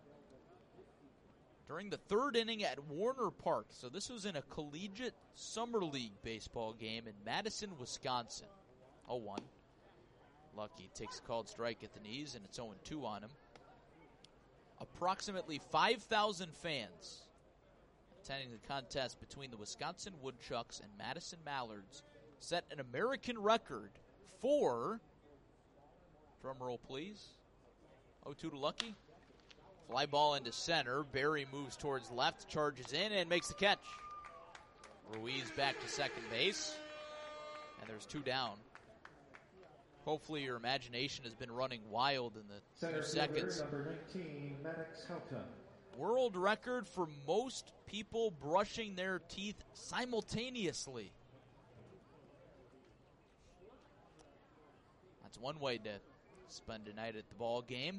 During the third inning at Warner Park. So this was in a collegiate summer league baseball game in Madison, Wisconsin. oh one. Lucky takes a called strike at the knees, and it's oh two on him. Approximately five thousand fans attending the contest between the Wisconsin Woodchucks and Madison Mallards set an American record for, drumroll please, oh two to Lucky. Fly ball into center. Barry moves towards left, charges in, and makes the catch. Ruiz back to second base, and there's two down. Hopefully your imagination has been running wild in the Center two fielder, seconds. number nineteen, Maddox Houghton. World record for most people brushing their teeth simultaneously. That's one way to spend a night at the ball game.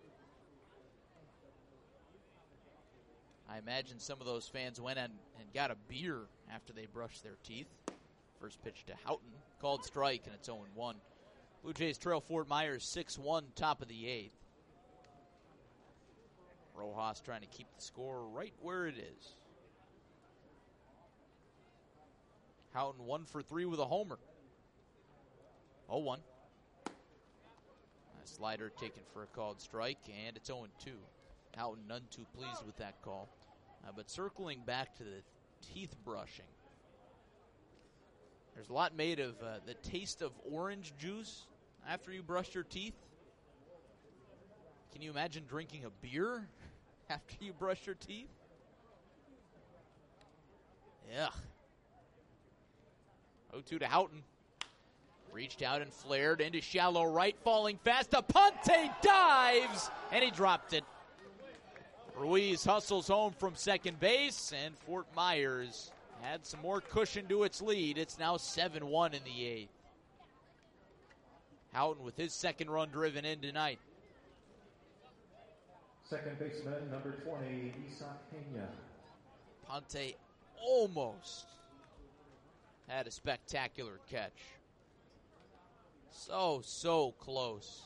I imagine some of those fans went and, and got a beer after they brushed their teeth. First pitch to Houghton, called strike, and it's oh one. Blue Jays trail Fort Myers six one, top of the eighth. Rojas trying to keep the score right where it is. Houghton one for three with a homer. oh one. A slider taken for a called strike, and it's oh two. Houghton none too pleased with that call. Uh, but circling back to the teeth brushing, there's a lot made of uh, the taste of orange juice after you brush your teeth. Can you imagine drinking a beer after you brush your teeth? Yeah. oh two to Houghton. Reached out and flared into shallow right, falling fast. Aponte dives, and he dropped it. Ruiz hustles home from second base, and Fort Myers had some more cushion to its lead. It's now seven one in the eighth. Houghton with his second run driven in tonight. Second baseman, number twenty, Isaac Pena. Ponte almost had a spectacular catch. So, so close.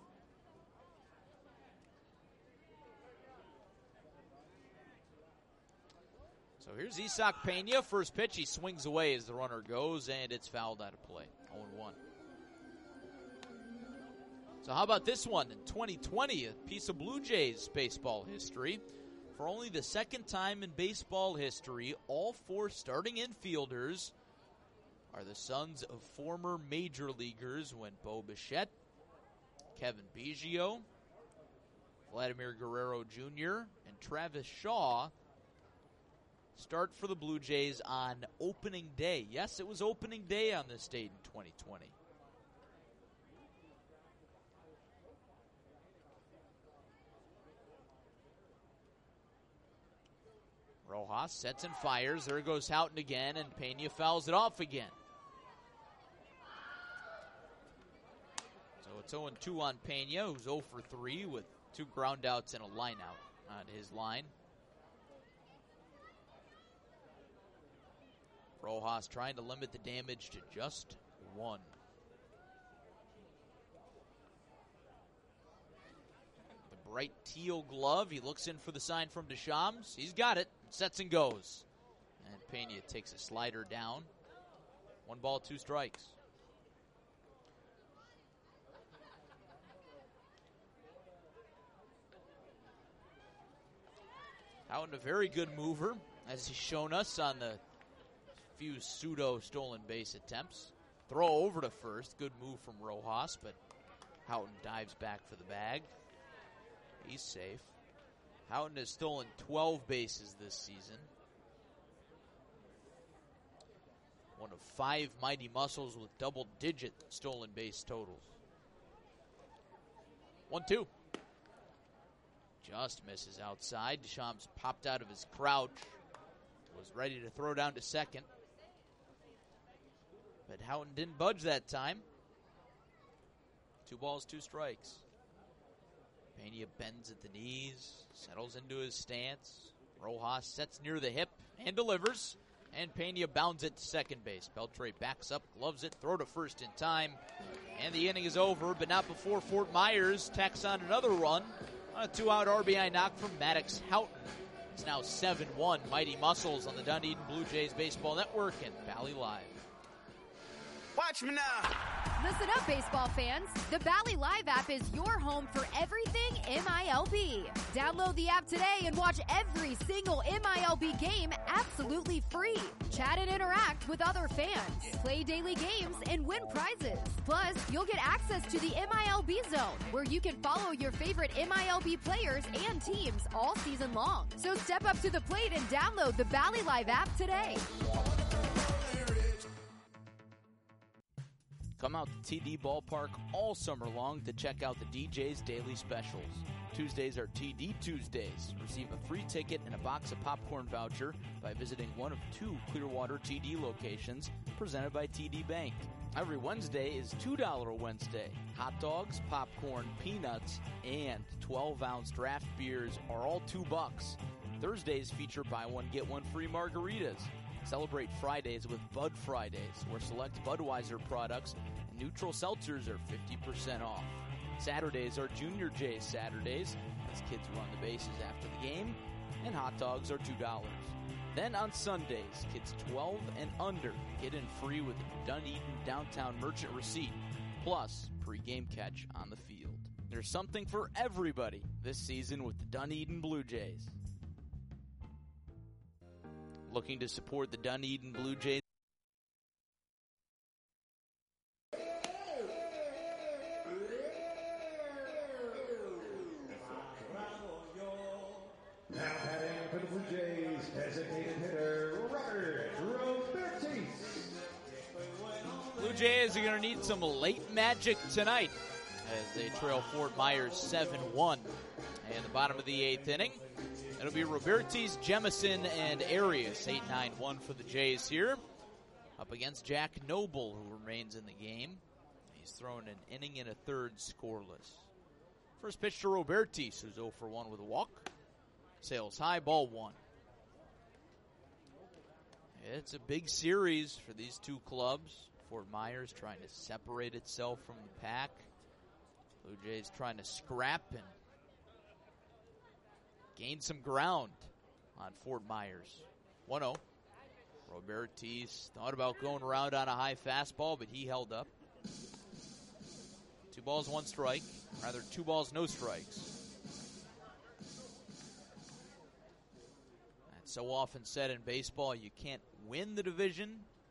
So here's Isaac Pena. First pitch, he swings away as the runner goes, and it's fouled out of play. oh one. So how about this one in twenty twenty, a piece of Blue Jays baseball history. For only the second time in baseball history, all four starting infielders are the sons of former major leaguers when Bo Bichette, Kevin Biggio, Vladimir Guerrero Junior, and Travis Shaw start for the Blue Jays on opening day. Yes, it was opening day on this date in twenty twenty. Rojas sets and fires. There goes Houghton again, and Pena fouls it off again. So it's oh and two on Pena, who's oh for three with two groundouts and a lineout on his line. Rojas trying to limit the damage to just one. The bright teal glove. He looks in for the sign from Deschamps. He's got it. Sets and goes. And Pena takes a slider down. One ball, two strikes. Houghton, a very good mover, as he's shown us on the few pseudo stolen base attempts. Throw over to first. Good move from Rojas, but Houghton dives back for the bag. He's safe. Houghton has stolen twelve bases this season. One of five Mighty Muscles with double-digit stolen base totals. one two. Just misses outside. Deschamps popped out of his crouch. Was ready to throw down to second. But Houghton didn't budge that time. Two balls, two strikes. Pena bends at the knees, settles into his stance. Rojas sets near the hip and delivers. And Pena bounds it to second base. Beltre backs up, gloves it, throw to first in time. And the inning is over, but not before Fort Myers tacks on another run on a two-out R B I knock from Maddox Houghton. It's now seven one. Mighty Muscles on the Dunedin Blue Jays Baseball Network and Valley Live. Watch me now. Listen up, baseball fans. The Bally Live app is your home for everything M I L B. Download the app today and watch every single M I L B game absolutely free. Chat and interact with other fans. Play daily games and win prizes. Plus, you'll get access to the M I L B Zone, where you can follow your favorite M I L B players and teams all season long. So step up to the plate and download the Bally Live app today. Come out to T D Ballpark all summer long to check out the D J's daily specials. Tuesdays are T D Tuesdays. Receive a free ticket and a box of popcorn voucher by visiting one of two Clearwater T D locations presented by T D Bank. Every Wednesday is two dollar Wednesday. Hot dogs, popcorn, peanuts, and twelve ounce draft beers are all two bucks. Thursdays feature buy one, get one free margaritas. Celebrate Fridays with Bud Fridays, where select Budweiser products and neutral seltzers are fifty percent off. Saturdays are Junior J's Saturdays, as kids run the bases after the game, and hot dogs are two dollars. Then on Sundays, kids twelve and under get in free with a Dunedin Downtown Merchant receipt, plus pre-game catch on the field. There's something for everybody this season with the Dunedin Blue Jays. Looking to support the Dunedin Blue Jays? Now batting for the Blue Jays, designated hitter Robert Robertis. Blue Jays are going to need some late magic tonight as they trail Fort Myers seven one in the bottom of the eighth inning. It'll be Robertis, Jemison, and Arias. eight nine one for the Jays here. Up against Jack Noble, who remains in the game. He's thrown an inning and a third scoreless. First pitch to Robertis, who's oh for one with a walk. Sails high, ball one. It's a big series for these two clubs. Fort Myers trying to separate itself from the pack. Blue Jays trying to scrap and gain some ground on Fort Myers. one oh. Robertis thought about going around on a high fastball, but he held up. Two balls, one strike. Rather, two balls, no strikes. That's so often said in baseball, you can't win the division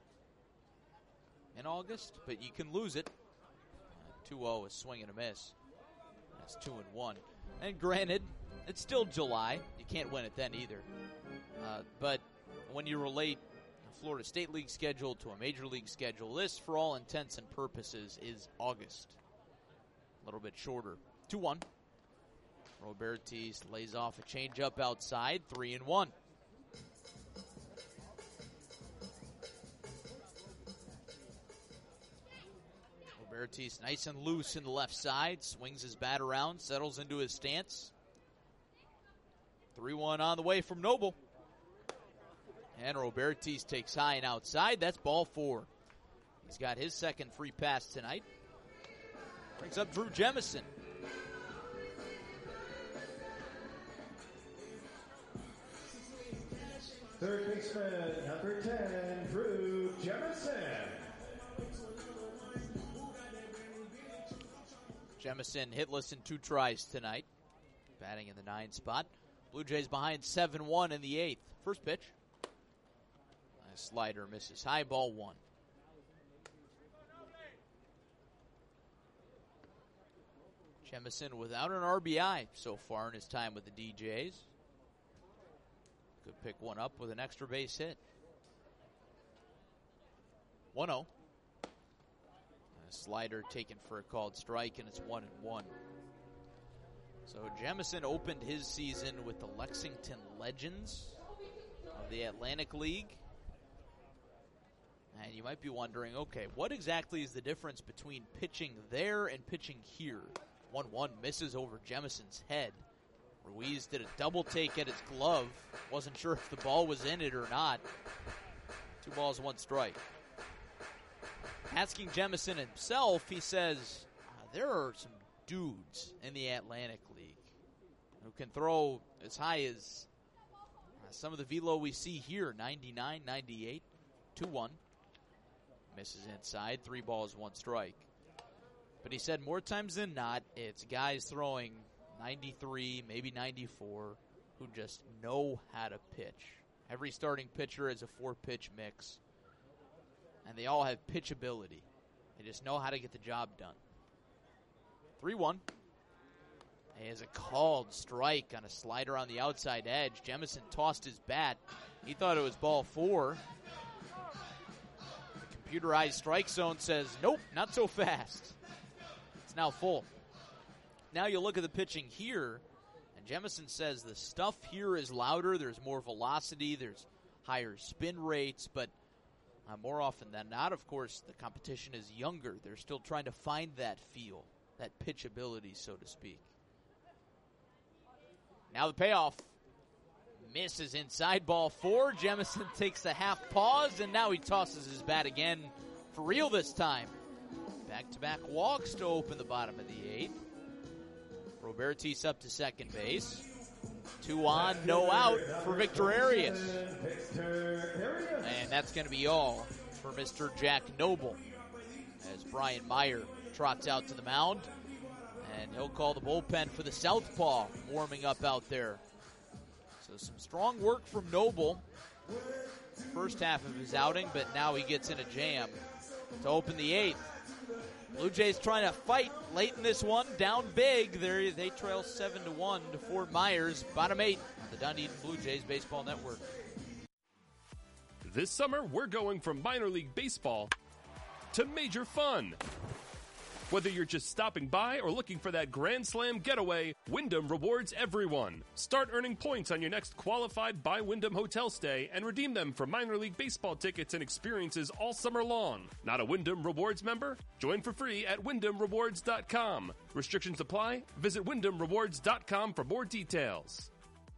in August, but you can lose it. two oh, a swing and a miss. That's two and one. And granted, it's still July. You can't win it then either. Uh, but when you relate the Florida State League schedule to a Major League schedule, this, for all intents and purposes, is August. A little bit shorter. two one. Robertis lays off a changeup outside. three and one. Robertis nice and loose in the left side, swings his bat around, settles into his stance. three one on the way from Noble. And Robertis takes high and outside. That's ball four. He's got his second free pass tonight. Brings up Drew Jemison. Third baseman, number ten, Drew Jemison. Jemison hitless in two tries tonight. Batting in the nine spot. Blue Jays behind seven one in the eighth. First pitch. A slider misses high, ball one. Jemison without an R B I so far in his time with the D Js. Could pick one up with an extra base hit. one oh. A slider taken for a called strike, and it's one and one. So Jemison opened his season with the Lexington Legends of the Atlantic League. And you might be wondering, okay, what exactly is the difference between pitching there and pitching here? one one misses over Jemison's head. Ruiz did a double take at his glove. Wasn't sure if the ball was in it or not. Two balls, one strike. Asking Jemison himself, he says, uh, there are some dudes in the Atlantic League who can throw as high as uh, some of the velo we see here, ninety-nine, ninety-eight, two one. Misses inside, three balls, one strike. But he said more times than not, it's guys throwing ninety-three, maybe ninety-four, who just know how to pitch. Every starting pitcher is a four-pitch mix, and they all have pitchability. They just know how to get the job done. three one. There's a called strike on a slider on the outside edge. Jemison tossed his bat. He thought it was ball four. The computerized strike zone says, nope, not so fast. It's now full. Now you look at the pitching here, and Jemison says the stuff here is louder. There's more velocity. There's higher spin rates. But uh, more often than not, of course, the competition is younger. They're still trying to find that feel, that pitchability, so to speak. Now the payoff. Misses inside, ball four. Jemison takes a half pause, and now he tosses his bat again for real this time. Back-to-back walks to open the bottom of the eighth. Robertis up to second base. Two on, no out for Victor Arias. And that's going to be all for Mister Jack Noble as Brian Meyer trots out to the mound. And he'll call the bullpen for the southpaw, warming up out there. So some strong work from Noble. First half of his outing, but now he gets in a jam to open the eighth. Blue Jays trying to fight late in this one, down big. They they trail seven to one to Fort Myers. Bottom eight on the Dunedin Blue Jays Baseball Network. This summer, we're going from minor league baseball to major fun. Whether you're just stopping by or looking for that Grand Slam getaway, Wyndham rewards everyone. Start earning points on your next qualified by Wyndham hotel stay and redeem them for minor league baseball tickets and experiences all summer long. Not a Wyndham Rewards member? Join for free at wyndham rewards dot com. Restrictions apply. Visit wyndham rewards dot com for more details.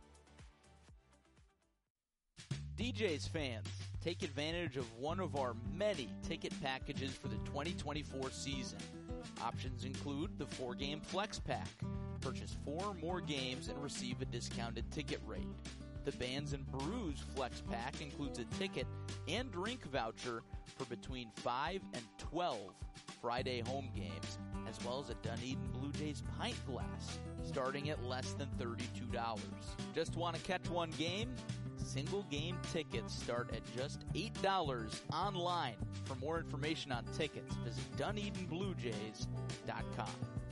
D Js fans, take advantage of one of our many ticket packages for the twenty twenty-four season. Options include the four-game Flex Pack. Purchase four or more games and receive a discounted ticket rate. The Bands and Brews Flex Pack includes a ticket and drink voucher for between five and twelve Friday home games, as well as a Dunedin Blue Jays pint glass, starting at less than thirty-two dollars. Just want to catch one game? Single game tickets start at just eight dollars online. For more information on tickets, visit dunedin blue jays dot com.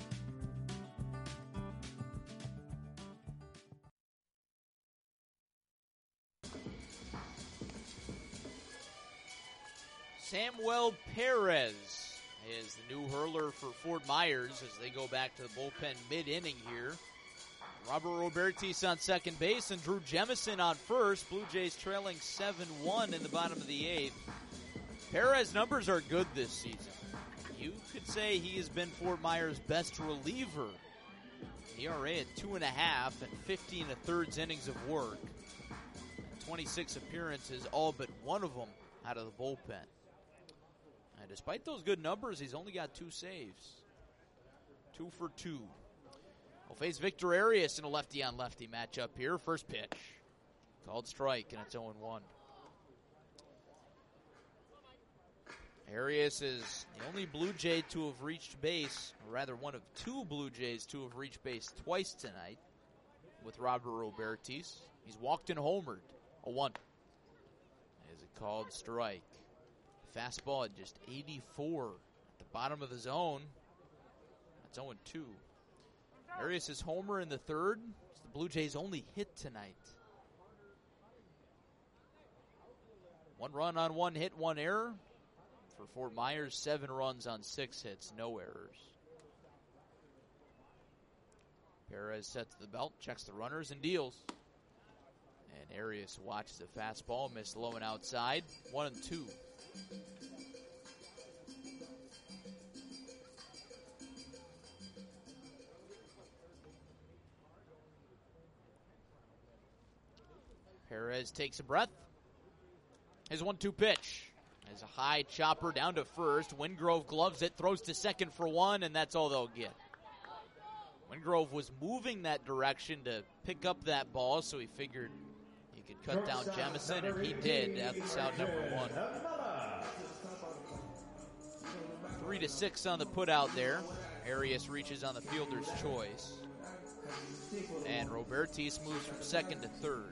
Samuel Perez is the new hurler for Fort Myers as they go back to the bullpen mid-inning here. Robert Robertis on second base and Drew Jemison on first. Blue Jays trailing seven one in the bottom of the eighth. Perez numbers are good this season. you could say he has been Fort Myers' best reliever. E R A at two and a half and fifty and a thirds innings of work. twenty-six appearances, all but one of them out of the bullpen. And despite those good numbers, he's only got two saves. Two for two. We'll face Victor Arias in a lefty-on-lefty matchup here. First pitch. Called strike, and it's oh one. Arias is the only Blue Jay to have reached base, or rather one of two Blue Jays to have reached base twice tonight with Robert Robertis. He's walked and homered. oh one. Is a called strike. Fastball at just eighty-four at the bottom of the zone. That's oh two. Arias is homer in the third. It's the Blue Jays' only hit tonight. One run on one hit, one error. For Fort Myers, seven runs on six hits, no errors. Perez sets the belt, checks the runners, and deals. And Arias watches the fastball, missed low and outside. One and two. Perez takes a breath. His one two pitch. As a high chopper down to first. Wingrove gloves it, throws to second for one, and that's all they'll get. Wingrove was moving that direction to pick up that ball, so he figured he could cut down Jemison, and he did. That's out number one. Three to six on the put out there. Arias reaches on the fielder's choice. And Robertis moves from second to third.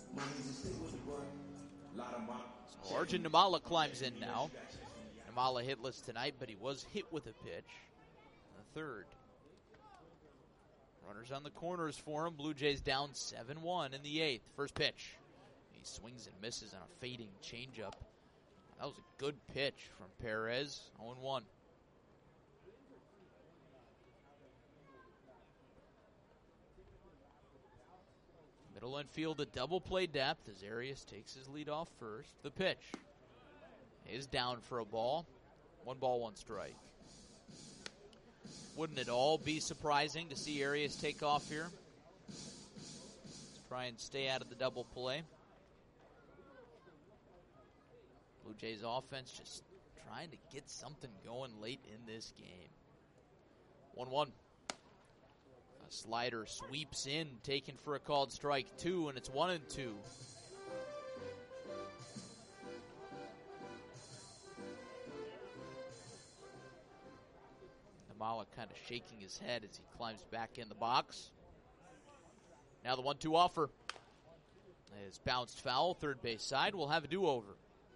So Arjun Nimmala climbs in now. Nimmala hitless tonight, but he was hit with a pitch in the third. Runners on the corners for him. Blue Jays down seven one in the eighth. First pitch. He swings and misses on a fading changeup. That was a good pitch from Perez. oh one. Middle infield, a double play depth as Arias takes his lead off first. The pitch is down for a ball. One ball, one strike. Wouldn't it all be surprising to see Arias take off here? Let's try and stay out of the double play. Blue Jays offense just trying to get something going late in this game. one one. A slider sweeps in, taken for a called strike two, and it's one and two. Nimmala kind of shaking his head as he climbs back in the box. Now the one two offer is bounced foul, third base side. We'll have a do-over.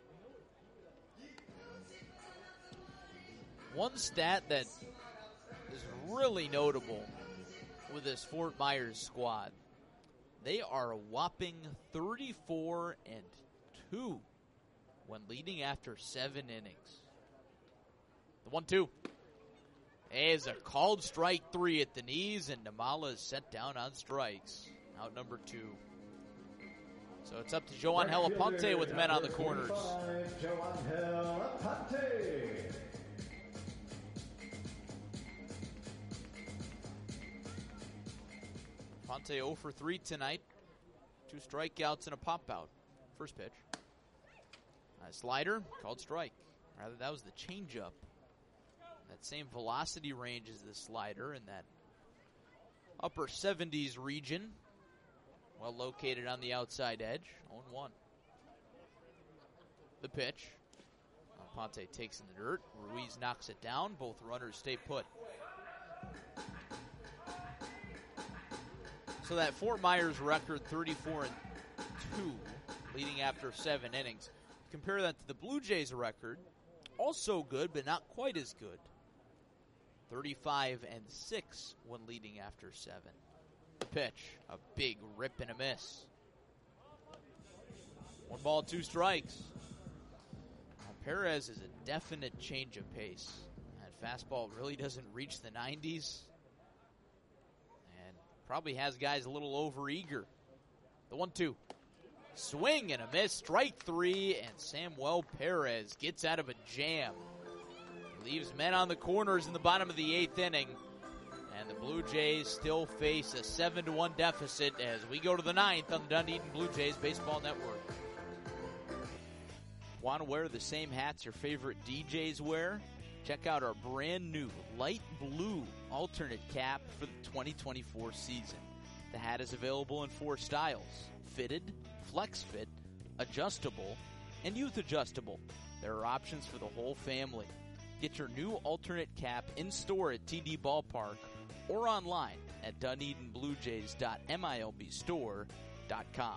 One stat that is really notable with this Fort Myers squad, they are a whopping thirty-four and two when leading after seven innings. The one two is a called strike three at the knees, and Nimmala is set down on strikes. Out number two. So it's up to Joangel Aponte with men on the corners. Joangel Aponte. Aponte oh for three tonight. Two strikeouts and a pop-out. First pitch. A slider, called strike. Rather, that was the changeup. That same velocity range as the slider in that upper seventies region. Well located on the outside edge. oh one. The pitch. Aponte takes in the dirt. Ruiz knocks it down. Both runners stay put. So that Fort Myers record, thirty-four and two, leading after seven innings. Compare that to the Blue Jays record, also good, but not quite as good. thirty-five and six when leading after seven. The pitch, a big rip and a miss. One ball, two strikes. Now, Perez is a definite change of pace. That fastball really doesn't reach the nineties. Probably has guys a little over-eager. The one two. Swing and a miss. Strike three, and Samuel Perez gets out of a jam. leaves men on the corners in the bottom of the eighth inning. And the Blue Jays still face a seven to one deficit as we go to the ninth on the Dunedin Blue Jays Baseball Network. Want to wear the same hats your favorite D Js wear? Check out our brand new light blue alternate cap for the twenty twenty-four season. The hat is available in four styles: fitted, flex fit, adjustable, and youth adjustable. There are options for the whole family. Get your new alternate cap in store at T D Ballpark or online at dunedin blue jays dot milb store dot com.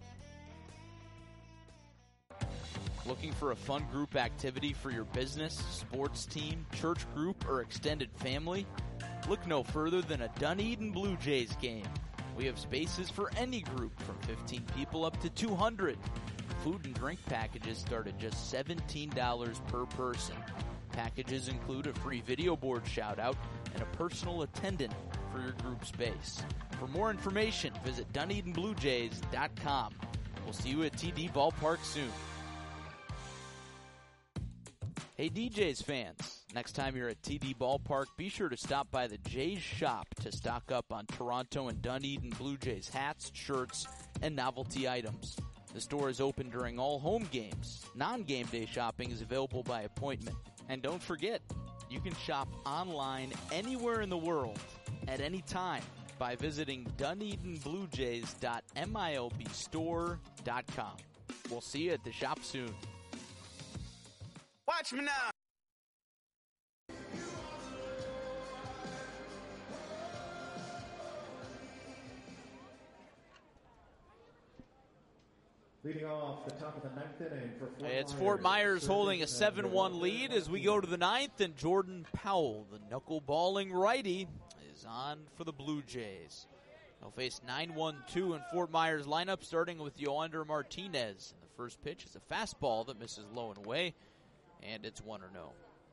Looking for a fun group activity for your business, sports team, church group, or extended family? Look no further than a Dunedin Blue Jays game. We have spaces for any group from fifteen people up to two hundred. Food and drink packages start at just seventeen dollars per person. Packages include a free video board shout-out and a personal attendant for your group space. For more information, visit dunedin blue jays dot com. We'll see you at T D Ballpark soon. Hey D Jays fans, next time you're at T D Ballpark, be sure to stop by the Jays shop to stock up on Toronto and Dunedin Blue Jays hats, shirts, and novelty items. The store is open during all home games. Non-game day shopping is available by appointment. And don't forget, you can shop online anywhere in the world at any time by visiting dunedin blue jays dot milb store dot com. We'll see you at the shop soon. Watch me now. Leading off the top of the ninth inning for Fort It's Myers. Fort Myers holding a seven one lead as we go to the ninth, and Jordan Powell, the knuckleballing righty, is on for the Blue Jays. They'll face nine one two in Fort Myers lineup, starting with Yoander Martinez. And the first pitch is a fastball that misses low and away, and it's one or no.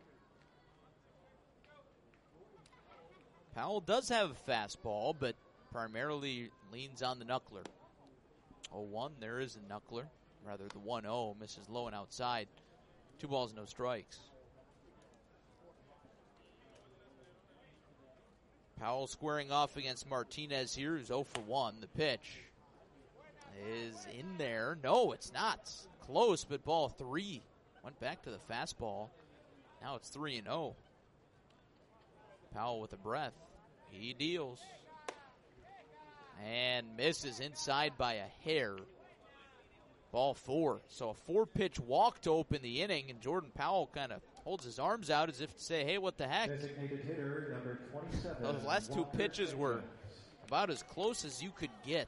Powell does have a fastball, but primarily leans on the knuckler. oh one, there is a knuckler. Rather, the one oh misses low and outside. Two balls, no strikes. Powell squaring off against Martinez here, who's oh for one. The pitch is in there. No, it's not. Close, but ball three. Went back to the fastball. Now it's three and oh. Powell with a breath. He deals. And misses inside by a hair. Ball four. So a four-pitch walk to open the inning, and Jordan Powell kind of holds his arms out as if to say, hey, what the heck? Designated hitter, number twenty-seven, Those last two pitches were about as close as you could get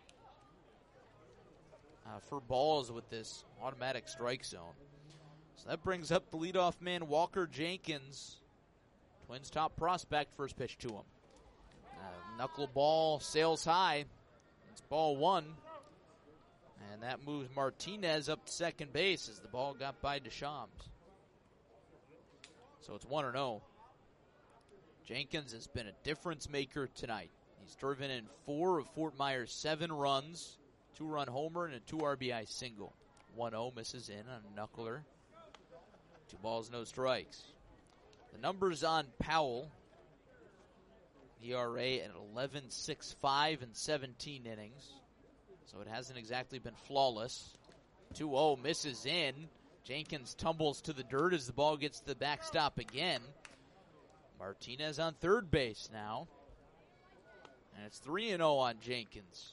uh, for balls with this automatic strike zone. So that brings up the leadoff man, Walker Jenkins. Twins' top prospect, first pitch to him. Uh, knuckleball sails high. It's ball one. And that moves Martinez up to second base as the ball got by Deschamps. So it's one and oh. Jenkins has been a difference maker tonight. He's driven in four of Fort Myers' seven runs, two-run homer and a two R B I single. one oh misses in on a knuckler. Two balls, no strikes. The numbers on Powell. E R A at eleven point six five in seventeen innings. So it hasn't exactly been flawless. two oh misses in. Jenkins tumbles to the dirt as the ball gets to the backstop again. Martinez on third base now. And it's three and oh on Jenkins.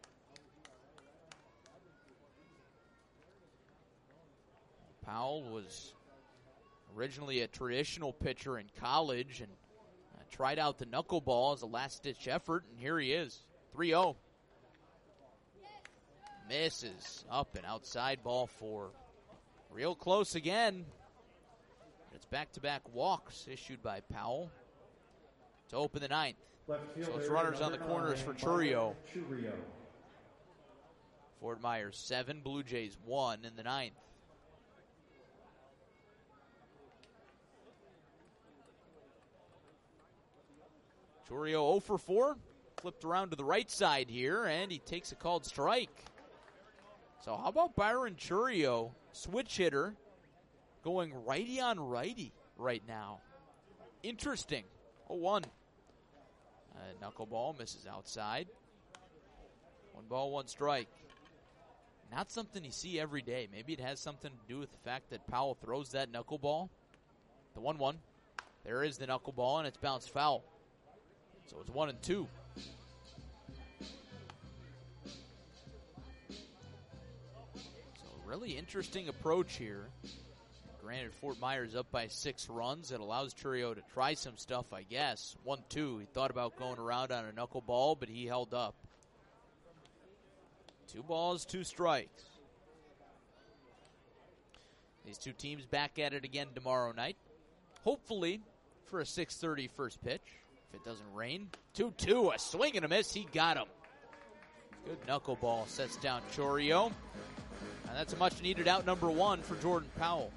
Powell was originally a traditional pitcher in college and uh, tried out the knuckleball as a last-ditch effort, and here he is, three oh. Misses up and outside, ball four. Real close again. It's back-to-back walks issued by Powell to open the ninth. So it's runners on the corners for Churio. Fort Myers seven, Blue Jays one in the ninth. Churio oh for four, flipped around to the right side here, and he takes a called strike. So how about Byron Churio, switch hitter, going righty on righty right now. Interesting. oh one. Uh, knuckleball misses outside. One ball, one strike. Not something you see every day. Maybe it has something to do with the fact that Powell throws that knuckleball. The one one. There is the knuckleball, and it's bounced foul. So it's one and two. So really interesting approach here. Granted, Fort Myers up by six runs. It allows Churio to try some stuff, I guess. one two. He thought about going around on a knuckleball, but he held up. Two balls, two strikes. These two teams back at it again tomorrow night. Hopefully for a six thirty first pitch, if it doesn't rain. two two, a swing and a miss. He got him. Good knuckleball sets down Churio. And that's a much-needed out number one for Jordan Powell.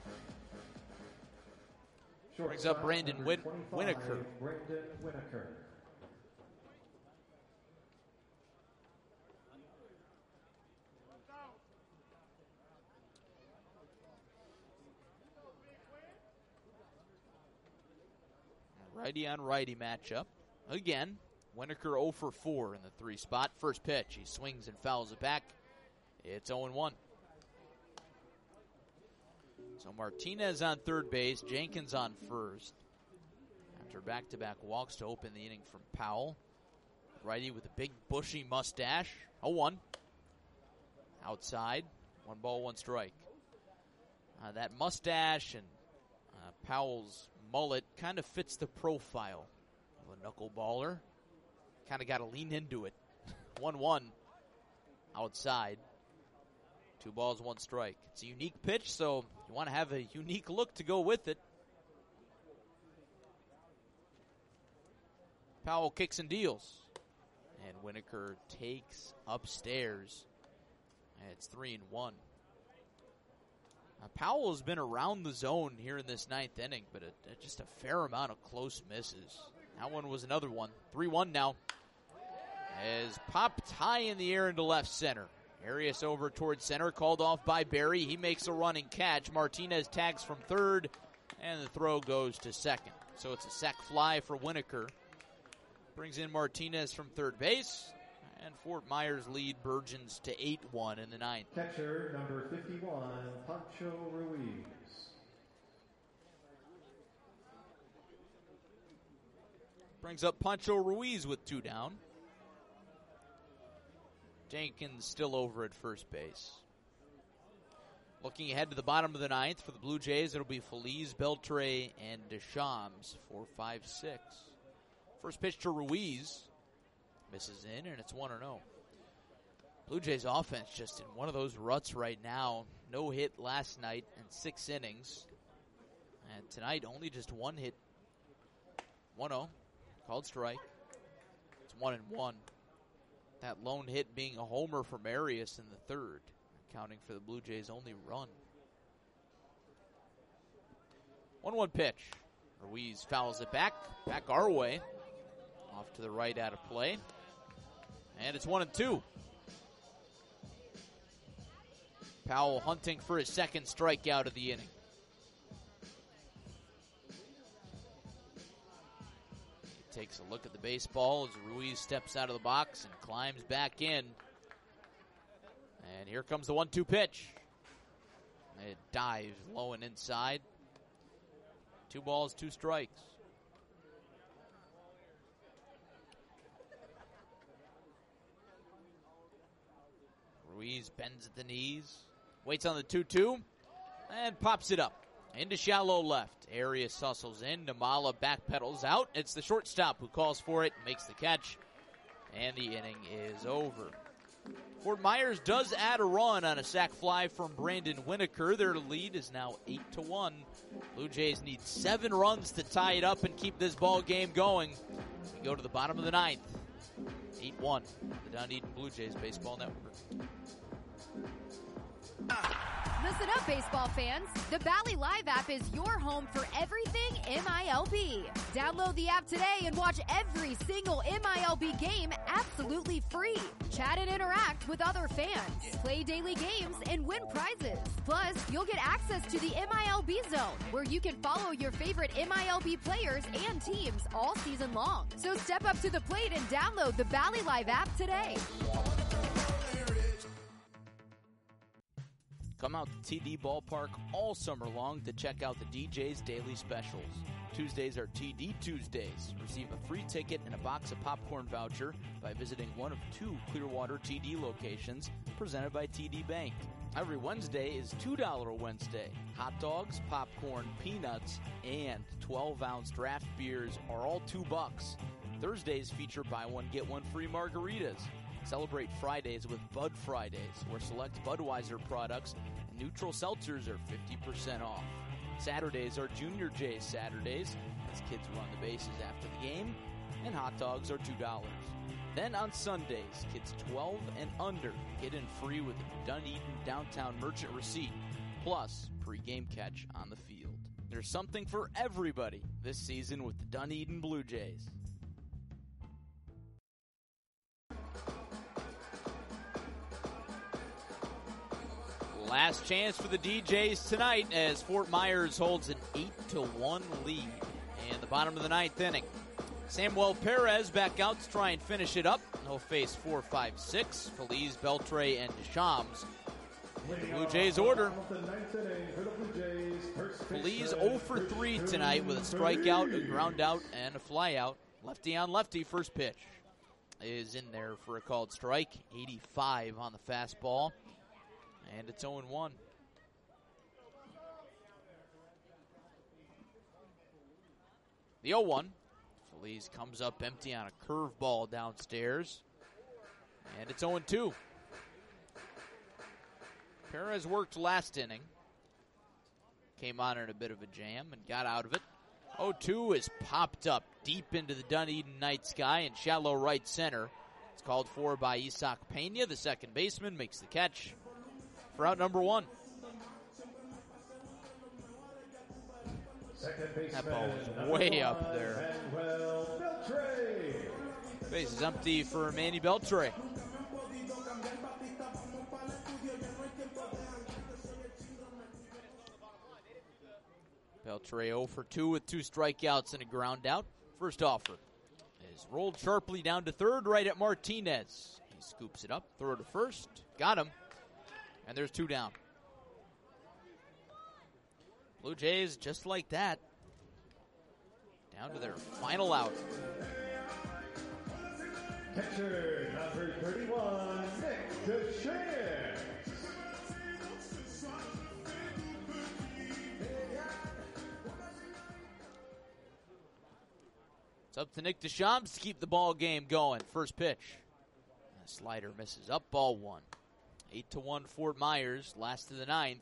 Brings up Brandon Win- Winokur. Brandon Winokur. Righty on righty matchup. Again, Winokur oh for four in the three spot. First pitch, he swings and fouls it back. It's oh one. So Martinez on third base, Jenkins on first. After back-to-back walks to open the inning from Powell. Righty with a big bushy mustache. oh one. Outside. One ball, one strike. Uh, that mustache and uh, Powell's mullet kind of fits the profile of a knuckleballer. Kind of got to lean into it. one one. Outside. Two balls, one strike. It's a unique pitch, so you want to have a unique look to go with it. Powell kicks and deals. And Winokur takes upstairs. And it's three and one. Now, Powell has been around the zone here in this ninth inning, but a, a, just a fair amount of close misses. That one was another one. three one now. As popped high in the air into left center. Arias over towards center, called off by Barry. He makes a running catch. Martinez tags from third, and the throw goes to second. So it's a sac fly for Winokur. Brings in Martinez from third base, and Fort Myers lead burgeons to eight one in the ninth. Catcher number fifty-one, Pancho Ruiz. Brings up Pancho Ruiz with two down. Jenkins still over at first base. Looking ahead to the bottom of the ninth for the Blue Jays, it'll be Feliz, Beltre, and Deschamps. four five six. First pitch to Ruiz. Misses in, and it's one oh. Blue Jays offense just in one of those ruts right now. No hit last night in six innings. And tonight, only just one hit. one oh. Called strike. It's one and one. That lone hit being a homer from Arias in the third, accounting for the Blue Jays' only run. one one pitch. Ruiz fouls it back, back our way. Off to the right out of play. And it's one and two. Powell hunting for his second strikeout of the inning. Takes a look at the baseball as Ruiz steps out of the box and climbs back in. And here comes the one two pitch. It dives low and inside. Two balls, two strikes. Ruiz bends at the knees, waits on the two two, and pops it up. Into shallow left. Arias hustles in. Namala backpedals out. It's the shortstop who calls for it, makes the catch, and the inning is over. Fort Myers does add a run on a sac fly from Brandon Winokur. Their lead is now eight to one. Blue Jays need seven runs to tie it up and keep this ball game going. We go to the bottom of the ninth. eight one. The Dunedin Blue Jays Baseball Network. Listen up, baseball fans. The Bally Live app is your home for everything M I L B. Download the app today and watch every single M I L B game absolutely free. Chat and interact with other fans. Play daily games and win prizes. Plus, you'll get access to the M I L B Zone, where you can follow your favorite M I L B players and teams all season long. So step up to the plate and download the Bally Live app today. Come out to T D Ballpark all summer long to check out the D J's Daily Specials. Tuesdays are T D Tuesdays. Receive a free ticket and a box of popcorn voucher by visiting one of two Clearwater T D locations presented by T D Bank. Every Wednesday is two dollars Wednesday. Hot dogs, popcorn, peanuts, and twelve-ounce draft beers are all two bucks. Thursdays feature buy one, get one free margaritas. Celebrate Fridays with Bud Fridays, where select Budweiser products and neutral seltzers are fifty percent off. Saturdays are Junior J's Saturdays, as kids run the bases after the game, and hot dogs are two dollars. Then on Sundays, kids twelve and under get in free with a Dunedin Downtown Merchant receipt, plus pre-game catch on the field. There's something for everybody this season with the Dunedin Blue Jays. Last chance for the D Js tonight as Fort Myers holds an eight to one lead in the bottom of the ninth inning. Samuel Perez back out to try and finish it up. He'll face four, five, six, Feliz, Beltre, and Deschamps. In the Blue Jays order, Feliz zero for three tonight with a strikeout, a ground out, and a flyout. Lefty on lefty, first pitch is in there for a called strike. eighty-five on the fastball. And it's oh and one. The oh one. Feliz comes up empty on a curveball downstairs. And it's oh and two. Perez worked last inning. Came on in a bit of a jam and got out of it. oh two is popped up deep into the Dunedin night sky in shallow right center. It's called for by Isaac Pena. The second baseman makes the catch for out number one. That ball was way up there. Base is empty for Manny Beltre. Beltre oh for two with two strikeouts and a ground out. First offer is rolled sharply down to third, right at Martinez. He scoops it up, throw to first, got him. And there's two down. Blue Jays, just like that, down to their final out. Catcher number thirty-one, Nick Deschamps. It's up to Nick Deschamps to keep the ball game going. First pitch. The slider misses up, ball one. Eight to one Fort Myers, last of the ninth.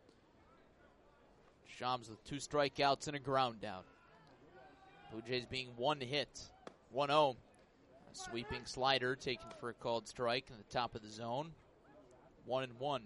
Shams with two strikeouts and a ground out. Blue Jays being one hit, one oh. A sweeping slider taken for a called strike in the top of the zone. One and one.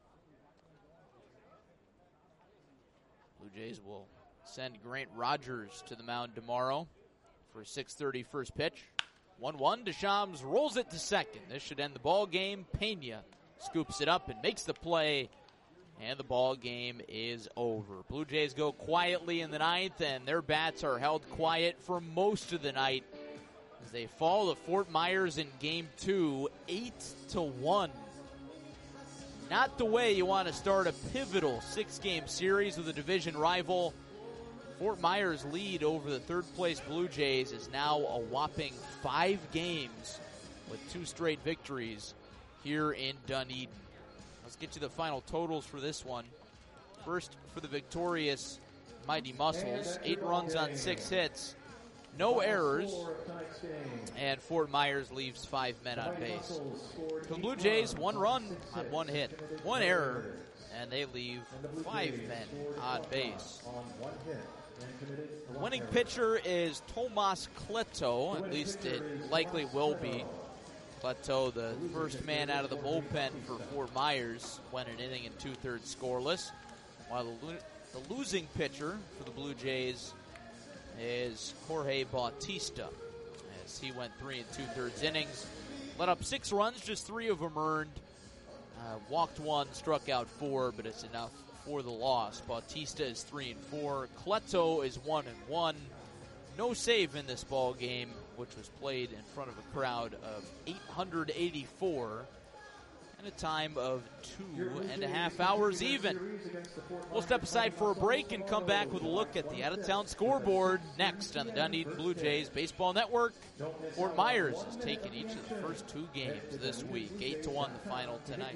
Blue Jays will send Grant Rogers to the mound tomorrow for a six thirty first pitch. one one, Deschamps rolls it to second. This should end the ball game. Pena scoops it up and makes the play, and the ball game is over. Blue Jays go quietly in the ninth, and their bats are held quiet for most of the night as they fall to Fort Myers in game two, eight to one. Not the way you want to start a pivotal six-game series with a division rival. Fort Myers' lead over the third-place Blue Jays is now a whopping five games with two straight victories here in Dunedin. Let's get to the final totals for this one. First, for the victorious Mighty Muscles, eight runs on six hits, no errors, and Fort Myers leaves five men on base. For the Blue Jays, one run on one hit, one error, and they leave five men on base. The winning pitcher is Tomas Cleto, at least it likely will be. Plateau, the first man out of the bullpen for Fort Myers, went an inning and two-thirds scoreless, while the, lo- the losing pitcher for the Blue Jays is Jorge Bautista, as he went three and two-thirds innings, let up six runs, just three of them earned, uh, walked one, struck out four, but it's enough for the loss. Bautista is three and four, Cleto is one and one. No save in this ball game, which was played in front of a crowd of eight hundred eighty-four and a time of two and a half hours even. We'll step aside for a break and come back with a look at the out-of-town scoreboard next on the Dunedin Blue Jays Baseball Network. Fort Myers is taking each of the first two games this week. eight to one the final tonight.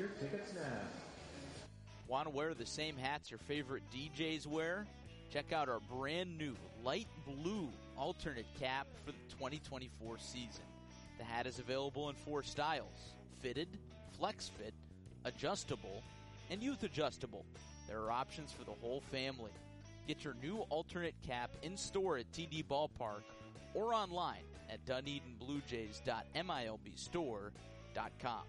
Want to wear the same hats your favorite D Js wear? Check out our brand new light blue alternate cap for the twenty twenty-four season. The hat is available in four styles: fitted, flex fit, adjustable, and youth adjustable. There are options for the whole family. Get your new alternate cap in store at T D Ballpark or online at dunedin blue jays dot milb store dot com.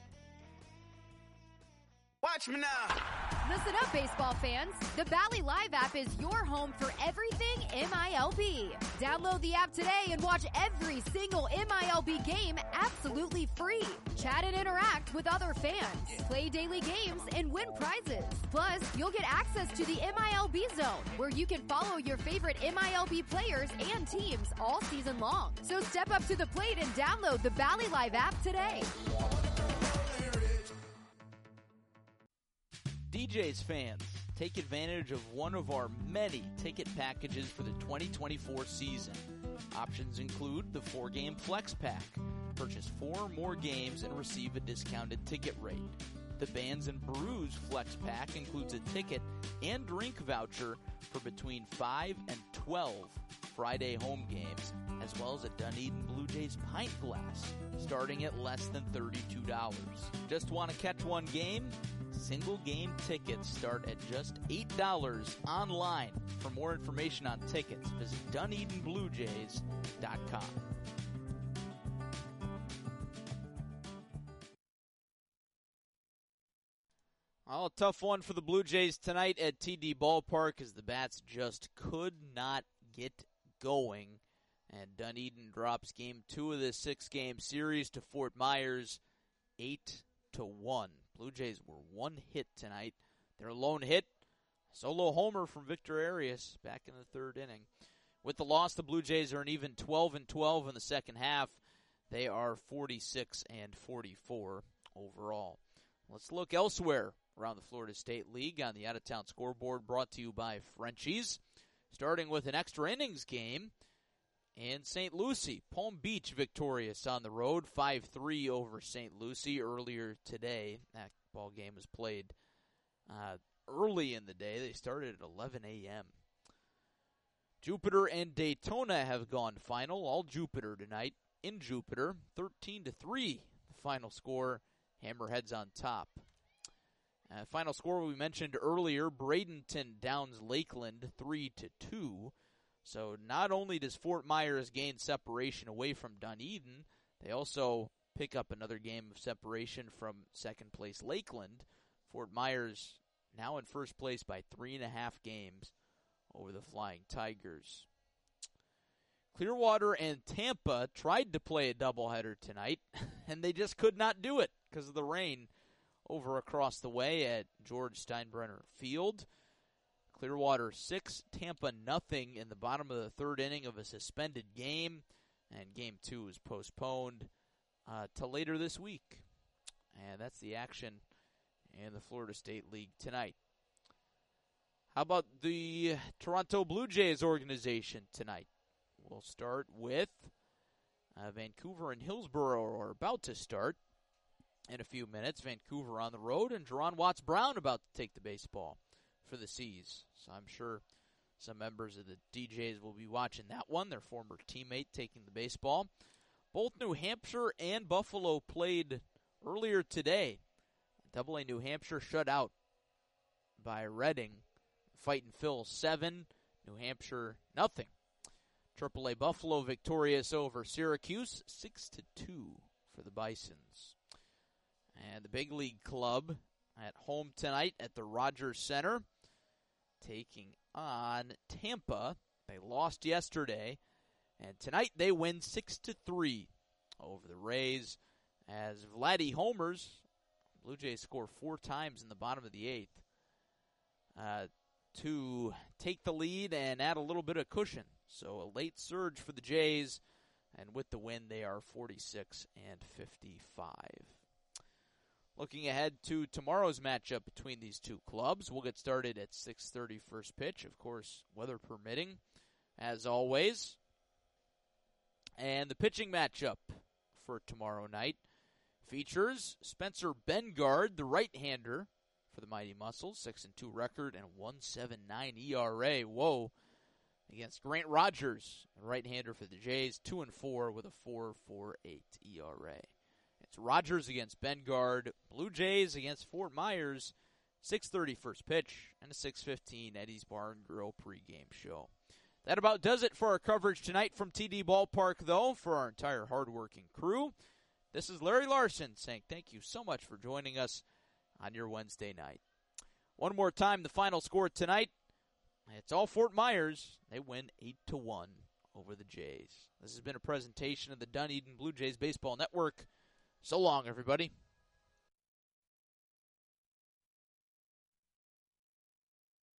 Watch me now. Listen up, baseball fans. The Bally Live app is your home for everything M I L B. Download the app today and watch every single M I L B game absolutely free. Chat and interact with other fans. Play daily games and win prizes. Plus, you'll get access to the M I L B Zone, where you can follow your favorite M I L B players and teams all season long. So step up to the plate and download the Bally Live app today. D Js fans, take advantage of one of our many ticket packages for the twenty twenty-four season. Options include the four-game Flex Pack. Purchase four more games and receive a discounted ticket rate. The Bands and Brews Flex Pack includes a ticket and drink voucher for between five and twelve Friday home games, as well as a Dunedin Blue Jays pint glass, starting at less than thirty-two dollars. Just want to catch one game? Single game tickets start at just eight dollars online. For more information on tickets, visit dunedin blue jays dot com. Well, a tough one for the Blue Jays tonight at T D Ballpark as the Bats just could not get going. And Dunedin drops game two of this six-game series to Fort Myers, eight to one. Blue Jays were one hit tonight. Their lone hit, solo homer from Victor Arias back in the third inning. With the loss, the Blue Jays are an even twelve and twelve in the second half. They are forty-six and forty-four overall. Let's look elsewhere around the Florida State League on the out-of-town scoreboard, brought to you by Frenchies. Starting with an extra innings game in Saint Lucie. Palm Beach victorious on the road, five three over Saint Lucie earlier today. That ball game was played uh, early in the day. They started at eleven a.m. Jupiter and Daytona have gone final. All Jupiter tonight in Jupiter, thirteen to three. The final score, Hammerheads on top. Uh, final score we mentioned earlier, Bradenton downs Lakeland three to two. So not only does Fort Myers gain separation away from Dunedin, they also pick up another game of separation from second place Lakeland. Fort Myers now in first place by three and a half games over the Flying Tigers. Clearwater and Tampa tried to play a doubleheader tonight, and they just could not do it because of the rain over across the way at George Steinbrenner Field. Clearwater six, Tampa nothing in the bottom of the third inning of a suspended game, and game two is postponed uh, to later this week. And that's the action in the Florida State League tonight. How about the Toronto Blue Jays organization tonight? We'll start with uh, Vancouver and Hillsborough are about to start in a few minutes. Vancouver on the road, and Jerron Watts-Brown about to take the baseball for the C's. So I'm sure some members of the D Js will be watching that one, their former teammate taking the baseball. Both New Hampshire and Buffalo played earlier today. Double A New Hampshire shut out by Reading. Fightin' Phil seven, New Hampshire nothing. Triple A Buffalo victorious over Syracuse six to two for the Bisons. And the big league club at home tonight at the Rogers Center, taking on Tampa. They lost yesterday, and tonight they win six to three over the Rays as Vladdy homers. Blue Jays score four times in the bottom of the eighth uh, to take the lead and add a little bit of cushion. So a late surge for the Jays, and with the win, they are forty-six and fifty-five. Looking ahead to tomorrow's matchup between these two clubs, we'll get started at six thirty first pitch, of course, weather permitting, as always. And the pitching matchup for tomorrow night features Spencer Bengard, the right-hander for the Mighty Muscles, six and two record and one point seven nine E R A. Whoa. Against Grant Rogers, a right-hander for the Jays, two and four with a four point four eight E R A. It's Rogers against Bengard, Blue Jays against Fort Myers, six thirty first pitch, and a six fifteen Eddie's Bar and Grill pregame show. That about does it for our coverage tonight from T D Ballpark, though, for our entire hardworking crew. This is Larry Larson saying thank you so much for joining us on your Wednesday night. One more time, the final score tonight. It's all Fort Myers. They win eight to one over the Jays. This has been a presentation of the Dunedin Blue Jays Baseball Network. So long, everybody.